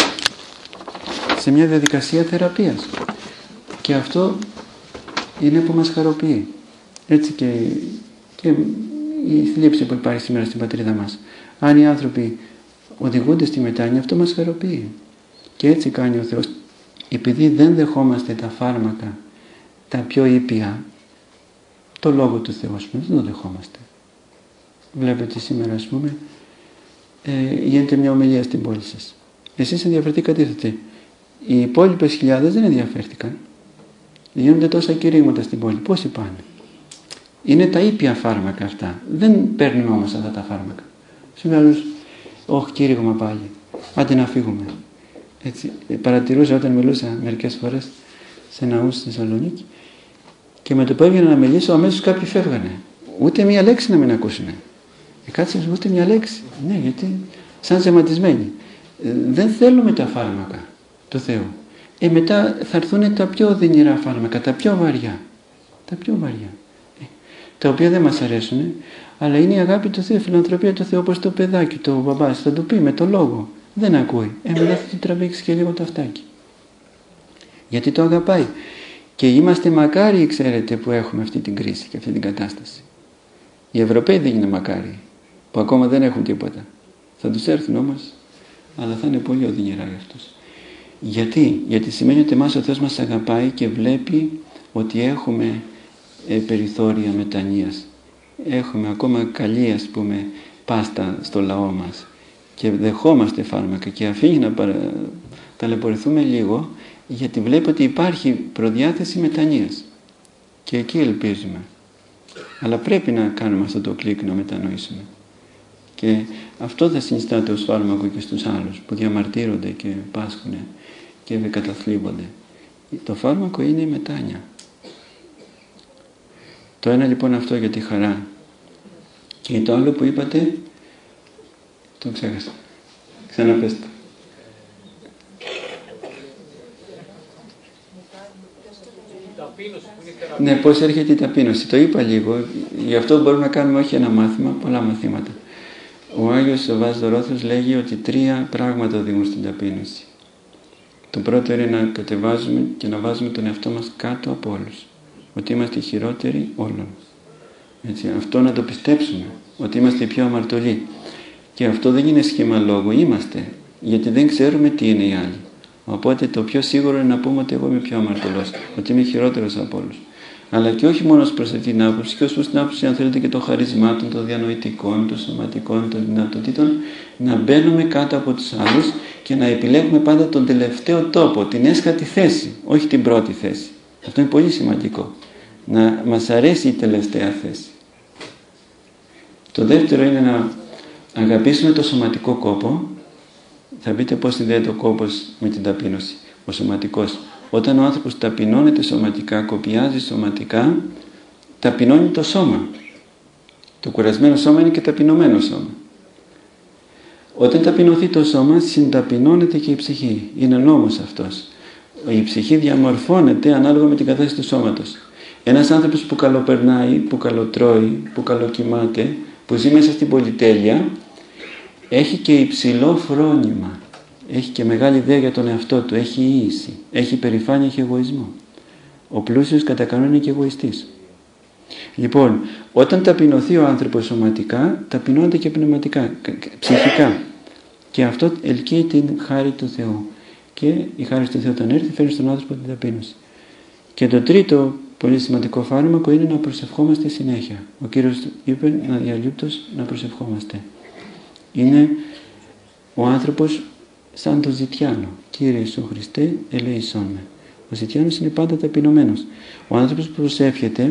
σε μια διαδικασία θεραπείας. Και αυτό είναι που μας χαροποιεί. Έτσι και, και η θλίψη που υπάρχει σήμερα στην πατρίδα μας. Αν οι άνθρωποι οδηγούνται στη μετάνοια, αυτό μας χαροποιεί. Και έτσι κάνει ο Θεός. Επειδή δεν δεχόμαστε τα φάρμακα, τα πιο ήπια, το λόγο του Θεού, ας πούμε, δεν το δεχόμαστε. Βλέπετε σήμερα, ας πούμε, ε, γίνεται μια ομιλία στην πόλη σας. Εσείς ενδιαφερθήκατε. Οι υπόλοιπες χιλιάδες δεν ενδιαφέρθηκαν. Γίνονται τόσα κηρύγματα στην πόλη. Πόσοι πάνε? Είναι τα ήπια φάρμακα αυτά. Δεν παίρνουμε όμως αυτά τα φάρμακα. Σου λέει άλλος, όχι κήρυγμα πάλι, άντε να φύγουμε. Έτσι, παρατηρούσα όταν μιλούσα μερικές φορές σε ναούς στη Θεσσαλονίκη και με το που έβγαινα να μιλήσω αμέσως κάποιοι φεύγανε. Ούτε μία λέξη να μην ακούσουνε. Ε, κάτσε ούτε μία λέξη. Ναι, γιατί σαν ζεματισμένοι. Ε, δεν θέλουμε τα φάρμακα του Θεού. Ε, μετά θα έρθουν τα πιο δυνηρά φάρμακα, τα πιο βαριά. Τα πιο βαριά. Ε, τα οποία δεν μας αρέσουν, αλλά είναι η αγάπη του Θεού, η φιλανθρωπία του Θεού, όπως το παιδάκι, το μπαμπάς, θα του πει με το λόγο. Δεν ακούει. Ε, μετά θα του τραβήξει και λίγο το αυτάκι. Γιατί το αγαπάει. Και είμαστε μακάριοι, ξέρετε, που έχουμε αυτή την κρίση και αυτή την κατάσταση. Οι Ευρωπαίοι δεν είναι μακάριοι, που ακόμα δεν έχουν τίποτα. Θα τους έρθουν όμως, αλλά θα είναι πολύ οδυνηρά για αυτούς. Γιατί, Γιατί σημαίνει ότι εμάς ο Θεός μας αγαπάει και βλέπει ότι έχουμε ε, περιθώρια μετανοίας. Έχουμε ακόμα καλή, ας πούμε, πάστα στο λαό μας και δεχόμαστε φάρμακα και αφήνει να παρα... ταλαιπωρηθούμε λίγο, γιατί βλέπει ότι υπάρχει προδιάθεση μετανοίας και εκεί ελπίζουμε. Αλλά πρέπει να κάνουμε αυτό το κλικ, να μετανοήσουμε. Και αυτό θα συνιστάται ως φάρμακο και στους άλλους που διαμαρτύρονται και πάσχουν και καταθλίβονται. Το φάρμακο είναι η μετάνοια. Το ένα λοιπόν αυτό για τη χαρά. Και το άλλο που είπατε, το ξέχασα. Ξαναπέστε. Ναι, πώς έρχεται η ταπείνωση. Το είπα λίγο. Γι' αυτό μπορούμε να κάνουμε όχι ένα μάθημα, πολλά μαθήματα. Ο Άγιος ο Βάς Δωρόθεος λέγει ότι τρία πράγματα οδηγούν στην ταπείνωση. Το πρώτο είναι να κατεβάζουμε και να βάζουμε τον εαυτό μας κάτω από όλους. Ότι είμαστε οι χειρότεροι όλων. Έτσι, αυτό να το πιστέψουμε. Ότι είμαστε οι πιο αμαρτωλοί. Και αυτό δεν είναι σχήμα λόγου. Είμαστε. Γιατί δεν ξέρουμε τι είναι οι άλλοι. Οπότε το πιο σίγουρο είναι να πούμε ότι εγώ είμαι πιο αμαρτωλός. Ότι είμαι χειρότερος από όλους. Αλλά και όχι μόνο προς αυτή την άποψη, και ως προς την άποψη, αν θέλετε, και των χαρισμάτων, των διανοητικών, των σωματικών, των δυνατοτήτων, να μπαίνουμε κάτω από τους άλλους και να επιλέγουμε πάντα τον τελευταίο τόπο, την έσχατη θέση, όχι την πρώτη θέση. Αυτό είναι πολύ σημαντικό. Να μας αρέσει η τελευταία θέση. Το δεύτερο είναι να αγαπήσουμε το σωματικό κόπο. Θα πείτε πώς συνδέεται ο κόπος με την ταπείνωση, ο σωματικός. Όταν ο άνθρωπος ταπεινώνεται σωματικά, κοπιάζει σωματικά, ταπεινώνει το σώμα. Το κουρασμένο σώμα είναι και ταπεινωμένο σώμα. Όταν ταπεινωθεί το σώμα, συνταπεινώνεται και η ψυχή. Είναι νόμος αυτός. Η ψυχή διαμορφώνεται ανάλογα με την κατάσταση του σώματος. Ένας άνθρωπος που καλοπερνάει, που καλοτρώει, που καλοκοιμάται, που ζει μέσα στην πολυτέλεια, έχει και υψηλό φρόνημα. Έχει και μεγάλη ιδέα για τον εαυτό του. Έχει ίηση. Έχει περηφάνεια και εγωισμό. Ο πλούσιος κατά κανόνα είναι και εγωιστής. Λοιπόν, όταν ταπεινωθεί ο άνθρωπος σωματικά, ταπεινώνεται και πνευματικά, ψυχικά. Και αυτό ελκύει την χάρη του Θεού. Και η χάρη του Θεού όταν έρθει, φέρνει στον άνθρωπο την ταπείνωση. Και το τρίτο πολύ σημαντικό φάρμακο είναι να προσευχόμαστε συνέχεια. Ο Κύριος είπε αδιαλείπτως να προσευχόμαστε. Είναι ο άνθρωπος σαν το ζητιάνο. Κύριε Ιησού Χριστέ, ελέησόν με. Ο ζητιάνος είναι πάντα ταπεινωμένος. Ο άνθρωπος που προσεύχεται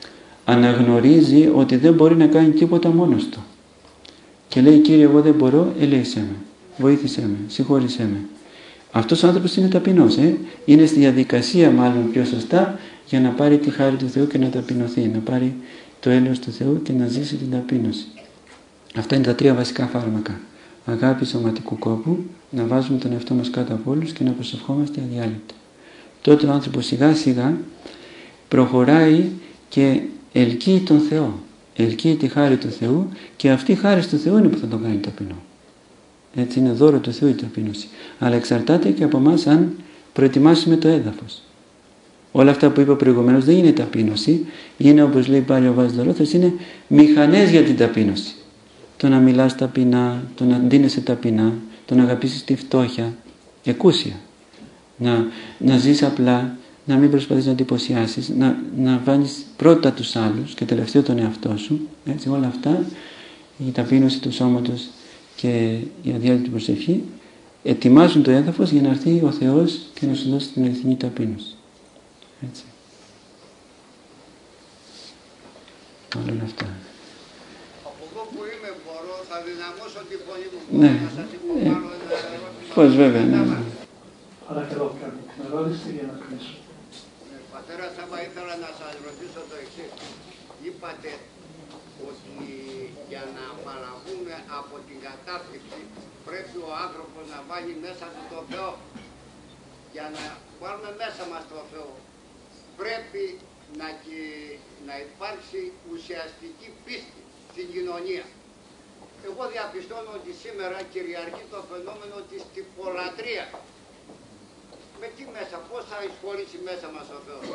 αναγνωρίζει ότι δεν μπορεί να κάνει τίποτα μόνος του. Και λέει, Κύριε, εγώ δεν μπορώ, ελέησέ με. Βοήθησέ με, συγχώρησέ με. Αυτός ο άνθρωπος είναι ταπεινός. Ε? Είναι στη διαδικασία, μάλλον πιο σωστά, για να πάρει τη χάρη του Θεού και να ταπεινωθεί. Να πάρει το έλεος του Θεού και να ζήσει την ταπείνωση. Αυτά είναι τα τρία βασικά φάρμακα. Αγάπη σωματικού κόπου, να βάζουμε τον εαυτό μας κάτω από όλους και να προσευχόμαστε αδιάλειπτα. Τότε ο άνθρωπος σιγά σιγά προχωράει και ελκύει τον Θεό. Ελκύει τη χάρη του Θεού και αυτή η χάρη του Θεού είναι που θα τον κάνει ταπεινό. Έτσι είναι δώρο του Θεού η ταπείνωση. Αλλά εξαρτάται και από εμάς αν προετοιμάσουμε το έδαφος. Όλα αυτά που είπα προηγουμένως δεν είναι ταπείνωση. Είναι, όπως λέει πάλι ο Βάς Δωρόθεος, είναι μηχανές για την ταπείνωση. Το να μιλάς ταπεινά, το να ντύνεσαι ταπεινά, το να αγαπήσεις τη φτώχεια, εκούσια. Να, να ζεις απλά, να μην προσπαθείς να εντυπωσιάσεις, να, να βάλεις πρώτα τους άλλους και τελευταίο τον εαυτό σου. Έτσι, όλα αυτά, η ταπείνωση του σώματος και η αδιάλειπτη προσευχή ετοιμάζουν το έδαφος για να έρθει ο Θεός και να σου δώσει την αληθινή ταπείνωση. Έτσι. όλα αυτά. Από εδώ που είμαι μπορώ, θα δυναμώσω τη φωνή μου. Ναι. Να σας υποβάλω ένα ερώτημα. Πώς βέβαια, ναι. Παρακαλώ, κάνω την ερώτηση για να κλείσω. Πατέρα Σάβα, ήθελα να σας ρωτήσω το εξής. Είπατε ότι για να απαλλαγούμε από την κατάθλιψη πρέπει ο άνθρωπος να βάλει μέσα του το Θεό. Για να βάλουμε μέσα μας το Θεό πρέπει να, να υπάρξει ουσιαστική πίστη στην κοινωνία. Εγώ διαπιστώνω ότι σήμερα κυριαρχεί το φαινόμενο της τυπολατρίας. Με τι μέσα, πώς θα εισχωρήσει μέσα μας ο Θεός.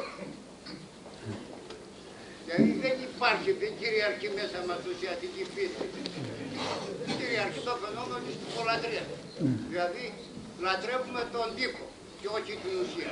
Δηλαδή δεν υπάρχει, δεν κυριαρχεί μέσα μας ουσιαστική πίστη. Κυριαρχεί το φαινόμενο της τυπολατρίας. Δηλαδή λατρεύουμε τον τύπο και όχι την ουσία.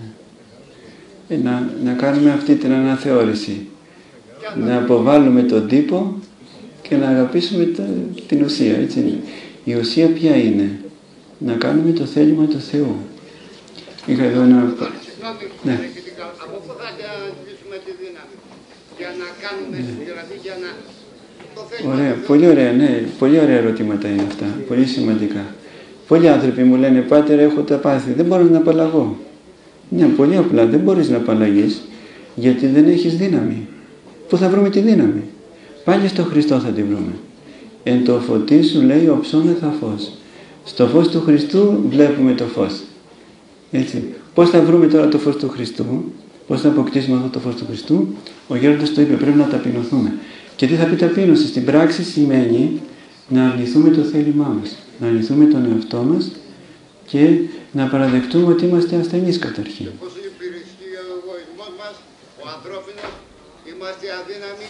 Ε, να, να κάνουμε αυτή την αναθεώρηση. Να αποβάλουμε τον τύπο και να αγαπήσουμε το, την ουσία, έτσι είναι. Η ουσία ποια είναι? Να κάνουμε το θέλημα του Θεού. Είχα εδώ ένα... Ναι. Από πού θα αντιλήσουμε τη δύναμη για να κάνουμε, ναι. Δηλαδή για να... Το θέλημα ωραία, του Θεού. πολύ ωραία, ναι. Πολύ ωραία ερωτήματα είναι αυτά. Πολύ σημαντικά. Πολλοί άνθρωποι μου λένε, Πάτερ, έχω τα πάθη, δεν μπορώ να απαλλαγώ. Ναι, πολύ απλά, δεν μπορείς να απαλλαγείς γιατί δεν έχεις δύναμη. Πού θα βρούμε τη δύναμη? Πάλι στο Χριστό θα τη βρούμε. Εν το φωτί σου λέει οψώνεθα φως. Στο φως του Χριστού βλέπουμε το φως. Έτσι. Πώς θα βρούμε τώρα το φως του Χριστού? Πώς θα αποκτήσουμε αυτό το φως του Χριστού? Ο Γέροντας το είπε, πρέπει να ταπεινωθούμε. Και τι θα πει ταπείνωση? Στην πράξη σημαίνει να αρνηθούμε το θέλημά μας, να αρνηθούμε τον εαυτό μας και να παραδεχτούμε ότι είμαστε ασθενείς καταρχήν. Πώς υπηρεσεί ο εγωισμός μας, ο ανθρώπινος, είμαστε αδύναμοι.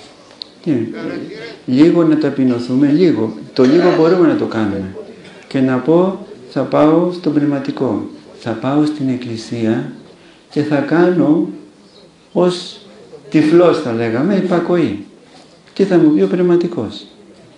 Ναι. Λίγο να ταπεινωθούμε, λίγο. Το λίγο μπορούμε να το κάνουμε. Και να πω, θα πάω στο πνευματικό. Θα πάω στην εκκλησία και θα κάνω ως τυφλός, θα λέγαμε, υπακοή. Και θα μου πει ο πνευματικός.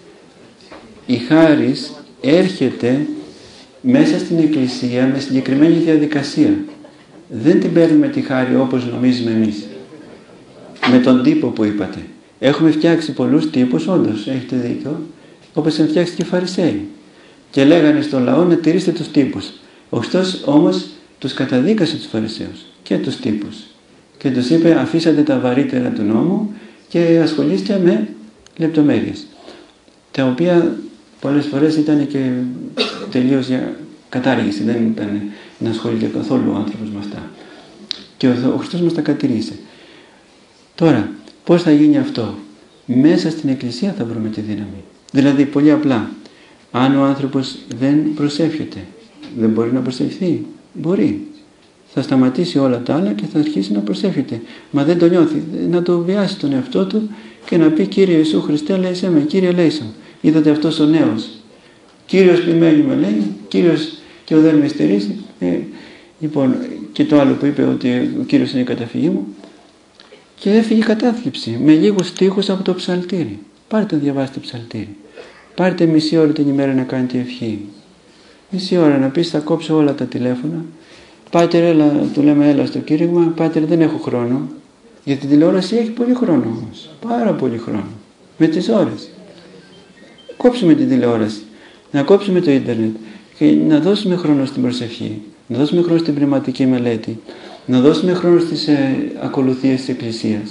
Η χάρις έρχεται μέσα στην εκκλησία με συγκεκριμένη διαδικασία. Δεν την παίρνουμε τη χάρη όπως νομίζουμε εμείς. Με τον τύπο που είπατε. Έχουμε φτιάξει πολλούς τύπους, όντως, έχετε δίκιο, όπως έχουν φτιάξει και οι Φαρισαίοι. Και λέγανε στο λαό να τηρήσετε τους τύπους. Ο Χριστός όμως τους καταδίκασε τους Φαρισαίους και τους τύπους. Και τους είπε, αφήσατε τα βαρύτερα του νόμου και ασχολείστε με λεπτομέρειες. Τα οποία πολλές φορές ήταν και τελείως για κατάργηση. Δεν ήταν να ασχολείται καθόλου ο άνθρωπος με αυτά. Και ο Χριστός μας τα κατηρήσε. Τώρα, πώς θα γίνει αυτό? Μέσα στην εκκλησία θα βρούμε τη δύναμη. Δηλαδή, πολύ απλά, αν ο άνθρωπος δεν προσεύχεται, δεν μπορεί να προσευχθεί. Μπορεί. Θα σταματήσει όλα τα άλλα και θα αρχίσει να προσεύχεται. Μα δεν το νιώθει. Να το βιάσει τον εαυτό του και να πει, Κύριε Ιησού Χριστέ, λέησέ με, Κύριε λέησέ με. Είδατε αυτός ο νέος. Κύριος ποιμένει με λέει, Κύριος και ο δεν με στερήσει. Ε, λοιπόν, και το άλλο που είπε ότι ο Κύριος είναι η καταφυγή μου. Και έφυγε η κατάθλιψη με λίγους στίχους από το ψαλτήρι. Πάρτε να διαβάσετε ψαλτήρι. Πάρτε μισή ώρα την ημέρα να κάνετε ευχή. Μισή ώρα να πεις θα κόψω όλα τα τηλέφωνα. Πάτερ, έλα, του λέμε έλα στο κήρυγμα. Πάτερ, δεν έχω χρόνο. Γιατί η τηλεόραση έχει πολύ χρόνο όμως. Πάρα πολύ χρόνο. Με τις ώρες. Κόψουμε την τηλεόραση. Να κόψουμε το ίντερνετ. Και να δώσουμε χρόνο στην προσευχή. Να δώσουμε χρόνο στην πνευματική μελέτη. Να δώσουμε χρόνο στις ε, ακολουθίες της Εκκλησίας.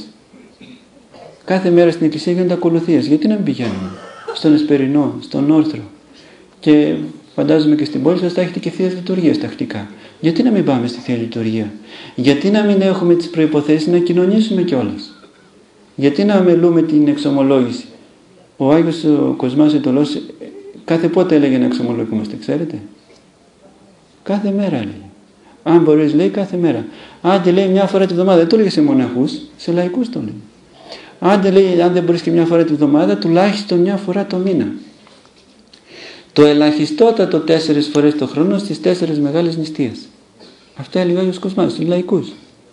Κάθε μέρα στην Εκκλησία γίνονται ακολουθίες. Γιατί να μην πηγαίνουμε? Στον Εσπερινό, στον Όρθρο. Και φαντάζομαι και στην πόλη σας θα έχετε και θείες λειτουργίες τακτικά. Γιατί να μην πάμε στη Θεία Λειτουργία? Γιατί να μην έχουμε τις προϋποθέσεις να κοινωνήσουμε κιόλας? Γιατί να αμελούμε την εξομολόγηση? Ο Άγιος ο Κοσμάς Ετωλός κάθε πότε έλεγε να εξομολογούμαστε, ξέρετε? Κάθε μέρα έλεγε. Αν μπορείς, λέει, κάθε μέρα. Άντε, λέει, μια φορά τη βδομάδα. Δεν το έλεγε σε μοναχούς, σε λαϊκούς το λέει. Άντε, λέει, αν δεν μπορείς και μια φορά τη βδομάδα, τουλάχιστον μια φορά το μήνα. Το ελαχιστότατο τέσσερις φορές το χρόνο στις τέσσερις μεγάλες νηστείες. Αυτά έλεγε ο Άγιος Κοσμάς, στους λαϊκούς.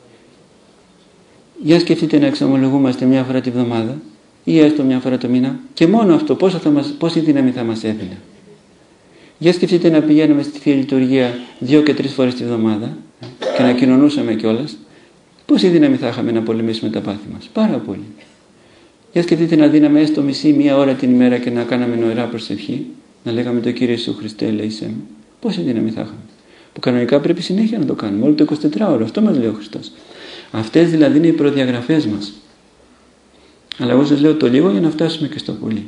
Για σκεφτείτε να εξομολογούμαστε μια φορά τη βδομάδα ή έστω μια φορά το μήνα, και μόνο αυτό πόσο θα μας, πόση δύναμη θα μας έδινε. Για σκεφτείτε να πηγαίνουμε στη Θεία Λειτουργία δύο και τρεις φορές τη βδομάδα και να κοινωνούσαμε κιόλας. Πόση δύναμη θα είχαμε να πολεμήσουμε τα πάθη μας? Πάρα πολύ. Για σκεφτείτε να δίναμε έστω μισή μία ώρα την ημέρα και να κάναμε νοερά προσευχή, να λέγαμε το Κύριε Ιησού Χριστέ, ελέησέ με. Πόση δύναμη θα είχαμε? Που κανονικά πρέπει συνέχεια να το κάνουμε, όλο το εικοσιτετράωρο. Αυτό μας λέει ο Χριστός. Αυτές δηλαδή είναι οι προδιαγραφές μας. Αλλά εγώ σας λέω το λίγο για να φτάσουμε και στο πολύ.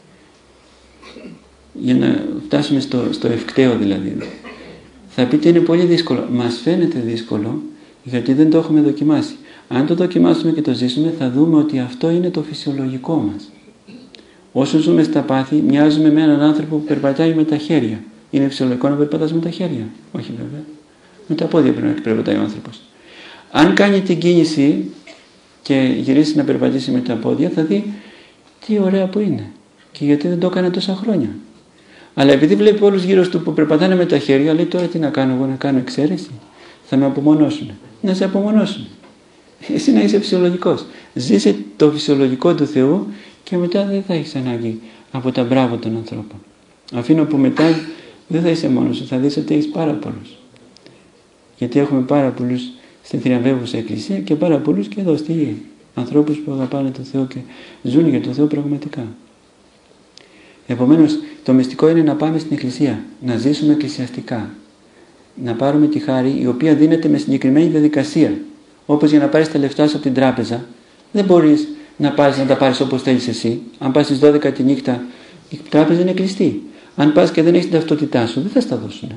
Για να φτάσουμε στο, στο ευκταίο δηλαδή. Θα πείτε είναι πολύ δύσκολο. Μας φαίνεται δύσκολο γιατί δεν το έχουμε δοκιμάσει. Αν το δοκιμάσουμε και το ζήσουμε θα δούμε ότι αυτό είναι το φυσιολογικό μας. Όσο ζούμε στα πάθη μοιάζουμε με έναν άνθρωπο που περπατάει με τα χέρια. Είναι φυσιολογικό να περπατάς με τα χέρια? Όχι βέβαια. Με τα πόδια πρέπει να περπατάει ο άνθρωπος. Αν κάνει την κίνηση και γυρίσει να περπατήσει με τα πόδια θα δει τι ωραία που είναι και γιατί δεν το έκανε τόσα χρόνια. Αλλά επειδή βλέπει όλους γύρω του που περπατάνε με τα χέρια, λέει τώρα τι να κάνω εγώ, να κάνω εξαίρεση? Θα με απομονώσουν. Να σε απομονώσουν. Εσύ να είσαι φυσιολογικός. Ζήσε το φυσιολογικό του Θεού και μετά δεν θα έχεις ανάγκη από τα μπράβο των ανθρώπων. Αφήνω που μετά δεν θα είσαι μόνος σου, θα δεις ότι έχεις πάρα πολλούς. Γιατί έχουμε πάρα πολλούς στην θριαμβεύουσα εκκλησία και πάρα πολλούς και εδώ στη γη. Ανθρώπους που αγαπάνε τον Θεό και ζουν για τον Θεό πραγματικά. Επομένως, το μυστικό είναι να πάμε στην εκκλησία, να ζήσουμε εκκλησιαστικά. Να πάρουμε τη χάρη η οποία δίνεται με συγκεκριμένη διαδικασία. Όπως για να πάρεις τα λεφτά σου από την τράπεζα, δεν μπορείς να πας να τα πάρεις όπως θέλεις εσύ. Αν πας στις δώδεκα τη νύχτα, η τράπεζα είναι κλειστή. Αν πας και δεν έχεις την ταυτότητά σου, δεν θα στα δώσουν.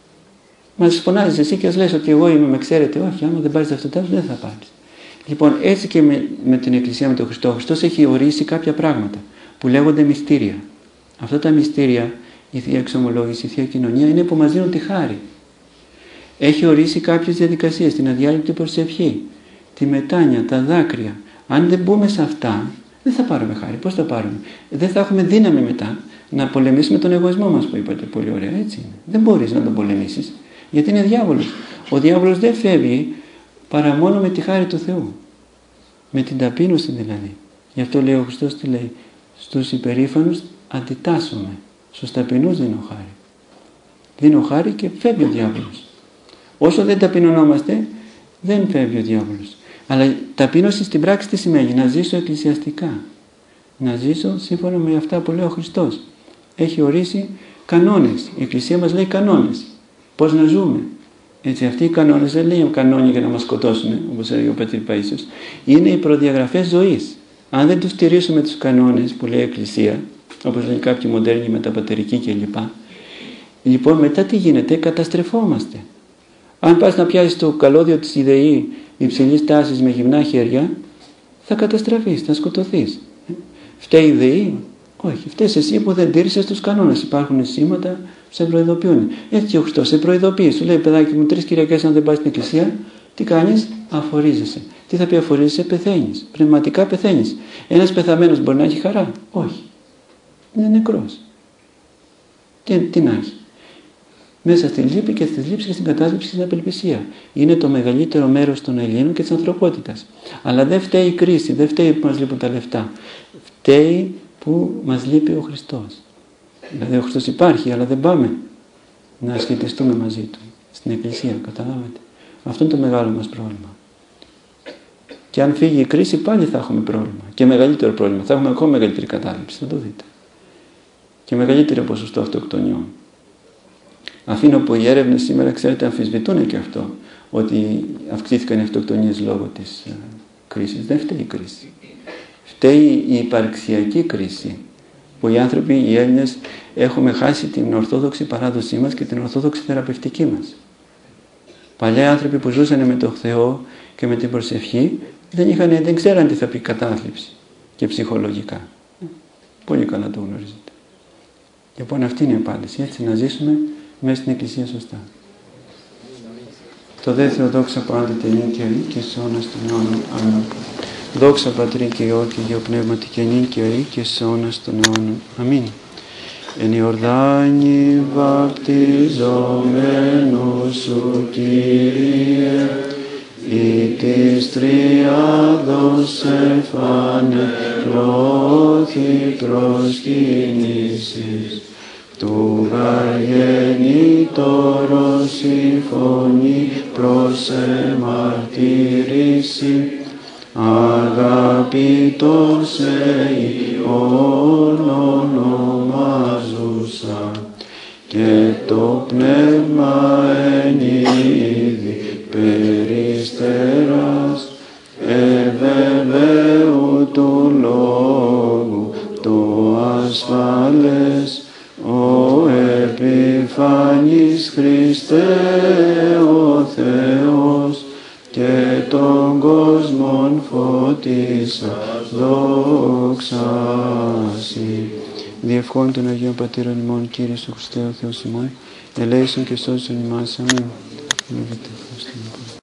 Μα φωνάζεις εσύ και ας λες ότι εγώ είμαι, με ξέρετε. Όχι, άμα δεν πάρεις την ταυτότητά σου, δεν θα πάρεις. Λοιπόν, έτσι και με, με την εκκλησία, με τον Χριστό. Ο Χριστός έχει ορίσει κάποια πράγματα που λέγονται μυστήρια. Αυτά τα μυστήρια, η Θεία Εξομολόγηση, η Θεία Κοινωνία, είναι που μας δίνουν τη χάρη. Έχει ορίσει κάποιες διαδικασίες, την αδιάλειπτη προσευχή, τη μετάνοια, τα δάκρυα. Αν δεν μπούμε σε αυτά, δεν θα πάρουμε χάρη. Πώς θα πάρουμε? Δεν θα έχουμε δύναμη μετά να πολεμήσουμε τον εγωισμό μας που είπατε πολύ ωραία. Έτσι είναι. Δεν μπορείς να τον πολεμήσεις, γιατί είναι διάβολος. Ο διάβολος δεν φεύγει παρά μόνο με τη χάρη του Θεού. Με την ταπείνωση δηλαδή. Γι' αυτό λέει ο Χριστός τι λέει? Στους υπερήφανους αντιτάσσομαι. Στους ταπεινούς δίνω χάρη. Δίνω χάρη και φεύγει ο διάβολος. Όσο δεν ταπεινωνόμαστε, δεν φεύγει ο διάβολος. Αλλά ταπείνωση στην πράξη τι σημαίνει? Να ζήσω εκκλησιαστικά. Να ζήσω σύμφωνα με αυτά που λέει ο Χριστός. Έχει ορίσει κανόνες. Η Εκκλησία μας λέει κανόνες. Πώς να ζούμε. Έτσι, αυτοί οι κανόνες δεν λέει κανόνια για να μας σκοτώσουν, όπως έλεγε ο Πατήρ Παΐσιος. Είναι οι προδιαγραφές ζωής. Αν δεν τους τηρήσουμε τους κανόνες που λέει η Εκκλησία, όπως λένε κάποιοι μοντέρνοι μεταπατερικοί κλπ. Λοιπόν, μετά τι γίνεται? Καταστρεφόμαστε. Αν πας να πιάσεις το καλώδιο της ιδεή υψηλής τάσης με γυμνά χέρια, θα καταστραφείς, θα σκοτωθείς. Φταίει η ιδεή? Όχι, φταίς εσύ που δεν τήρησες τους κανόνες. Υπάρχουν σήματα που σε προειδοποιούν. Έτσι ο Χριστός σε προειδοποιεί. Σου λέει, παιδάκι μου, τρεις Κυριακές αν δεν πας στην εκκλησία, τι κάνεις? Αφορίζεσαι. Τι θα πει αφορίζεσαι? Πεθαίνεις. Πνευματικά πεθαίνεις. Ένας πεθαμένος μπορεί να έχει χαρά? Όχι. Είναι νεκρός. Τι, τι να έχει? Μέσα στη λύπη και στη λήψη και στην κατάθλιψη και στην απελπισία. Είναι το μεγαλύτερο μέρος των Ελλήνων και της ανθρωπότητας. Αλλά δεν φταίει η κρίση, δεν φταίει που μας λείπουν τα λεφτά. Φταίει που μας λείπει ο Χριστός. Δηλαδή ο Χριστός υπάρχει, αλλά δεν πάμε να ασχετιστούμε μαζί Του στην Εκκλησία, καταλάβατε. Αυτό είναι το μεγάλο μας πρόβλημα. Και αν φύγει η κρίση πάλι θα έχουμε πρόβλημα. Και μεγαλύτερο πρόβλημα. Θα έχουμε ακόμα μεγαλύτερη κατάληψη, θα το δείτε. Και μεγαλύτερο ποσοστό αυτοκτονιών. Αφήνω που οι έρευνες σήμερα, ξέρετε, αμφισβητούν και αυτό, ότι αυξήθηκαν οι αυτοκτονίες λόγω της uh, κρίσης. Δεν φταίει η κρίση. Φταίει η υπαρξιακή κρίση, που οι άνθρωποι, οι Έλληνες, έχουμε χάσει την ορθόδοξη παράδοσή μας και την ορθόδοξη θεραπευτική μας. Παλιά άνθρωποι που ζούσαν με τον Θεό και με την προσευχή, δεν, είχαν, δεν ξέραν τι θα πει κατάθλιψη και ψυχολογικά. Πολύ καλά το γνωρίζετε. Λοιπόν, αυτή είναι η απάντηση. Έτσι να ζήσουμε μέσα στην Εκκλησία σωστά. Το δεύτερο δόξα πάντα τελείν και ρή και σε όνας των αιώνων. Αμήν. Δόξα Πατρί και Υιό και Υιό Πνεύματι και νυν και ρή και σε όνας των αιώνων. Αμήν. Εν Ιορδάνη βαπτιζόμενου σου Κύριε, ή της τριάδος εφανερώθη προσκυνήσεις, του γαγεννήτωρος η φωνή προς εμαρτύρηση, αγαπητός σε Υιόν ονομάζουσα, και το πνεύμα εν είδη περιστεράς, ευεβαίου του λόγου το ασφαλές, ο επιφανής Χριστέ ο Θεός, και τον κόσμον φωτίσας δόξασι. Διευχών των Αγίων Πατήρων ημών, Κύριε σου Χριστέ ο Θεός ημών, ελέησον και σώσον ημάς. Αμήν.